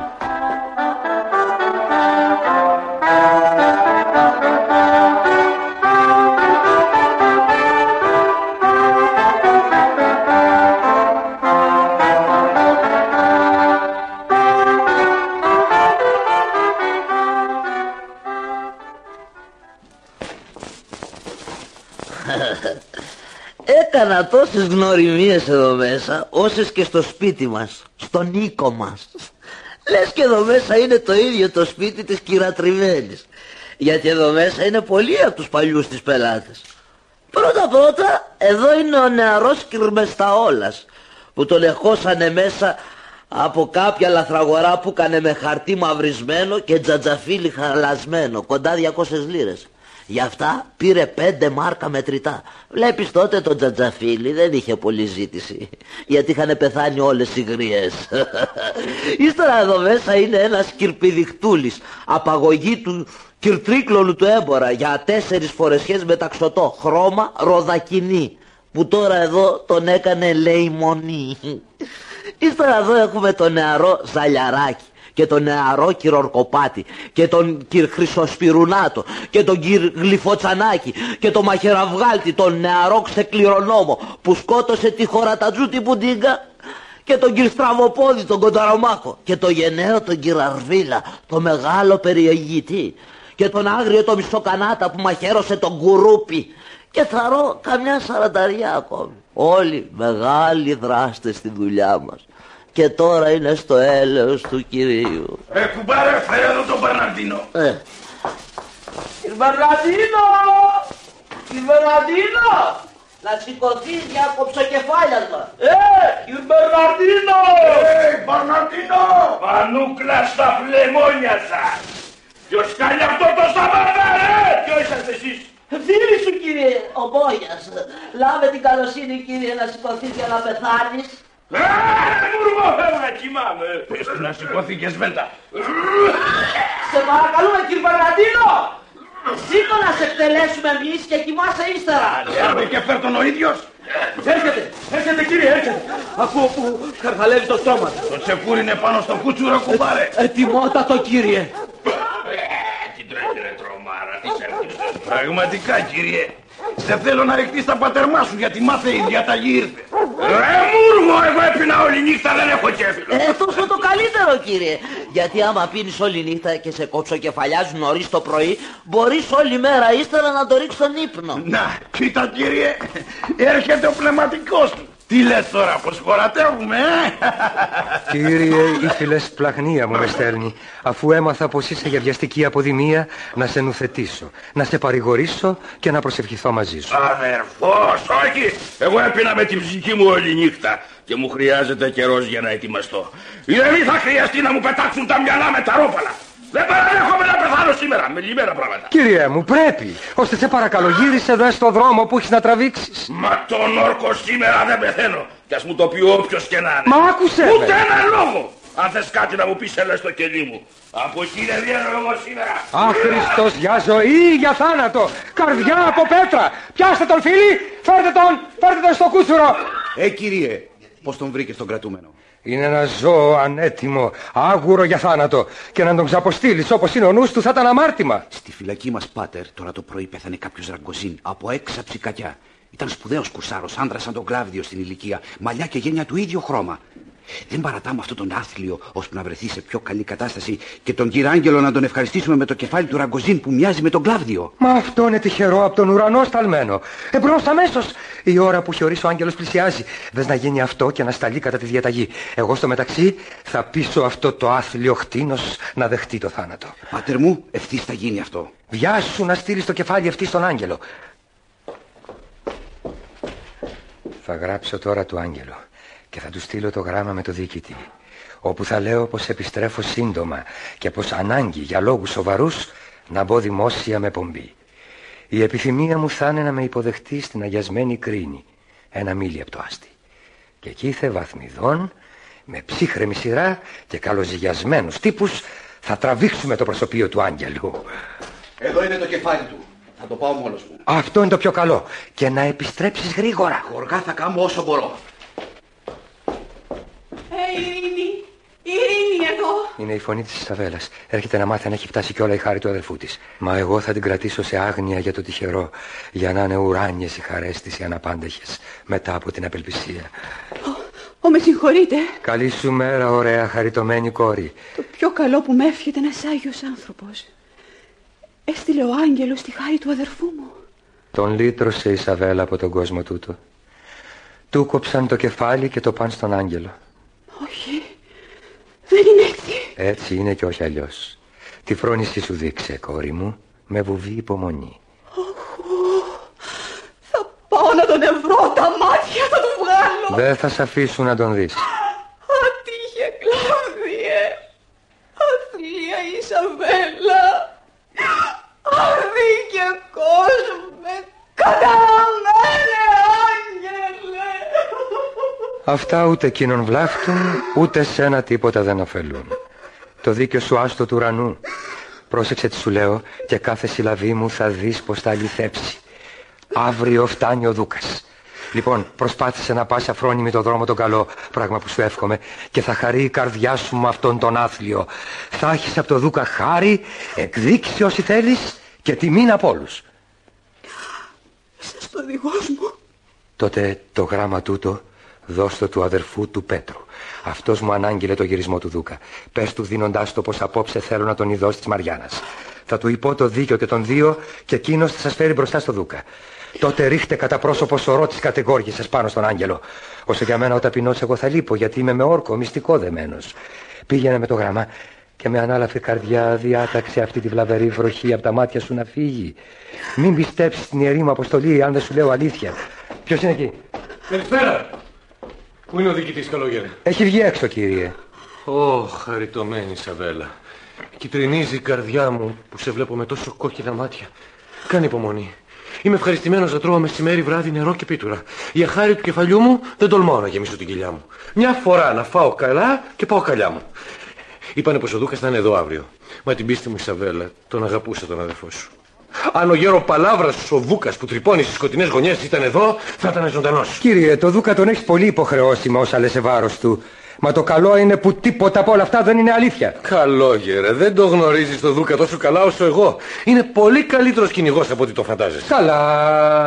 Έκανα τόσες γνωριμίες εδώ μέσα, όσες και στο σπίτι μας, στον οίκο μας. Λες και εδώ μέσα είναι το ίδιο το σπίτι της κυρατριμμένης, γιατί εδώ μέσα είναι πολλοί από τους παλιούς της πελάτες. Πρώτα εδώ είναι ο νεαρός Κυρμεσταόλας, που τον εχώσανε μέσα από κάποια λαθραγορά που κάνε με χαρτί μαυρισμένο και τζατζαφίλι χαλασμένο, κοντά 200 λίρες. Γι' αυτά πήρε 5 μάρκα μετρητά. Βλέπεις τότε το τζατζαφίλι δεν είχε πολλή ζήτηση, γιατί είχαν πεθάνει όλες οι γριές. Ύστερα εδώ μέσα είναι ένας κυρπηδιχτούλης, απαγωγή του κυρτρίκλωνου του έμπορα, για 4 φορεσιές μεταξωτό, χρώμα ροδακινή, που τώρα εδώ τον έκανε λεϊμονή. Ύστερα εδώ έχουμε το νεαρό Ζαλιαράκι και τον νεαρό Κυρορκοπάτη και τον Κυρ Χρυσοσπυρουνάτο και τον Κυρ Γλυφοτσανάκη και τον Μαχαιραυγάλτη, τον νεαρό Ξεκληρονόμο που σκότωσε τη χωρατατζού την Πουντίγκα, και τον Κυρ Στραβοπόδη, τον Κονταρομάχο, και το γενναίο τον Κυρ Αρβίλα, το μεγάλο περιηγητή, και τον άγριο το Μισοκανάτα που μαχαίρωσε τον Κουρούπι, και θαρώ καμιά 40 ακόμη. Όλοι μεγάλοι δράστες στη δουλειά μας. Και τώρα είναι στο έλεος του Κυρίου. Κουμπάρε, φέρε εδώ τον Μπερναντίνο. Κύριε Μπερναντίνο! Κύριε Μπερναντίνο! Να σηκωθείς για κοψοκεφάλιασμα. Κύριε Μπερναντίνο! Μπερναντίνο! Πανούκλα στα φλεμόνια σας. Ποιος κάνει αυτό το Σαββάτα, Ποιος είσαστε εσείς? Φίλοι σου, κύριε, ο Μπόγιας. Λάβε την καλοσύνη, κύριε, να σηκωθείς για να πεθάνεις. Μουρμό, θέλω να κοιμάμαι. Πες του να σηκωθεί και σβέλτα. Σε παρακαλούμε, κύριε Μπερναντίνο. Σήκω να σε εκτελέσουμε εμείς και κοιμάσαι ύστερα. Έρχεται και φέρ τον ο ίδιος. Έρχεται κύριε, έρχεται. Ακούω που καρχαλεύει το στόμα του. Το τσεκούρι είναι πάνω στο κούτσουρο, κουμπάρε. Ετοιμότατο κύριε. Τι τρέχει ρε τρομάρα, τι σε έρχεσαι. Πραγματικά κύριε. Δεν θέλω να ρηχτείς τα πατερμά σου, γιατί μάθε η διαταγή ήρθε. Ρε Μούργο, εγώ έπινα όλη νύχτα, δεν έχω κέφι. Τόσο το καλύτερο. ξέρω, κύριε. Γιατί άμα πίνεις όλη νύχτα και σε κοψοκεφαλιάζουν νωρίς το πρωί, μπορείς όλη μέρα ύστερα να το ρίξεις στον ύπνο. Να, κοίτα, κύριε, έρχεται ο πνευματικός του. Τι λες τώρα, πως χωρατεύουμε, Κύριε, η φιλεσπλαχνία μου με στέλνει. Αφού έμαθα πως είσαι για βιαστική αποδημία, να σε νουθετήσω, να σε παρηγορήσω και να προσευχηθώ μαζί σου. Αδερφός, όχι! Εγώ έπινα με την ψυχή μου όλη νύχτα και μου χρειάζεται καιρός για να ετοιμαστώ. Δεν θα χρειαστεί να μου πετάξουν τα μυαλά με τα ρόπαλα. Δεν παραδέχομαι να πεθάνω σήμερα με λιμένα πράγματα. Κύριε μου, πρέπει. Ώστε σε παρακαλώ, γύρισε εδώ στο δρόμο που έχεις να τραβήξεις. Μα τον όρκο σήμερα δεν πεθαίνω. Κι ας μου το πει όποιος και να είναι. Μα άκουσε με. Ούτε ένα λόγο. Αν θες κάτι να μου πεις, έλα στο κελί μου. Από εκεί δεν βγαίνω εγώ σήμερα. Άχρηστος για ζωή ή για θάνατο. Καρδιά από πέτρα. Πιάστε τον, φίλοι. Φέρτε τον στο κούτσουρο. Κύριε, πώς τον βρήκες τον κρατούμενο? Είναι ένα ζώο ανέτοιμο, άγουρο για θάνατο. Και να τον ξαποστείλεις όπως είναι ο νους του θα ήταν αμάρτημα. Στη φυλακή μας, πάτερ, τώρα το πρωί πέθανε κάποιος ραγκοζίν από έξαψη κακιά. Ήταν σπουδαίος κουρσάρος, άντρας σαν τον Κλάβδιο στην ηλικία, μαλλιά και γένια του ίδιο χρώμα. Δεν παρατάμε αυτόν τον άθλιο ώσπου να βρεθεί σε πιο καλή κατάσταση και τον κύριο Άγγελο να τον ευχαριστήσουμε με το κεφάλι του ραγκοζίν που μοιάζει με τον Κλάβδιο. Μα αυτό είναι τυχερό από τον ουρανό σταλμένο. Εμπρός αμέσως. Η ώρα που έχει ορίσει ο Άγγελος πλησιάζει. Δες να γίνει αυτό και να σταλεί κατά τη διαταγή. Εγώ στο μεταξύ θα πείσω αυτό το άθλιο χτίνος να δεχτεί το θάνατο. Πάτερ μου, ευθύς θα γίνει αυτό. Βιάσου να στείλεις το κεφάλι ευθύς στον Άγγελο. Θα γράψω τώρα του Άγγελο και θα του στείλω το γράμμα με το διοικητή, όπου θα λέω πως επιστρέφω σύντομα και πως ανάγκη για λόγους σοβαρούς να μπω δημόσια με πομπή. Η επιθυμία μου θα είναι να με υποδεχτεί στην αγιασμένη Κρίνη, ένα μίλι από το άστι. Και εκεί θεβαθμιδών, με ψύχρεμη σειρά και καλοζυγιασμένους τύπους, θα τραβήξουμε το προσωπείο του Άγγελου. Εδώ είναι το κεφάλι του. Θα το πάω μόνος μου. Αυτό είναι το πιο καλό. Και να επιστρέψεις γρήγορα. Γοργά θα κάνω όσο μπορώ. Ειρήνη εδώ. Είναι η φωνή της Ισαβέλας. Έρχεται να μάθει αν έχει φτάσει κιόλα η χάρη του αδελφού της. Μα εγώ θα την κρατήσω σε άγνοια για το τυχερό, για να είναι ουράνιες οι χαρές της οι αναπάντεχες μετά από την απελπισία. Με συγχωρείτε. Καλή σου μέρα, ωραία χαριτωμένη κόρη. Το πιο καλό που με εύχεται ένας Άγιος άνθρωπος. Έστειλε ο Άγγελος τη χάρη του αδερφού μου. Τον λύτρωσε η Ισαβέλα από τον κόσμο τούτο. Του κόψαν το κεφάλι και το παν στον Άγγελο. Όχι, δεν είναι έτσι. Έτσι είναι και όχι αλλιώς. Τη φρόνηση σου δείξε, κόρη μου, με βουβή υπομονή. Θα πάω να τον ευρώ, τα μάτια θα του βγάλω. Δεν θα σ' αφήσουν να τον δεις. Ατύχε Κλάβδιε, αθλία Ισαβέλα, αδίκαι κόσμε, καταραμένε Άγγελε. Αυτά ούτε εκείνον βλάφτουν, ούτε σένα τίποτα δεν ωφελούν. Το δίκαιο σου άστο του ουρανού. Πρόσεξε τι σου λέω και κάθε συλλαβή μου θα δεις πως θα αληθέψει. Αύριο φτάνει ο Δούκας. Λοιπόν, προσπάθησε να πας αφρόνιμη το δρόμο τον καλό, πράγμα που σου εύχομαι, και θα χαρεί η καρδιά σου με αυτόν τον άθλιο. Θα έχεις από το Δούκα χάρη, εκδίκηση όσοι θέλεις και τιμήν από όλους. Σας το οδηγός μου. Τότε το γράμμα τούτο δώσ' το του αδερφού του Πέτρου. Αυτός μου ανάγγειλε το γυρισμό του Δούκα. Πες του δίνοντάς το πως απόψε θέλω να τον ειδώσει της Μαριάννας. Θα του υπώ το δίκιο και των δύο και εκείνος θα σας φέρει μπροστά στο Δούκα. Τότε ρίχτε κατά πρόσωπο σωρό της κατηγόργησης πάνω στον Άγγελο. Όσο για μένα ο ταπεινός εγώ θα λείπω, γιατί είμαι με όρκο μυστικό δεμένος. Πήγαινε με το γράμμα και με ανάλαφη καρδιά διάταξε αυτή τη βλαβερή βροχή από τα μάτια σου να φύγει. Μην πιστέψεις την ιερή μου αποστολή αν δεν σου λέω αλήθεια. Ποιος είναι εκεί? Καλησπέρα. Πού είναι ο διοικητής, καλόγερε? Έχει βγει έξω, κύριε. Χαριτωμένη Ισαβέλα. Κυτρινίζει η καρδιά μου που σε βλέπω με τόσο κόκκινα μάτια. Κάνε υπομονή. Είμαι ευχαριστημένος να τρώω μεσημέρι, βράδυ, νερό και πίτουρα. Για χάρη του κεφαλιού μου δεν τολμάω να γεμίσω την κοιλιά μου. Μια φορά να φάω καλά και πάω καλιά μου. Είπανε πως ο Δούκας θα είναι εδώ αύριο. Μα την πίστη μου, Ισαβέλα, τον αγαπούσα τον αδερφό σου. Αν ο γέρο Παλάβρας, ο Δούκας που τρυπώνει στις σκοτεινές γωνιές ήταν εδώ, θα ήταν ζωντανός. Κύριε, το Δούκα τον έχει πολύ υποχρεώσει με όσα λες σε βάρος του. Μα το καλό είναι που τίποτα από όλα αυτά δεν είναι αλήθεια. Καλόγερε, δεν το γνωρίζεις το Δούκα τόσο καλά όσο εγώ. Είναι πολύ καλύτερος κυνηγός από ό,τι το φαντάζεσαι. Καλά.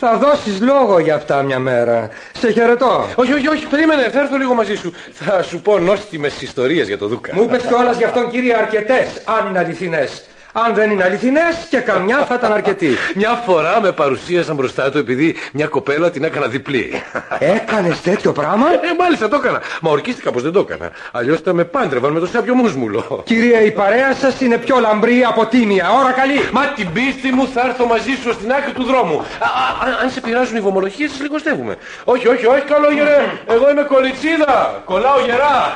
Θα δώσεις λόγο για αυτά μια μέρα. Σε χαιρετώ. Όχι, περίμενε, θα έρθω λίγο μαζί σου. Θα σου πω νόστιμες ιστορίες για το Δούκα. Μου είπες κιόλας γι' αυτόν, κύριε, αρκετές, αν είναι αληθινές. Αν δεν είναι αληθινές, και καμιά θα ήταν αρκετή. Μια φορά με παρουσίασαν μπροστά του επειδή μια κοπέλα την έκανα διπλή. Έκανες τέτοιο πράγμα? Μάλιστα το έκανα. Μα ορκίστηκα πως δεν το έκανα. Αλλιώς θα με πάντρευαν με το σάπιο μουσμουλο. Κύριε, η παρέα σας είναι πιο λαμπρή από τίμια. Ώρα καλή. Μα την πίστη μου θα έρθω μαζί σου στην άκρη του δρόμου. Αν σε πειράζουν οι βομολογίες, σας λιγοστεύουμε. Όχι, καλό γερέ. Εγώ είμαι κοριτσίδα. Κολλάω γερά.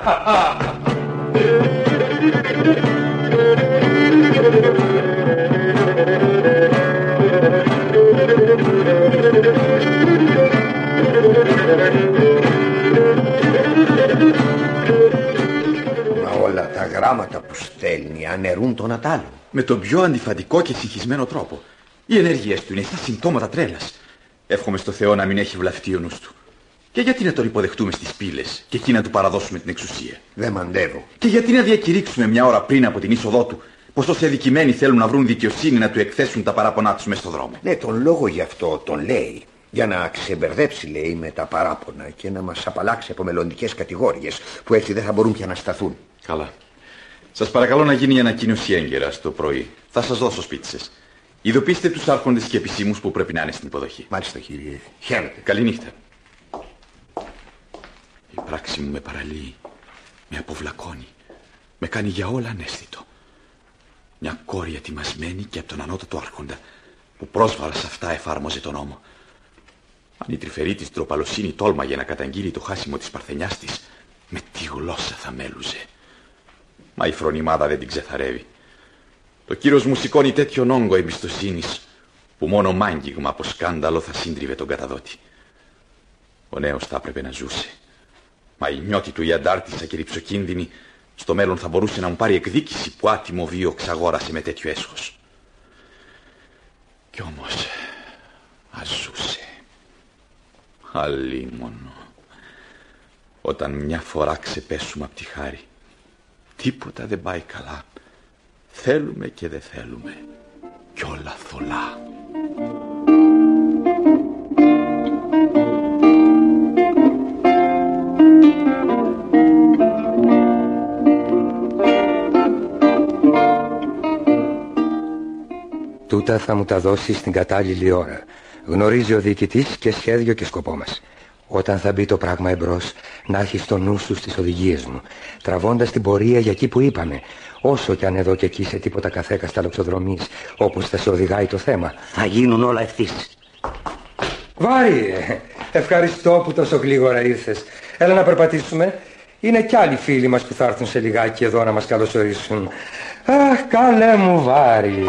Μα όλα τα γράμματα που στέλνει αναιρούν τον Ατάλο. Με τον πιο αντιφατικό και συγχυσμένο τρόπο. Οι ενέργειες του είναι σαν συμπτώματα τρέλας. Εύχομαι στο Θεό να μην έχει βλαφτεί ο νους του. Και γιατί να τον υποδεχτούμε στις πύλες και εκεί να του παραδώσουμε την εξουσία? Δεν μαντεύω. Και γιατί να διακηρύξουμε μια ώρα πριν από την είσοδό του πως όσοι αδικημένοι θέλουν να βρουν δικαιοσύνη να του εκθέσουν τα παράπονά τους μες στο δρόμο? Ναι, τον λόγο γι' αυτό τον λέει. Για να ξεμπερδέψει, λέει, με τα παράπονα και να μας απαλλάξει από μελλοντικές κατηγόριες που έτσι δεν θα μπορούν πια να σταθούν. Καλά. Σας παρακαλώ να γίνει η ανακοίνωση έγκαιρα το πρωί. Θα σας δώσω σπίτι σας. Ειδοποιήστε τους άρχοντες και επισήμους που πρέπει να είναι στην υποδοχή. Μάλιστα, κύριε. Χαίρετε. Καληνύχτα. Η πράξη μου με παραλύει, με αποβλακώνει, με κάνει για όλα αναίσθητο. Μια κόρη ετοιμασμένη και από τον ανώτατο άρχοντα που πρόσβαρα σε αυτά εφάρμοζε τον νόμο. Αν η τρυφερή της τροπαλοσύνη τόλμαγε να καταγγείλει το χάσιμο της παρθενιάς της, με τι γλώσσα θα μέλουζε. Μα η φρονιμάδα δεν την ξεθαρεύει. Το κύρος μου σηκώνει τέτοιον όγκο εμπιστοσύνης που μόνο μάγγιγμα από σκάνδαλο θα σύντριβε τον καταδότη. Ο νέος θα έπρεπε να ζούσε. Μα η νιώτη του η αντάρτησα και ρυψοκίνδυνη στο μέλλον θα μπορούσε να μου πάρει εκδίκηση που άτιμο βίο ξαγόρασε με τέτοιο έσχος. Κι όμως ας ζούσε. Αλίμονο. Όταν μια φορά ξεπέσουμε από τη χάρη, τίποτα δεν πάει καλά. Θέλουμε και δεν θέλουμε. Κι όλα θολά. Τούτα θα μου τα δώσει στην κατάλληλη ώρα. Γνωρίζει ο διοικητής και σχέδιο και σκοπό μας. Όταν θα μπει το πράγμα εμπρός, να έχει στο νου σου στις οδηγίες μου, τραβώντας την πορεία για εκεί που είπαμε, όσο κι αν εδώ και εκεί σε τίποτα καθέκα σταλοξοδρομείς, όπως θα σε οδηγάει το θέμα. Θα γίνουν όλα ευθύς. Βάρη, ευχαριστώ που τόσο γλίγορα ήρθες. Έλα να περπατήσουμε. Είναι κι άλλοι φίλοι μας που θα έρθουν σε λιγάκι εδώ να μας καλωσορίσουν. Αχ, καλέ μου Βάρη.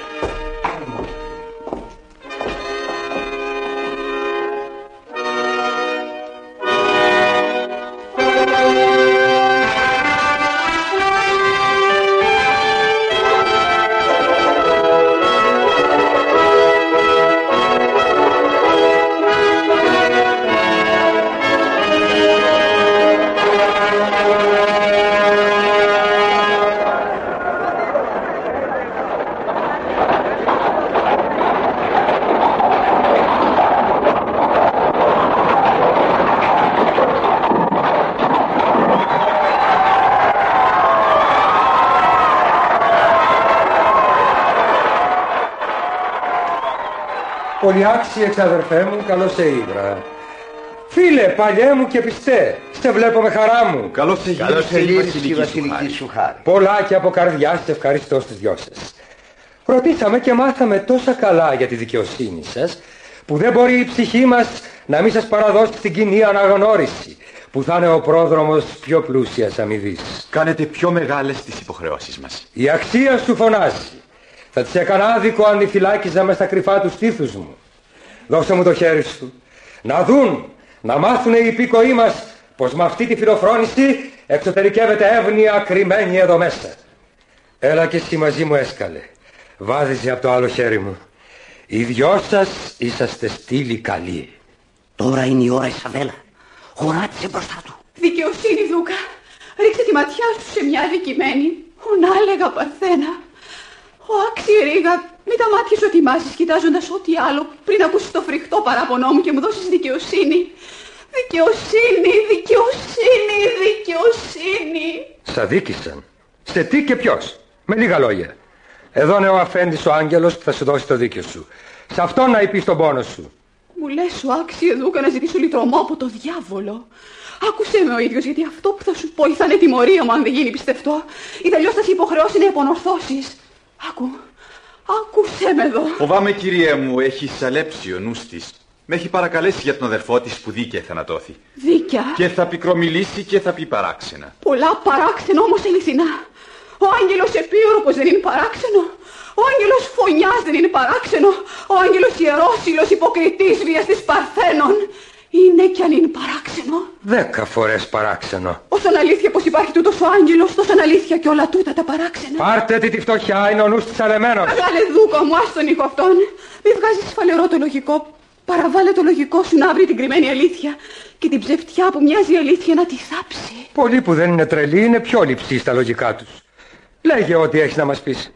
Πολύ άξιοι εξαδερφέ μου, καλώς σε είδρα. Φίλε, παλιέ μου και πιστέ, σε βλέπω με χαρά μου. Καλώς σε γύρισε η βασιλική σου χάρη. Πολλά και από καρδιά σε ευχαριστώ στις δυο σας. Ρωτήσαμε και μάθαμε τόσα καλά για τη δικαιοσύνη σας, που δεν μπορεί η ψυχή μας να μην σας παραδώσει στην κοινή αναγνώριση, που θα είναι ο πρόδρομος πιο πλούσιας αμοιβής. Κάνετε πιο μεγάλες τις υποχρεώσεις μας. Η αξία σου φωνάζει. Θα τις έκανα άδικο αν τη φυλάκιζα μες στα κρυφά του στήθους μου. Δώσε μου το χέρι σου. Να δουν, να μάθουν οι υπήκοοι μας πως με αυτή τη φιλοφρόνηση εξωτερικεύεται εύνοια κρυμμένη εδώ μέσα. Έλα και εσύ μαζί μου, έσκαλε. Βάδιζε από το άλλο χέρι μου. Οι δυο σας είσαστε στήλοι καλοί. Τώρα είναι η ώρα, Ισαβέλα. Χωράτισε μπροστά του. Δικαιοσύνη, Δούκα. Ρίξε τη ματιά σου σε μια αδικημένη, ονάλεγα Παρθένα. Ρίγα, μην τα μάτια σου ετοιμάσεις κοιτάζοντας ό,τι άλλο πριν ακούσεις το φρικτό παράπονό μου και μου δώσεις δικαιοσύνη. Δικαιοσύνη, δικαιοσύνη, δικαιοσύνη. Σ' αδίκησαν. Σε τι και ποιος? Με λίγα λόγια. Εδώ είναι ο αφέντης ο άγγελος που θα σου δώσει το δίκιο σου. Σε αυτόν να υπείς τον πόνο σου. Μου λες σου άξιε Δούκα να ζητήσω λυτρωμό από το διάβολο. Άκουσέ με ο ίδιος, γιατί αυτό που θα σου πω θα είναι τιμωρία μου αν δεν γίνει πιστευτό. Ή αλλιώς θα σε υποχρεώσει να επωνορθώσεις. Άκουσέ με εδώ. Φοβάμαι, κυρία μου, έχει σαλέψει ο νους της. Με έχει παρακαλέσει για τον αδερφό της που δίκαια θανατώθη. Δίκαια? Και θα πικρομιλήσει και θα πει παράξενα. Πολλά παράξενα όμως αληθινά. Ο άγγελος επίωροπος δεν είναι παράξενο. Ο άγγελος φωνιάς δεν είναι παράξενο. Ο άγγελος ιερόσυλος υποκριτής βίας της Παρθένων. Είναι κι αν είναι παράξενο. 10 φορές παράξενο. Όσον αλήθεια πως υπάρχει τούτος ο άγγελος, τόσον αλήθεια και όλα τούτα τα παράξενα. Πάρτε τη φτωχιά, είναι ο νους της αλεμένος. Μεγάλε Δούκα μου, ας τον ήχο αυτόν. Μη βγάζεις φαλερό το λογικό. Παραβάλε το λογικό σου να βρει την κρυμμένη αλήθεια και την ψευτιά που μοιάζει αλήθεια να τη θάψει. Πολλοί που δεν είναι τρελοί είναι πιο λειψοί στα λογικά τους. Λέγε ό,τι έχεις να μας πεις.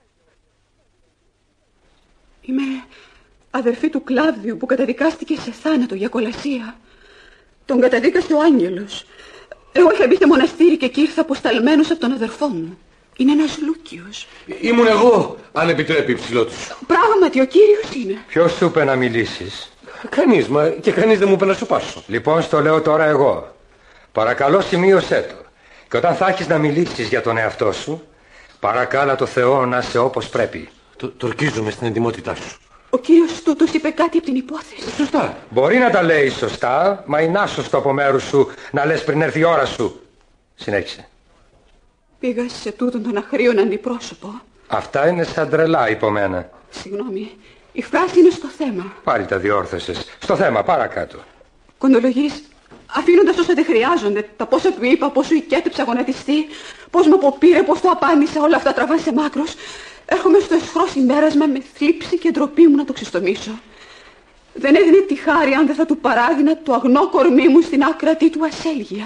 Είμαι αδερφή του Κλάβδιου που καταδικάστηκε σε θάνατο για κολασία. Τον καταδίκασε ο άγγελος. Εγώ είχα μπει στο μοναστήρι και εκεί ήρθα αποσταλμένος από τον αδερφό μου. Είναι ένας Λούκιος. Ήμουν εγώ, αν επιτρέπει υψηλότους. Πράγματι ο κύριος είναι. Ποιος σου είπε να μιλήσεις? Κανείς, μα και κανείς δεν μου είπε να σου πάσω. Λοιπόν, στο λέω τώρα εγώ. Παρακαλώ σημείωσέ το. Και όταν θα έχεις να μιλήσεις για τον εαυτό σου, παρακάλα το Θεό να είσαι όπως πρέπει. Το ορκίζομαι στην εντιμότητά σου. Ο κύριος τούτος είπε κάτι από την υπόθεση. Σωστά. Μπορεί να τα λέει σωστά, μα είναι άσωστο από μέρους σου να λες πριν έρθει η ώρα σου. Συνέχισε. Πήγα σε τούτον τον αχρίον αντιπρόσωπο. Αυτά είναι σαν τρελά υπομένα. Συγγνώμη, η φράση είναι στο θέμα. Πάλι τα διόρθωσες. Στο θέμα, παρακάτω. Κοντολογείς, αφήνοντας όσα δεν χρειάζονται, τα πόσα του είπα, πόσο οικέτεψα γονατιστεί, πώς με αποπήρε, πώς το απάντησα, όλα αυτά τραβάνε σε μάκρος. Έρχομαι στο αισχρό συμπέρασμα με θλίψη και ντροπή μου να το ξεστομίσω. Δεν έδινε τη χάρη αν δεν θα του παράδινα το αγνό κορμί μου στην άκρατη του ασέλγεια.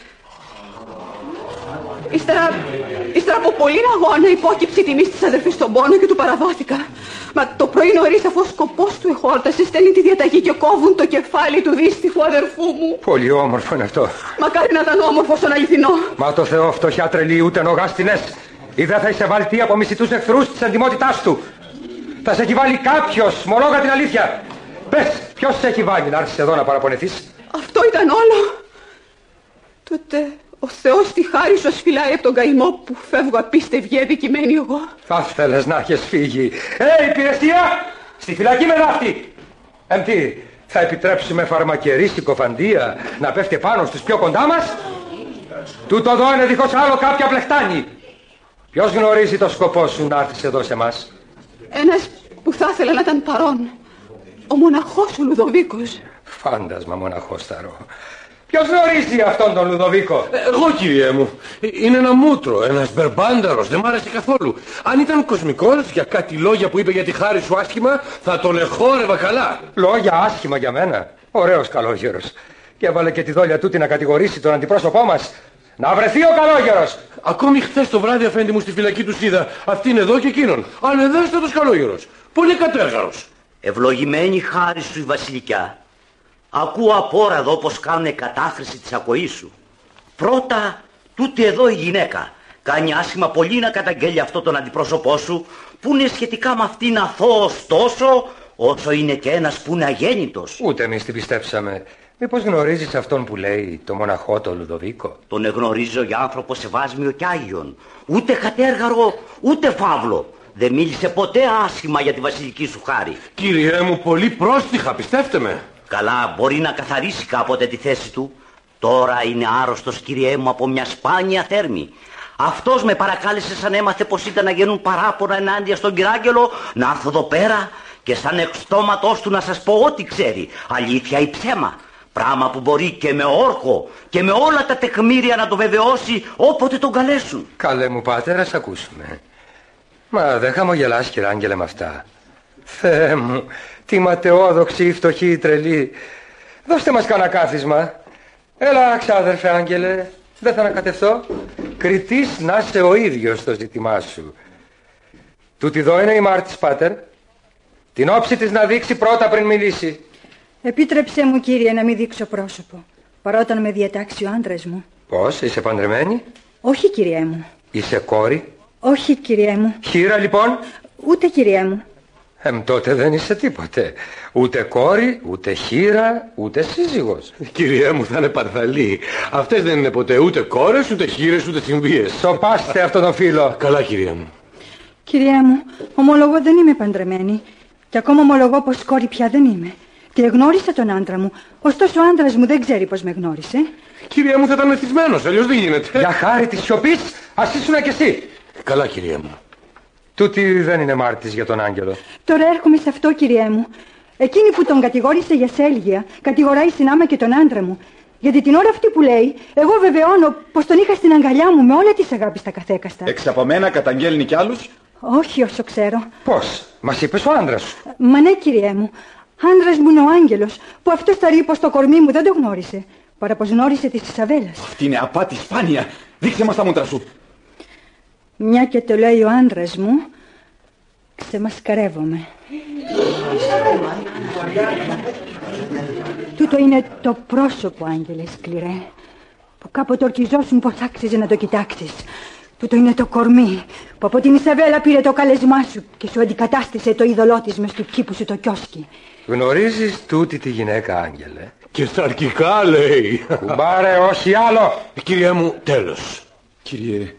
Ύστερα από πολύ αγώνα υπόκυψη τιμής της αδερφής στον πόνο και του παραδόθηκα. Μα το πρωί νωρίς, αφού ο σκοπός του εχόρτασε, στέλνει τη διαταγή και κόβουν το κεφάλι του δύστιχου αδερφού μου. Πολύ όμορφο είναι αυτό. Μακάρι να ήταν όμορφο στον αληθινό. Μα το Θεό φτωχιά τρελή ούτε νογάστηνες. Ή δεν θα είσαι βαλτή από μισητούς εχθρούς της εντιμότητάς του. Θα σε έχει βάλει κάποιος, μολόγα την αλήθεια. Πες, ποιος σε έχει βάλει να έρθεις εδώ να παραπονεθείς? Αυτό ήταν όλο. Τότε ο Θεός τη χάρη σου ασφυλάει από τον καημό που φεύγω απίστευγη αδικημένη εγώ. Θα θέλες να έχεις φύγει. Υπηρεσία! Στη φυλακή με δάφτη! Τι, θα επιτρέψουμε φαρμακερή συκοφαντία να πέφτει πάνω στους πιο κοντά μας? Τούτο εδώ είναι δίχως άλλο κάποια πλεχτάνη. Ποιος γνωρίζει το σκοπό σου να έρθεις εδώ σε μας? Ένας που θα ήθελα να ήταν παρόν. Ο μοναχός ο Λουδοβίκος. Φάντασμα μοναχός θαρώ. Ποιος γνωρίζει αυτόν τον Λουδοβίκο? Εγώ, κύριε μου. Είναι ένα μούτρο, ένας μπερμπάνταρος, δεν μ' άρεσε καθόλου. Αν ήταν κοσμικός, για κάτι λόγια που είπε για τη χάρη σου άσχημα, θα τον εχόρευα καλά. Λόγια άσχημα για μένα? Ωραίος καλόγερος. Και έβαλε και τη δόλια τούτη να κατηγορήσει τον αντιπρόσωπό μας. Να βρεθεί ο καλόγερος! Ακόμη χθες το βράδυ, αφέντη μου, στη φυλακή τους είδα. Αυτή είναι εδώ και εκείνον. Ανεδέστατος καλόγερος. Πολύ κατέργαρος. Ευλογημένη χάρη σου η βασιλικιά. Ακούω απόραδο πως κάνουν κατάχρηση της ακοής σου. Πρώτα, τούτη εδώ η γυναίκα. Κάνει άσχημα πολύ να καταγγέλει αυτό τον αντιπρόσωπό σου, που είναι σχετικά με αυτήν αθώος τόσο, όσο είναι και ένας που είναι αγέννητος. Ούτε εμείς την πιστέψαμε. Μήπως γνωρίζεις αυτόν που λέει το μοναχό το Λουδοβίκο? Τον εγνωρίζω για άνθρωπο σεβάσμιο κι άγιον. Ούτε κατέργαρο, ούτε φαύλο. Δεν μίλησε ποτέ άσχημα για τη βασιλική σου χάρη. Κύριε μου, πολύ πρόστιχα, πιστεύτε με. Καλά, μπορεί να καθαρίσει κάποτε τη θέση του. Τώρα είναι άρρωστος, κύριέ μου, από μια σπάνια θέρμη. Αυτός με παρακάλεσε σαν έμαθε πως ήταν να γίνουν παράπονα ενάντια στον Κυράγγελο, να έρθω εδώ πέρα και σαν εξτόματός του να σας πω ό,τι ξέρει, αλήθεια ή ψέμα. Πράγμα που μπορεί και με όρκο και με όλα τα τεκμήρια να το βεβαιώσει όποτε τον καλέσουν. Καλέ μου πάτερ, ας ακούσουμε. Μα δεν χαμογελάς, Κυράγγελε, με αυτά. Θεέ μου, τι ματαιόδοξη η φτωχή η τρελή. Δώστε μας κανένα κάθισμα. Έλα, ξάδερφε Άγγελε, δεν θα ανακατευθώ. Κριτής να είσαι ο ίδιος στο ζήτημά σου. Τούτη εδώ είναι η Μάρτης, πάτερ. Την όψη της να δείξει πρώτα πριν μιλήσει. Επίτρεψέ μου, κύριε, να μην δείξω πρόσωπο, παρά όταν με διατάξει ο άντρας μου. Πώς, είσαι παντρεμένη? Όχι, κυριέ μου. Είσαι κόρη? Όχι, κυριέ μου. Χήρα, λοιπόν? Ούτε, κυριέ μου. Τότε δεν είσαι τίποτε. Ούτε κόρη, ούτε χήρα, ούτε σύζυγος. Κυριέ μου, θα είναι παρθαλή. Αυτές δεν είναι ποτέ ούτε κόρες, ούτε χήρες, ούτε συμβίες. Σοπάστε αυτόν τον φίλο. Καλά, κυρία μου. Κυρία μου, ομολογώ δεν είμαι παντρεμένη. Και ακόμα ομολογώ πως κόρη πια δεν είμαι. Και γνώρισα τον άντρα μου. Ωστόσο ο άντρας μου δεν ξέρει πως με γνώρισε. Κυρία μου, θα ήταν μεθυσμένος, αλλιώς δεν γίνεται. Για χάρη της σιωπής, ας ήσουν κι εσύ. Καλά, κυρία μου. Τούτη δεν είναι Μάρτης για τον άγγελο. Τώρα έρχομαι σε αυτό, κυριέ μου. Εκείνη που τον κατηγόρησε για σέλγεια, κατηγοράει συνάμα και τον άντρα μου. Γιατί την ώρα αυτή που λέει, εγώ βεβαιώνω πως τον είχα στην αγκαλιά μου με όλα της αγάπη τα καθέκαστα. Εξ από μένα καταγγέλνει κι άλλους? Όχι όσο ξέρω. Πώς, μας είπες ο άντρας σου? Μα ναι, κυριέ μου. Άντρας μου είναι ο άγγελος, που αυτός τα ρήπο στο κορμί μου δεν το γνώρισε. Παρά πως γνώρισε της Ισαβέλας. Αυτή είναι απάτη σπάνια. Δείξε μας τα μούτρα σου. Μια και το λέει ο άντρας μου, ξεμασκαρεύομαι. Τούτο είναι το πρόσωπο, άγγελε σκληρέ, που κάποτε ορκιζόσουν πως άξιζε να το κοιτάξεις. Τούτο είναι το κορμί που από την Ισαβέλα πήρε το κάλεσμά σου και σου αντικατάστησε το είδωλό της μες του κήπου σου το κιόσκι. Γνωρίζεις τούτη τη γυναίκα, άγγελε? Και στα αρχικά λέει. Κουμπάρε, όχι άλλο. Κυρία μου, τέλος. Κύριε,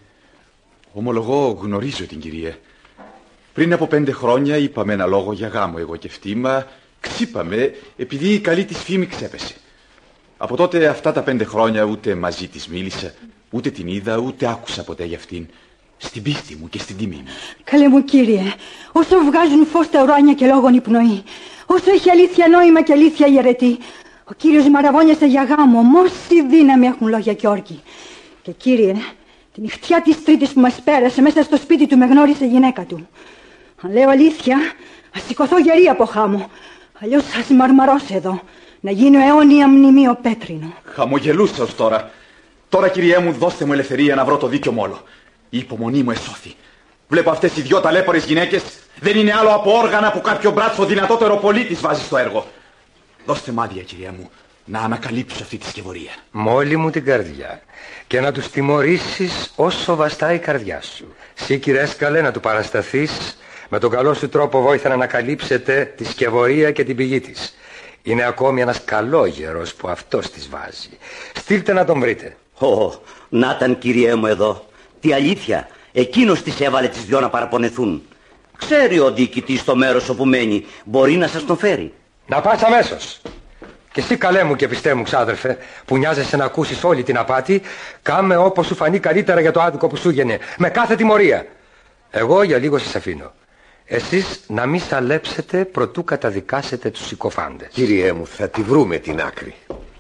ομολογώ γνωρίζω την κυρία. Πριν από 5 χρόνια είπαμε ένα λόγο για γάμο εγώ και αυτή, μα ξύπαμε επειδή η καλή της φήμη ξέπεσε. Από τότε αυτά τα 5 χρόνια ούτε μαζί της μίλησα, ούτε την είδα, ούτε άκουσα ποτέ για αυτήν. Στην πίστη μου και στην τιμή μου. Καλέ μου, κύριε, όσο βγάζουν φως τα ουράνια και λόγων η πνοή, όσο έχει αλήθεια νόημα και αλήθεια η αιρετή, ο κύριος μαραβώνιασε για γάμο, μόση δύναμη έχουν λόγια και όρκοι. Και κύριε, τη νυχτιά της Τρίτης που μας πέρασε, μέσα στο σπίτι του με γνώρισε η γυναίκα του. Αν λέω αλήθεια, ας σηκωθώ γερή από χάμω. Αλλιώς ας μαρμαρώσω εδώ, να γίνω αιώνια μνημείο πέτρινο. Χαμογελούσα ως τώρα. Τώρα, κυριέ μου, δώστε μου ελευθερία να βρω το δίκιο μόλο. Η υπομονή μου εσώθη. Βλέπω αυτές οι 2 ταλέπορες γυναίκες δεν είναι άλλο από όργανα που κάποιο μπράτσο δυνατότερο πολίτης βάζει στο έργο. Δώστε μ' άδεια, κυρία μου, να ανακαλύψω αυτή τη σκευωρία. Μόλι μου την καρδιά και να τους τιμωρήσεις όσο βαστά η καρδιά σου. Συ, κύριε Έσκαλε, να του παρασταθείς με τον καλό σου τρόπο, βόηθα να ανακαλύψετε τη σκευωρία και την πηγή της. Είναι ακόμη ένας καλόγερος που αυτός της βάζει. Στείλτε να τον βρείτε. Να ήταν, κυριέ μου, εδώ. Τι αλήθεια, εκείνος τις έβαλε τις 2 να παραπονεθούν. Ξέρει ο διοικητής στο μέρος όπου μένει, μπορεί να σας τον φέρει. Να πας αμέσως. Και εσύ, καλέ μου και πιστέ μου, ξάδερφε, που νοιάζεσαι να ακούσεις όλη την απάτη, κάμε όπως σου φανεί καλύτερα για το άδικο που σου γεννε, με κάθε τιμωρία. Εγώ για λίγο σας αφήνω. Εσείς να μην σαλέψετε προτού καταδικάσετε τους συκοφάντες. Κύριε μου, θα τη βρούμε την άκρη.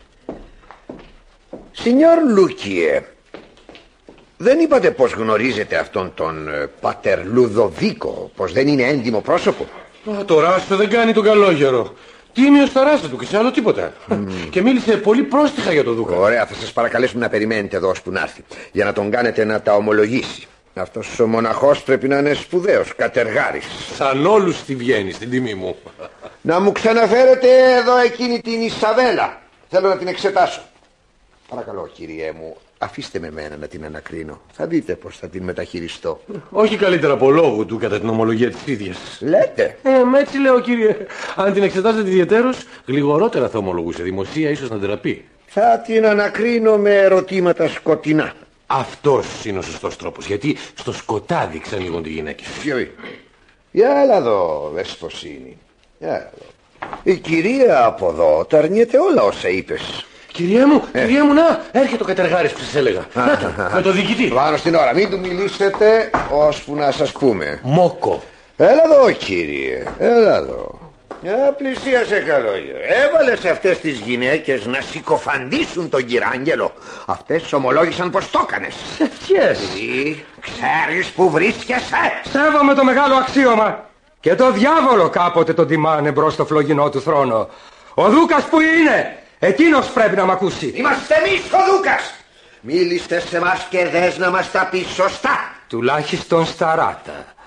Σινιόρ Λούκιε, δεν είπατε πως γνωρίζετε αυτόν τον πατερ Λουδοβίκο, πως δεν είναι έντιμο πρόσωπο? Το Ράστο δεν κάνει τον καλόγερο. Τίμιος τα Ράστα του και σε άλλο τίποτα. Και μίλησε πολύ πρόστιχα για τον Δούκα. Ωραία, θα σας παρακαλέσουμε να περιμένετε εδώ ώσπου να έρθει, για να τον κάνετε να τα ομολογήσει. Αυτός ο μοναχός πρέπει να είναι σπουδαίος, κατεργάρης. Σαν όλους τη βγαίνει στην τιμή μου. Να μου ξαναφέρετε εδώ εκείνη την Ισαβέλα. Θέλω να την εξετάσω. Παρακαλώ, κύριέ μου, αφήστε με μένα να την ανακρίνω. Θα δείτε πως θα την μεταχειριστώ. Όχι καλύτερα από λόγου του κατά την ομολογία της ίδιας. Λέτε? Έτσι λέω, κύριε. Αν την εξετάσετε ιδιαιτέρως, γλυγορότερα θα ομολογούσε. Δημοσία ίσως να ντραπεί. Θα την ανακρίνω με ερωτήματα σκοτεινά. Αυτός είναι ο σωστός τρόπος, γιατί στο σκοτάδι ξανοίγονται οι γυναίκες. Για έλα εδώ, Δεσποσίνη. Για εδώ. Η κυρία από εδώ τα αρνιέται όλα όσα είπες. Κυρία μου, να, έρχεται ο κατεργάρης που σας έλεγα. Με το διοικητή. Πάνω στην ώρα, μην του μιλήσετε ώσπου να σας πούμε. Μόκο. Έλα εδώ, κύριε, έλα εδώ. Πλησίασε, καλόγερο. Έβαλες αυτές τις γυναίκες να συκοφαντήσουν τον κυράγγελο. Αυτές ομολόγησαν πως το έκανες. Ποιες? Ξέρεις που βρίσκεσαι? Σέβομαι το μεγάλο αξίωμα. Και το διάβολο κάποτε τον τιμάνε μπρος στο φλογινό του θρόνο. Ο Δούκας που είναι? Εκείνος πρέπει να μ' ακούσει. Είμαστε εμείς ο Δούκας. Μίληστε σε μας και δες να μας τα πεις σωστά. Τουλάχιστον στα ράτα.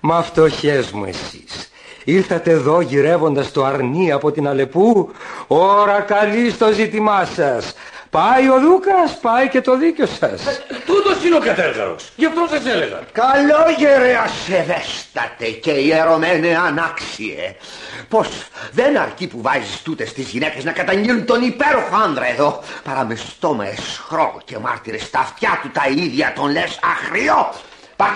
Μα φτωχές μου εσείς. Ήρθατε εδώ γυρεύοντας το αρνί από την Αλεπού. Ώρα καλή στο ζήτημά σας. Πάει ο Δούκας, πάει και το δίκιο σας. Τούτος είναι ο κατέργαρος. Γι' αυτό σας έλεγα. Καλόγερε ασεβέστατε και ιερωμένε ανάξιε. Πως δεν αρκεί που βάζεις τούτες τις γυναίκες να καταγγείλουν τον υπέροχο άνδρα εδώ, παρά με στόμα αισχρό και μάρτυρες στα αυτιά του τα ίδια τον λες αχριό. Πάρτε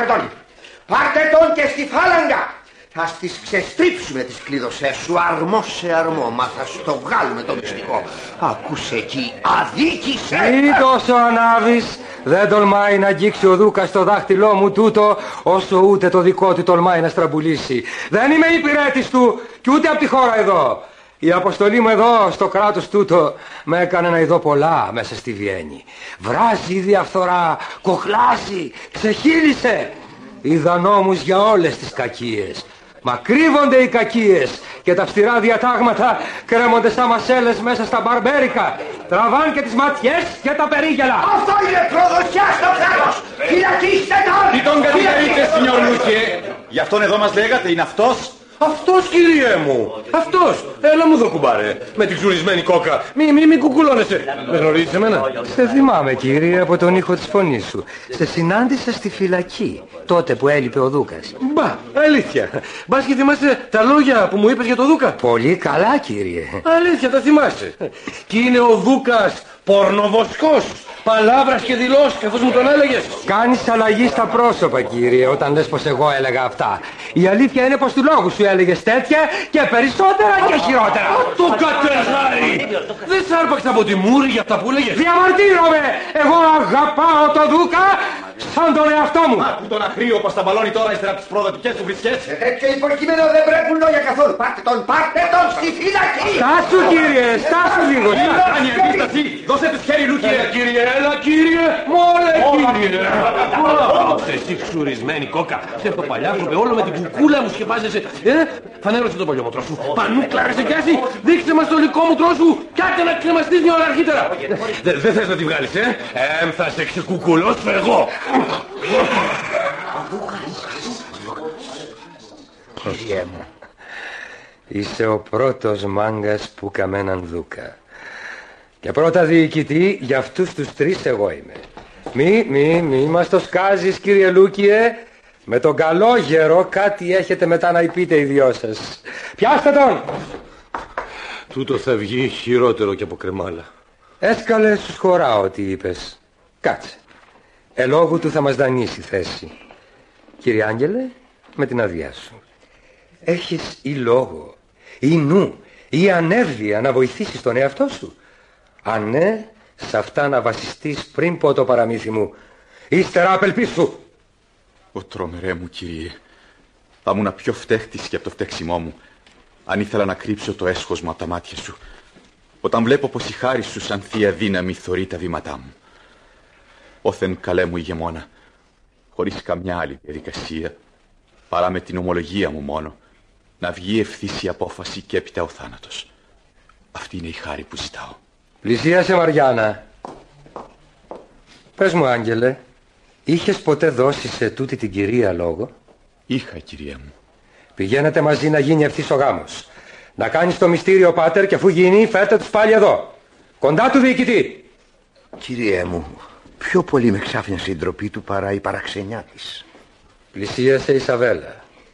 τον και στη φάλαγγα. Θα στις ξεστρίψουμε τις κλειδωσές σου αρμό σε αρμό. Μα θα στο βγάλουμε το μυστικό. Ακούσε εκεί, αδίκησε. Ή τόσο ανάβεις. Δεν τολμάει να αγγίξει ο Δούκας το δάχτυλό μου τούτο, όσο ούτε το δικό του τολμάει να στραμπουλήσει. Δεν είμαι υπηρέτης του κι ούτε από τη χώρα εδώ. Η αποστολή μου εδώ στο κράτος τούτο με έκανε να ειδώ πολλά μέσα στη Βιέννη. Βράζει η διαφθορά, κοχλάζει, ξεχύλισε. Είδα νόμους για όλες τις κακίες. Μα κρύβονται οι κακίες και τα αυστηρά διατάγματα κρέμονται σαν μασέλες μέσα στα μπαρμπέρικα. Τραβάν και τις ματιές και τα περίγελα. Αυτό είναι προδοσιά στο κράτος. Φυλακίστε τον. Τι τον κατηγορείτε, σινιόρ Λούκιε? Γι' αυτόν εδώ μας λέγατε, είναι αυτός? Αυτός, κύριε μου, αυτός. Έλα μου εδώ, κουμπάρε, με την ξουρισμένη κόκα. Μη κουκουλώνεσαι. Με γνωρίζεις εμένα? Σε θυμάμαι, κύριε, από τον ήχο της φωνής σου. Σε συνάντησα στη φυλακή, τότε που έλειπε ο Δούκας. Μπα, αλήθεια. Μπας και θυμάσαι τα λόγια που μου είπες για τον Δούκα? Πολύ καλά, κύριε. Αλήθεια, τα θυμάσαι. Και είναι ο Δούκας πορνοβοσκός, παλάβρας και δηλώσεις, καθώς μου τον έλεγες. Κάνεις αλλαγή στα πρόσωπα, κύριε, όταν λες πως εγώ έλεγα αυτά. Η αλήθεια είναι πως του λόγου σου έλεγες τέτοια και περισσότερα και χειρότερα. Το κατεργάρι! Δεν σ' άρπαξα από τη μούρη για αυτά που έλεγες? Διαμαρτύρομαι! Εγώ αγαπάω τον Δούκα σαν τον εαυτό μου. Άκου τον αχρίο πως τα μπαλώνει τώρα ύστερα από τις προδοτικές του βρισκές. Σε τέτοιο υποκείμενο δεν πρέπει λόγια καθόλου. Πάρτε τον στη φυλακή. Στάσου, κύριε, στάσου λίγο. Κάνει αντίσταση. Δώσε τους χέρι, Λούκιε. Έλα, κύριε, μόλε, κύριε. Εσύ ξουρισμένη κόκα. Σε το παλιάνθρωπε όλο με την κουκούλα μου σκεπάζεσαι. Φανέρωσε το παλιόμοτρο σου. Πανούκλα, ρε σε πιάσει. Δείξε μας το λικό μου τρόσου. Κάτε να κρεμαστείς μια ώρα αρχίτερα. Δεν θες να τη βγάλεις, θα σε ξεκουκουλώσω εγώ. Κύριε μου, είσαι ο πρώτος μάγκας που καμέναν Δούκα. Και πρώτα διοικητή για αυτούς τους τρεις εγώ είμαι. Μη μας το σκάζεις, κύριε Λούκιε. Με τον καλόγερο κάτι έχετε μετά να πείτε οι δυο σας. Πιάστε τον! Τούτο θα βγει χειρότερο και από κρεμάλα. Έσκαλε, σου χωράω τι είπες. Κάτσε. Ελόγου του θα μας δανείσει θέση. Κύριε Άγγελε, με την αδειά σου. Έχεις ή λόγο, ή νου, ή ανεύδεια να βοηθήσεις τον εαυτό σου? Αν ναι, σε αυτά να βασιστείς πριν πω το παραμύθι μου. Ύστερα απελπίσου. Ο τρομερέ μου, κύριε, θα ήμουν πιο φταίχτης και από το φταίξιμό μου αν ήθελα να κρύψω το έσχος μου από τα μάτια σου, όταν βλέπω πως η χάρη σου σαν θεία δύναμη θωρεί τα βήματά μου. Όθεν καλέ μου ηγεμόνα, χωρίς καμιά άλλη διαδικασία, παρά με την ομολογία μου μόνο, να βγει ευθύς η απόφαση και έπειτα ο θάνατος. Αυτή είναι η χάρη που ζητάω. Πλησίασε, Μαριάννα. Πες μου, Άγγελε, είχες ποτέ δώσει σε τούτη την κυρία λόγο? Είχα, κυρία μου. Πηγαίνετε μαζί να γίνει ευθύς ο γάμος. Να κάνεις το μυστήριο, πάτερ, και αφού γίνει φέρτε τους πάλι εδώ, κοντά του διοικητή. Κύριε μου, πιο πολύ με ξάφνιασε η ντροπή του παρά η παραξενιά της. Πλησίασε η Ισαβέλα.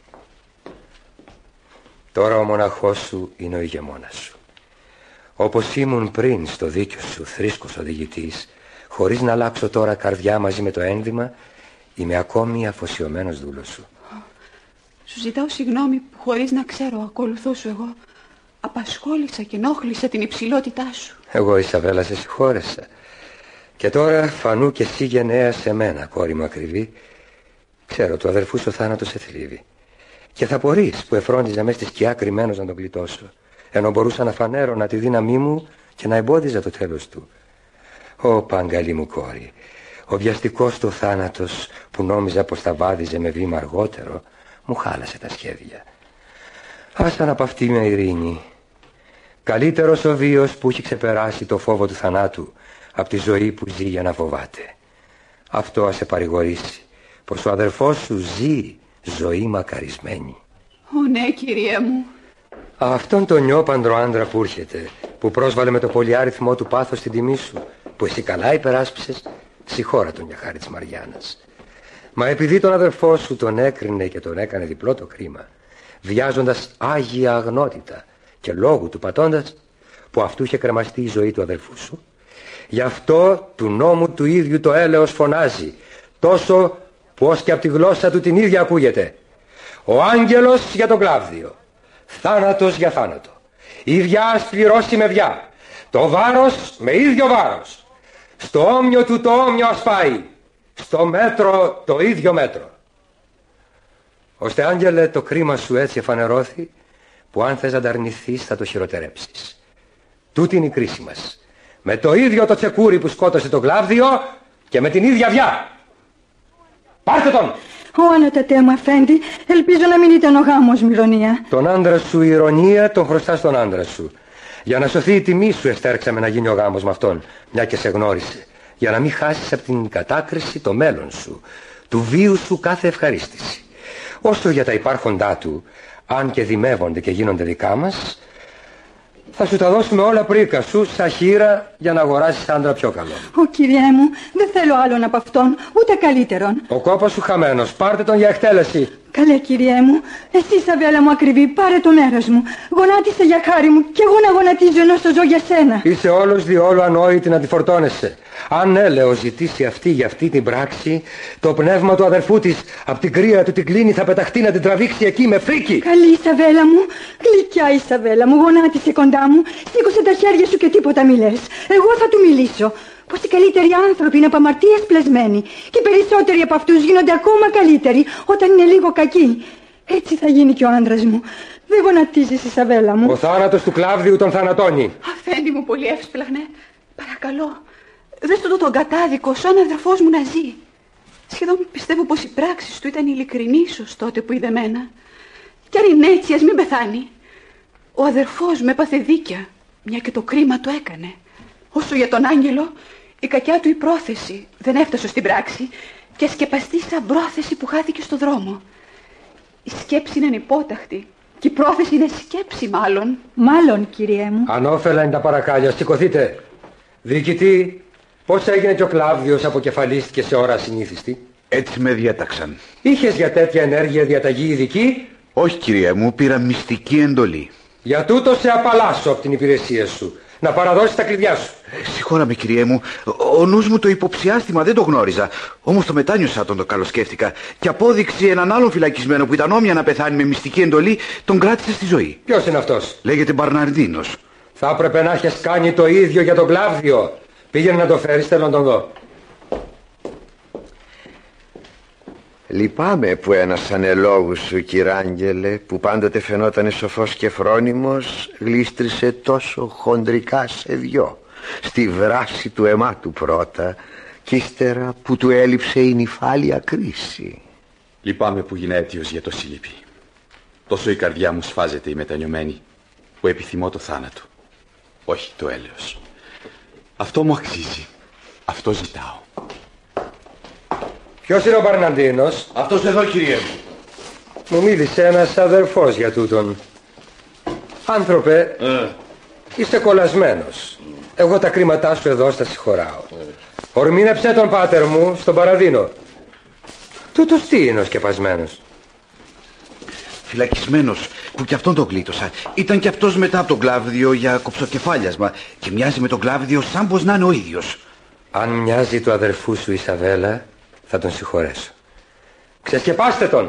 Τώρα ο μοναχός σου είναι ο ηγεμόνας σου. Όπως ήμουν πριν στο δίκιο σου θρήσκος οδηγητής, χωρίς να αλλάξω τώρα καρδιά μαζί με το ένδυμα, είμαι ακόμη αφοσιωμένος δούλος σου. Σου ζητάω συγγνώμη που χωρίς να ξέρω ακολουθώ σου εγώ απασχόλησα και ενόχλησα την υψηλότητά σου. Εγώ, Ισαβέλα, σε συγχώρεσα. Και τώρα φανού και εσύ γενναία σε μένα, κόρη μου ακριβή. Ξέρω, του αδερφού σου θάνατος σε θλίβει. Και θα μπορείς που εφρόντιζα μες στη σκιά κρυμμένος να τον γλιτώσω, ενώ μπορούσα να φανέρωνα τη δύναμή μου και να εμπόδιζα το τέλος του. Ω παγκαλή μου κόρη, ο βιαστικός του θάνατος που νόμιζα πως θα βάδιζε με βήμα αργότερο, μου χάλασε τα σχέδια. Άσταν από αυτή με ειρήνη. Καλύτερος ο βίος που έχει ξεπεράσει το φόβο του θανάτου από τη ζωή που ζει για να φοβάται. Αυτό ας σε παρηγορήσει, πως ο αδερφός σου ζει ζωή μακαρισμένη. Ναι, κύριε μου. Αυτόν τον νιόπαντρο άντρα που έρχεται, που πρόσβαλε με το πολυάριθμό του πάθος την τιμή σου, που εσύ καλά υπεράσπισες, συγχώρα τον για χάρη της Μαριάννας. Μα επειδή τον αδερφό σου τον έκρινε και τον έκανε διπλό το κρίμα, βιάζοντας άγια αγνότητα και λόγου του πατώντας, που αυτού είχε κρεμαστεί η ζωή του αδερφού σου, γι' αυτό του νόμου του ίδιου το έλεος φωνάζει, τόσο που ως και από τη γλώσσα του την ίδια ακούγεται. Ο άγγελος για τον Κλάβδιο, θάνατος για θάνατο, η βιά ας πληρώσει με βιά, το βάρος με ίδιο βάρος, στο όμοιο του το όμοιο ας πάει, στο μέτρο το ίδιο μέτρο. Ώστε, άγγελε, το κρίμα σου έτσι εφανερώθη, που αν θες να τα αρνηθείς θα το χειροτερέψεις. Τούτη είναι η κρίση μας, με το ίδιο το τσεκούρι που σκότωσε τον Κλάβδιο και με την ίδια βιά. Πάρτε τον! Ω ανατατέ μου αφέντη, ελπίζω να μην ήταν ο γάμος μου ηρωνία. Τον άντρα σου ηρωνία τον χρωστάς στον άντρα σου. Για να σωθεί η τιμή σου εστέρξαμε να γίνει ο γάμος με αυτόν, μια και σε γνώρισε. Για να μην χάσεις από την κατάκριση το μέλλον σου, του βίου σου κάθε ευχαρίστηση. Όσο για τα υπάρχοντά του, αν και δημεύονται και γίνονται δικά μας, θα σου τα δώσουμε όλα πρίκα σου σαν χείρα για να αγοράσεις άντρα πιο καλό. Ω κυριέ μου, δεν θέλω άλλον από αυτόν, ούτε καλύτερον. Ο κόπος σου χαμένος, πάρτε τον για εκτέλεση. Καλέ κυριέ μου, εσύ Σαβέλα μου ακριβή, πάρε το μέρος μου. Γονάτισε για χάρη μου κι εγώ να γονατίζω ενώ στο ζω για σένα. Είσαι όλος διόλου ανόητη να τη φορτώνεσαι. Αν έλεος ζητήσει αυτή για αυτή την πράξη, το πνεύμα του αδερφού της απ' την κρύα του την κλίνη θα πεταχτεί να την τραβήξει εκεί με φρίκι. Καλή Ισαβέλα μου, γλυκιά Ισαβέλα μου, γονάτισε κοντά μου, σήκωσε τα χέρια σου και τίποτα μη λες. Εγώ θα του μιλήσω. Πως οι καλύτεροι άνθρωποι είναι από αμαρτίες πλεσμένοι και οι περισσότεροι από αυτούς γίνονται ακόμα καλύτεροι όταν είναι λίγο κακοί. Έτσι θα γίνει και ο άντρας μου. Δεν γονατίζεις, Ισαβέλα μου. Ο θάνατος του Κλάβδιου τον θανατώνει. Αφέντη μου, πολύ εύσπλαχνε. Παρακαλώ, δες του τον κατάδικο σαν αδερφός μου να ζει. Σχεδόν πιστεύω πως οι πράξεις του ήταν ειλικρινείς ως τότε που είδε μένα. Κι αν είναι έτσι, ας μην πεθάνει. Ο αδερφός μου έπαθε δίκαια, μια και το κρίμα το έκανε. Όσο για τον άγγελο, η κακιά του η πρόθεση δεν έφτασε στην πράξη και σκεπαστεί σαν πρόθεση που χάθηκε στο δρόμο. Η σκέψη είναι ανυπόταχτη και η πρόθεση είναι σκέψη μάλλον. Μάλλον, κυριέ μου. Ανώφελα είναι τα παρακάλια, σηκωθείτε. Διοικητή, πώς έγινε και ο Κλάβδιος αποκεφαλίστηκε σε ώρα ασυνήθιστη? Έτσι με διέταξαν. Είχες για τέτοια ενέργεια διαταγή ειδική? Όχι κυριέ μου, πήρα μυστική εντολή. Για τούτο σε απαλλάσσω από την υπηρεσία σου. Να παραδώσεις τα κλειδιά σου. Συγχώρα με κυριέ μου, ο νους μου το υποψιάστημα δεν το γνώριζα. Όμως το μετάνιωσα τον το καλοσκέφτηκα. Και απόδειξη έναν άλλον φυλακισμένο που ήταν όμοια να πεθάνει με μυστική εντολή, τον κράτησε στη ζωή. Ποιος είναι αυτός? Λέγεται Μπαρναρντίνος. Θα έπρεπε να έχεις κάνει το ίδιο για τον Κλάβδιο. Πήγαινε να το φέρεις, θέλω να τον δω. Λυπάμαι που ένας ανελόγους σου, κυράγγελε, που πάντοτε φαινότανε σοφός και φρόνιμος, γλίστρισε τόσο χοντρικά σε δυο, στη βράση του αιμάτου πρώτα, κι ύστερα που του έλειψε η νυφάλια κρίση. Λυπάμαι που γίνα αίτιος για το σύλληπη. Τόσο η καρδιά μου σφάζεται η μετανιωμένη, που επιθυμώ το θάνατο, όχι το έλεος. Αυτό μου αξίζει, αυτό ζητάω. Ποιος είναι ο Μπαρναντίνος? Αυτός εδώ, κυριέ μου. Μου μίλησε ένας αδερφός για τούτον. Άνθρωπε, είσαι κολλασμένος. Εγώ τα κρίματά σου εδώ στα συγχωράω. Ορμήνεψε τον πάτερ μου στον Παραδίνο. Τούτος τι είναι ο σκεπασμένος? Φυλακισμένος, που κι αυτόν τον γλίτωσα. Ήταν κι αυτός μετά από τον Κλάβδιο για κοψοκεφάλιασμα και μοιάζει με τον Κλάβδιο σαν πως να είναι ο ίδιος. Αν μοιάζει του αδερφού σου Ισαβέλα, θα τον συγχωρέσω. Ξεσκεπάστε τον.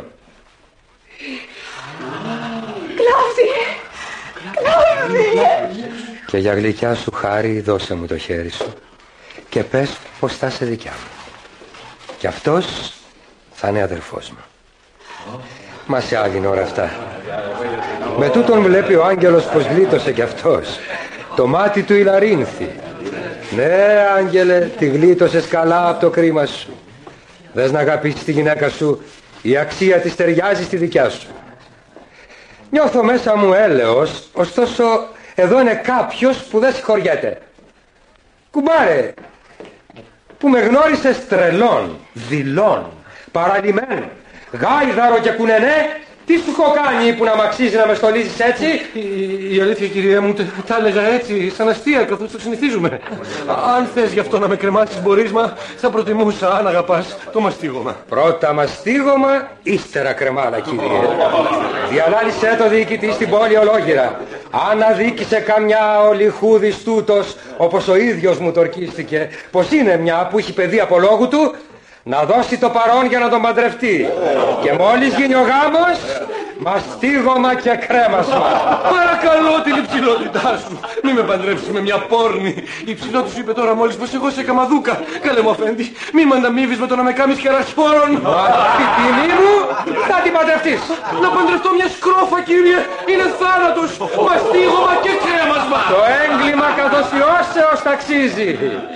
Κλάβδιε! Και για γλυκιά σου χάρη δώσε μου το χέρι σου και πες πως θα είσαι δικιά μου. Και αυτός θα είναι αδερφός μου. Μα σε άγγινε ώρα αυτά. Με τούτον βλέπει ο άγγελος πως γλίτωσε κι αυτός. Το μάτι του ηλαρίνθη. Ναι, άγγελε, τη γλίτωσες καλά από το κρίμα σου. Δες να αγαπήσεις τη γυναίκα σου, η αξία της ταιριάζει στη δικιά σου. Νιώθω μέσα μου έλεος, ωστόσο εδώ είναι κάποιος που δεν συγχωριέται. Κουμπάρε, που με γνώρισες τρελών, δειλών, παραλυμένων, Γάιδαρο και κουνενέ, τι σου έχω κάνει που να μ' αξίζει να με στολίζεις έτσι? Η αλήθεια, κυρία μου, τα έλεγα έτσι, σαν αστεία, καθώς το συνηθίζουμε. Αν θες γι' αυτό να με κρεμάσεις μπορίσμα, θα προτιμούσα, αν αγαπάς, το μαστίγωμα. Πρώτα μαστίγωμα, ύστερα κρεμάλα, κύριε. Διαλάλησέ το διοικητή στην πόλη ολόγυρα. Αν αδίκησε καμιά ολιχούδης τούτος, όπως ο ίδιος μου το ορκίστηκε, πως είναι μια που έχει παιδί από λόγου του, να δώσει το παρόν για να τον παντρευτεί. Και μόλις γίνει ο γάμος, μαστίγωμα και κρέμασμα. Παρακαλώ την υψηλότητά σου. Μη με παντρέψεις με μια πόρνη. Η υψηλότητα σου είπε τώρα μόλις πως εγώ σε καμαδούκα. Καλέ μου αφέντη, μη με ανταμείβεις με το να με κάνεις κερασπόρον. Μα τη τιμή μου θα την παντρευτείς. Να παντρευτώ μια σκρόφα, κύριε. Είναι θάνατος. Μαστίγωμα και κρέμασμα. Το έγκλημα κατοσιώσεως ταξίζει.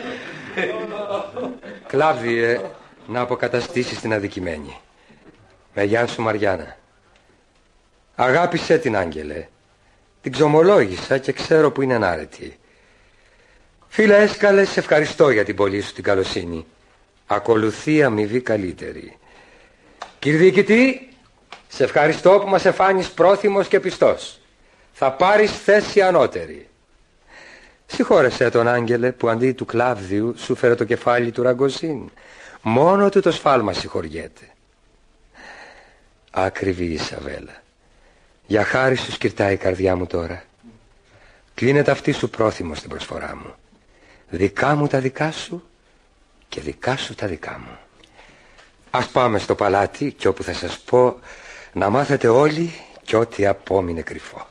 Κλάβδιε, να αποκαταστήσεις την αδικημένη. Με γεια σου, Μαριάννα. Αγάπησέ την, Άγγελε. Την ξομολόγησα και ξέρω που είναι ανάρετη. Φίλε Έσκαλε, σε ευχαριστώ για την πολύ σου την καλοσύνη. Ακολουθεί αμοιβή καλύτερη. Κύριε διοικητή, σε ευχαριστώ που μας εφάνεις πρόθυμος και πιστός. Θα πάρεις θέση ανώτερη. Συγχώρεσέ τον, Άγγελε, που αντί του Κλάβδιου σου φέρε το κεφάλι του Ραγκοζίν. Μόνο του το σφάλμα συγχωριέται. Ακριβή Ισαβέλα. Για χάρη σου σκυρτάει η καρδιά μου τώρα. Κλείνεται αυτή σου πρόθυμο στην προσφορά μου. Δικά μου τα δικά σου και δικά σου τα δικά μου. Ας πάμε στο παλάτι και όπου θα σας πω να μάθετε όλοι και ό,τι απόμεινε κρυφό.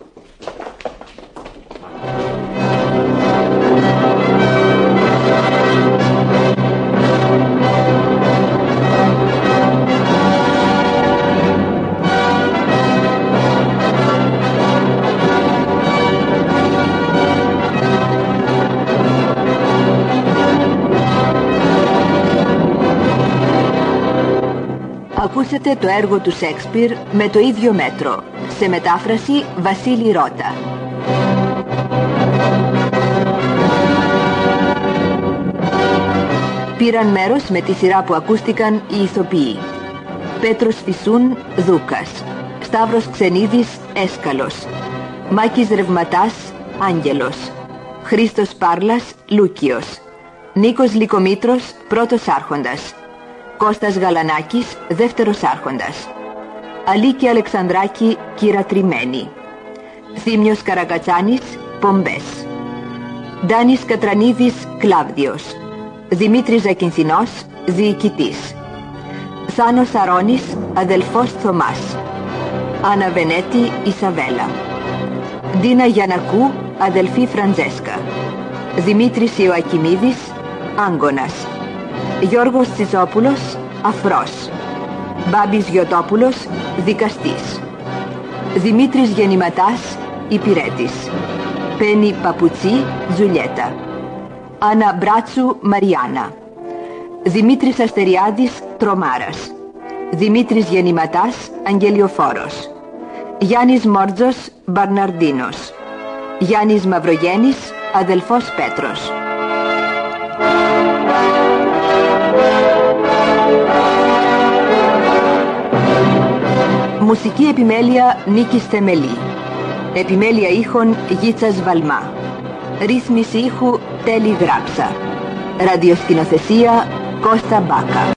Ακούσατε το έργο του Σέξπιρ με το ίδιο μέτρο. Σε μετάφραση Βασίλη Ρώτα. Πήραν μέρος με τη σειρά που ακούστηκαν οι ηθοποιοί: Πέτρος Φυσούν, Δούκας; Σταύρος Ξενίδης, Έσκαλος; Μάκης Ρευματάς, Άγγελος; Χρήστος Πάρλας, Λούκιος; Νίκος Λυκομήτρος, πρώτος άρχοντας; Κώστας Γαλανάκης, δεύτερος άρχοντας; Αλίκη Αλεξανδράκη, κυρατρημένη; Θήμιος Καρακατσάνης, πομπές; Ντάνης Κατρανίδης, Κλάβδιος; Δημήτρης Ζακυνθινός, διοικητής; Θάνος Αρώνης, αδελφός Θωμάς; Άννα Βενέτη, Ισαβέλα; Ντίνα Γιαννακού, αδελφή Φραντζέσκα; Δημήτρης Ιωακιμίδης, Άγκωνας; Γιώργος Τσιζόπουλος, αφρός; Μπάμπης Γιωτόπουλος, δικαστής; Δημήτρης Γεννηματάς, υπηρέτης; Πέννη Παπουτσί, Τζουλιέτα; Άννα Μπράτσου, Μαριάννα; Δημήτρης Αστεριάδης, τρομάρας; Δημήτρης Γεννηματάς, αγγελιοφόρος; Γιάννης Μόρτζος, Μπαρναρντίνος; Γιάννης Μαυρογέννης, αδελφός Πέτρος. Μουσική επιμέλεια Νίκης Θεμελή. Επιμέλεια ήχων Γίτσας Βαλμά. Ρύθμιση ήχου Τέλη Γράψα. Ραδιοσκηνοθεσία Κώστα Μπάκα.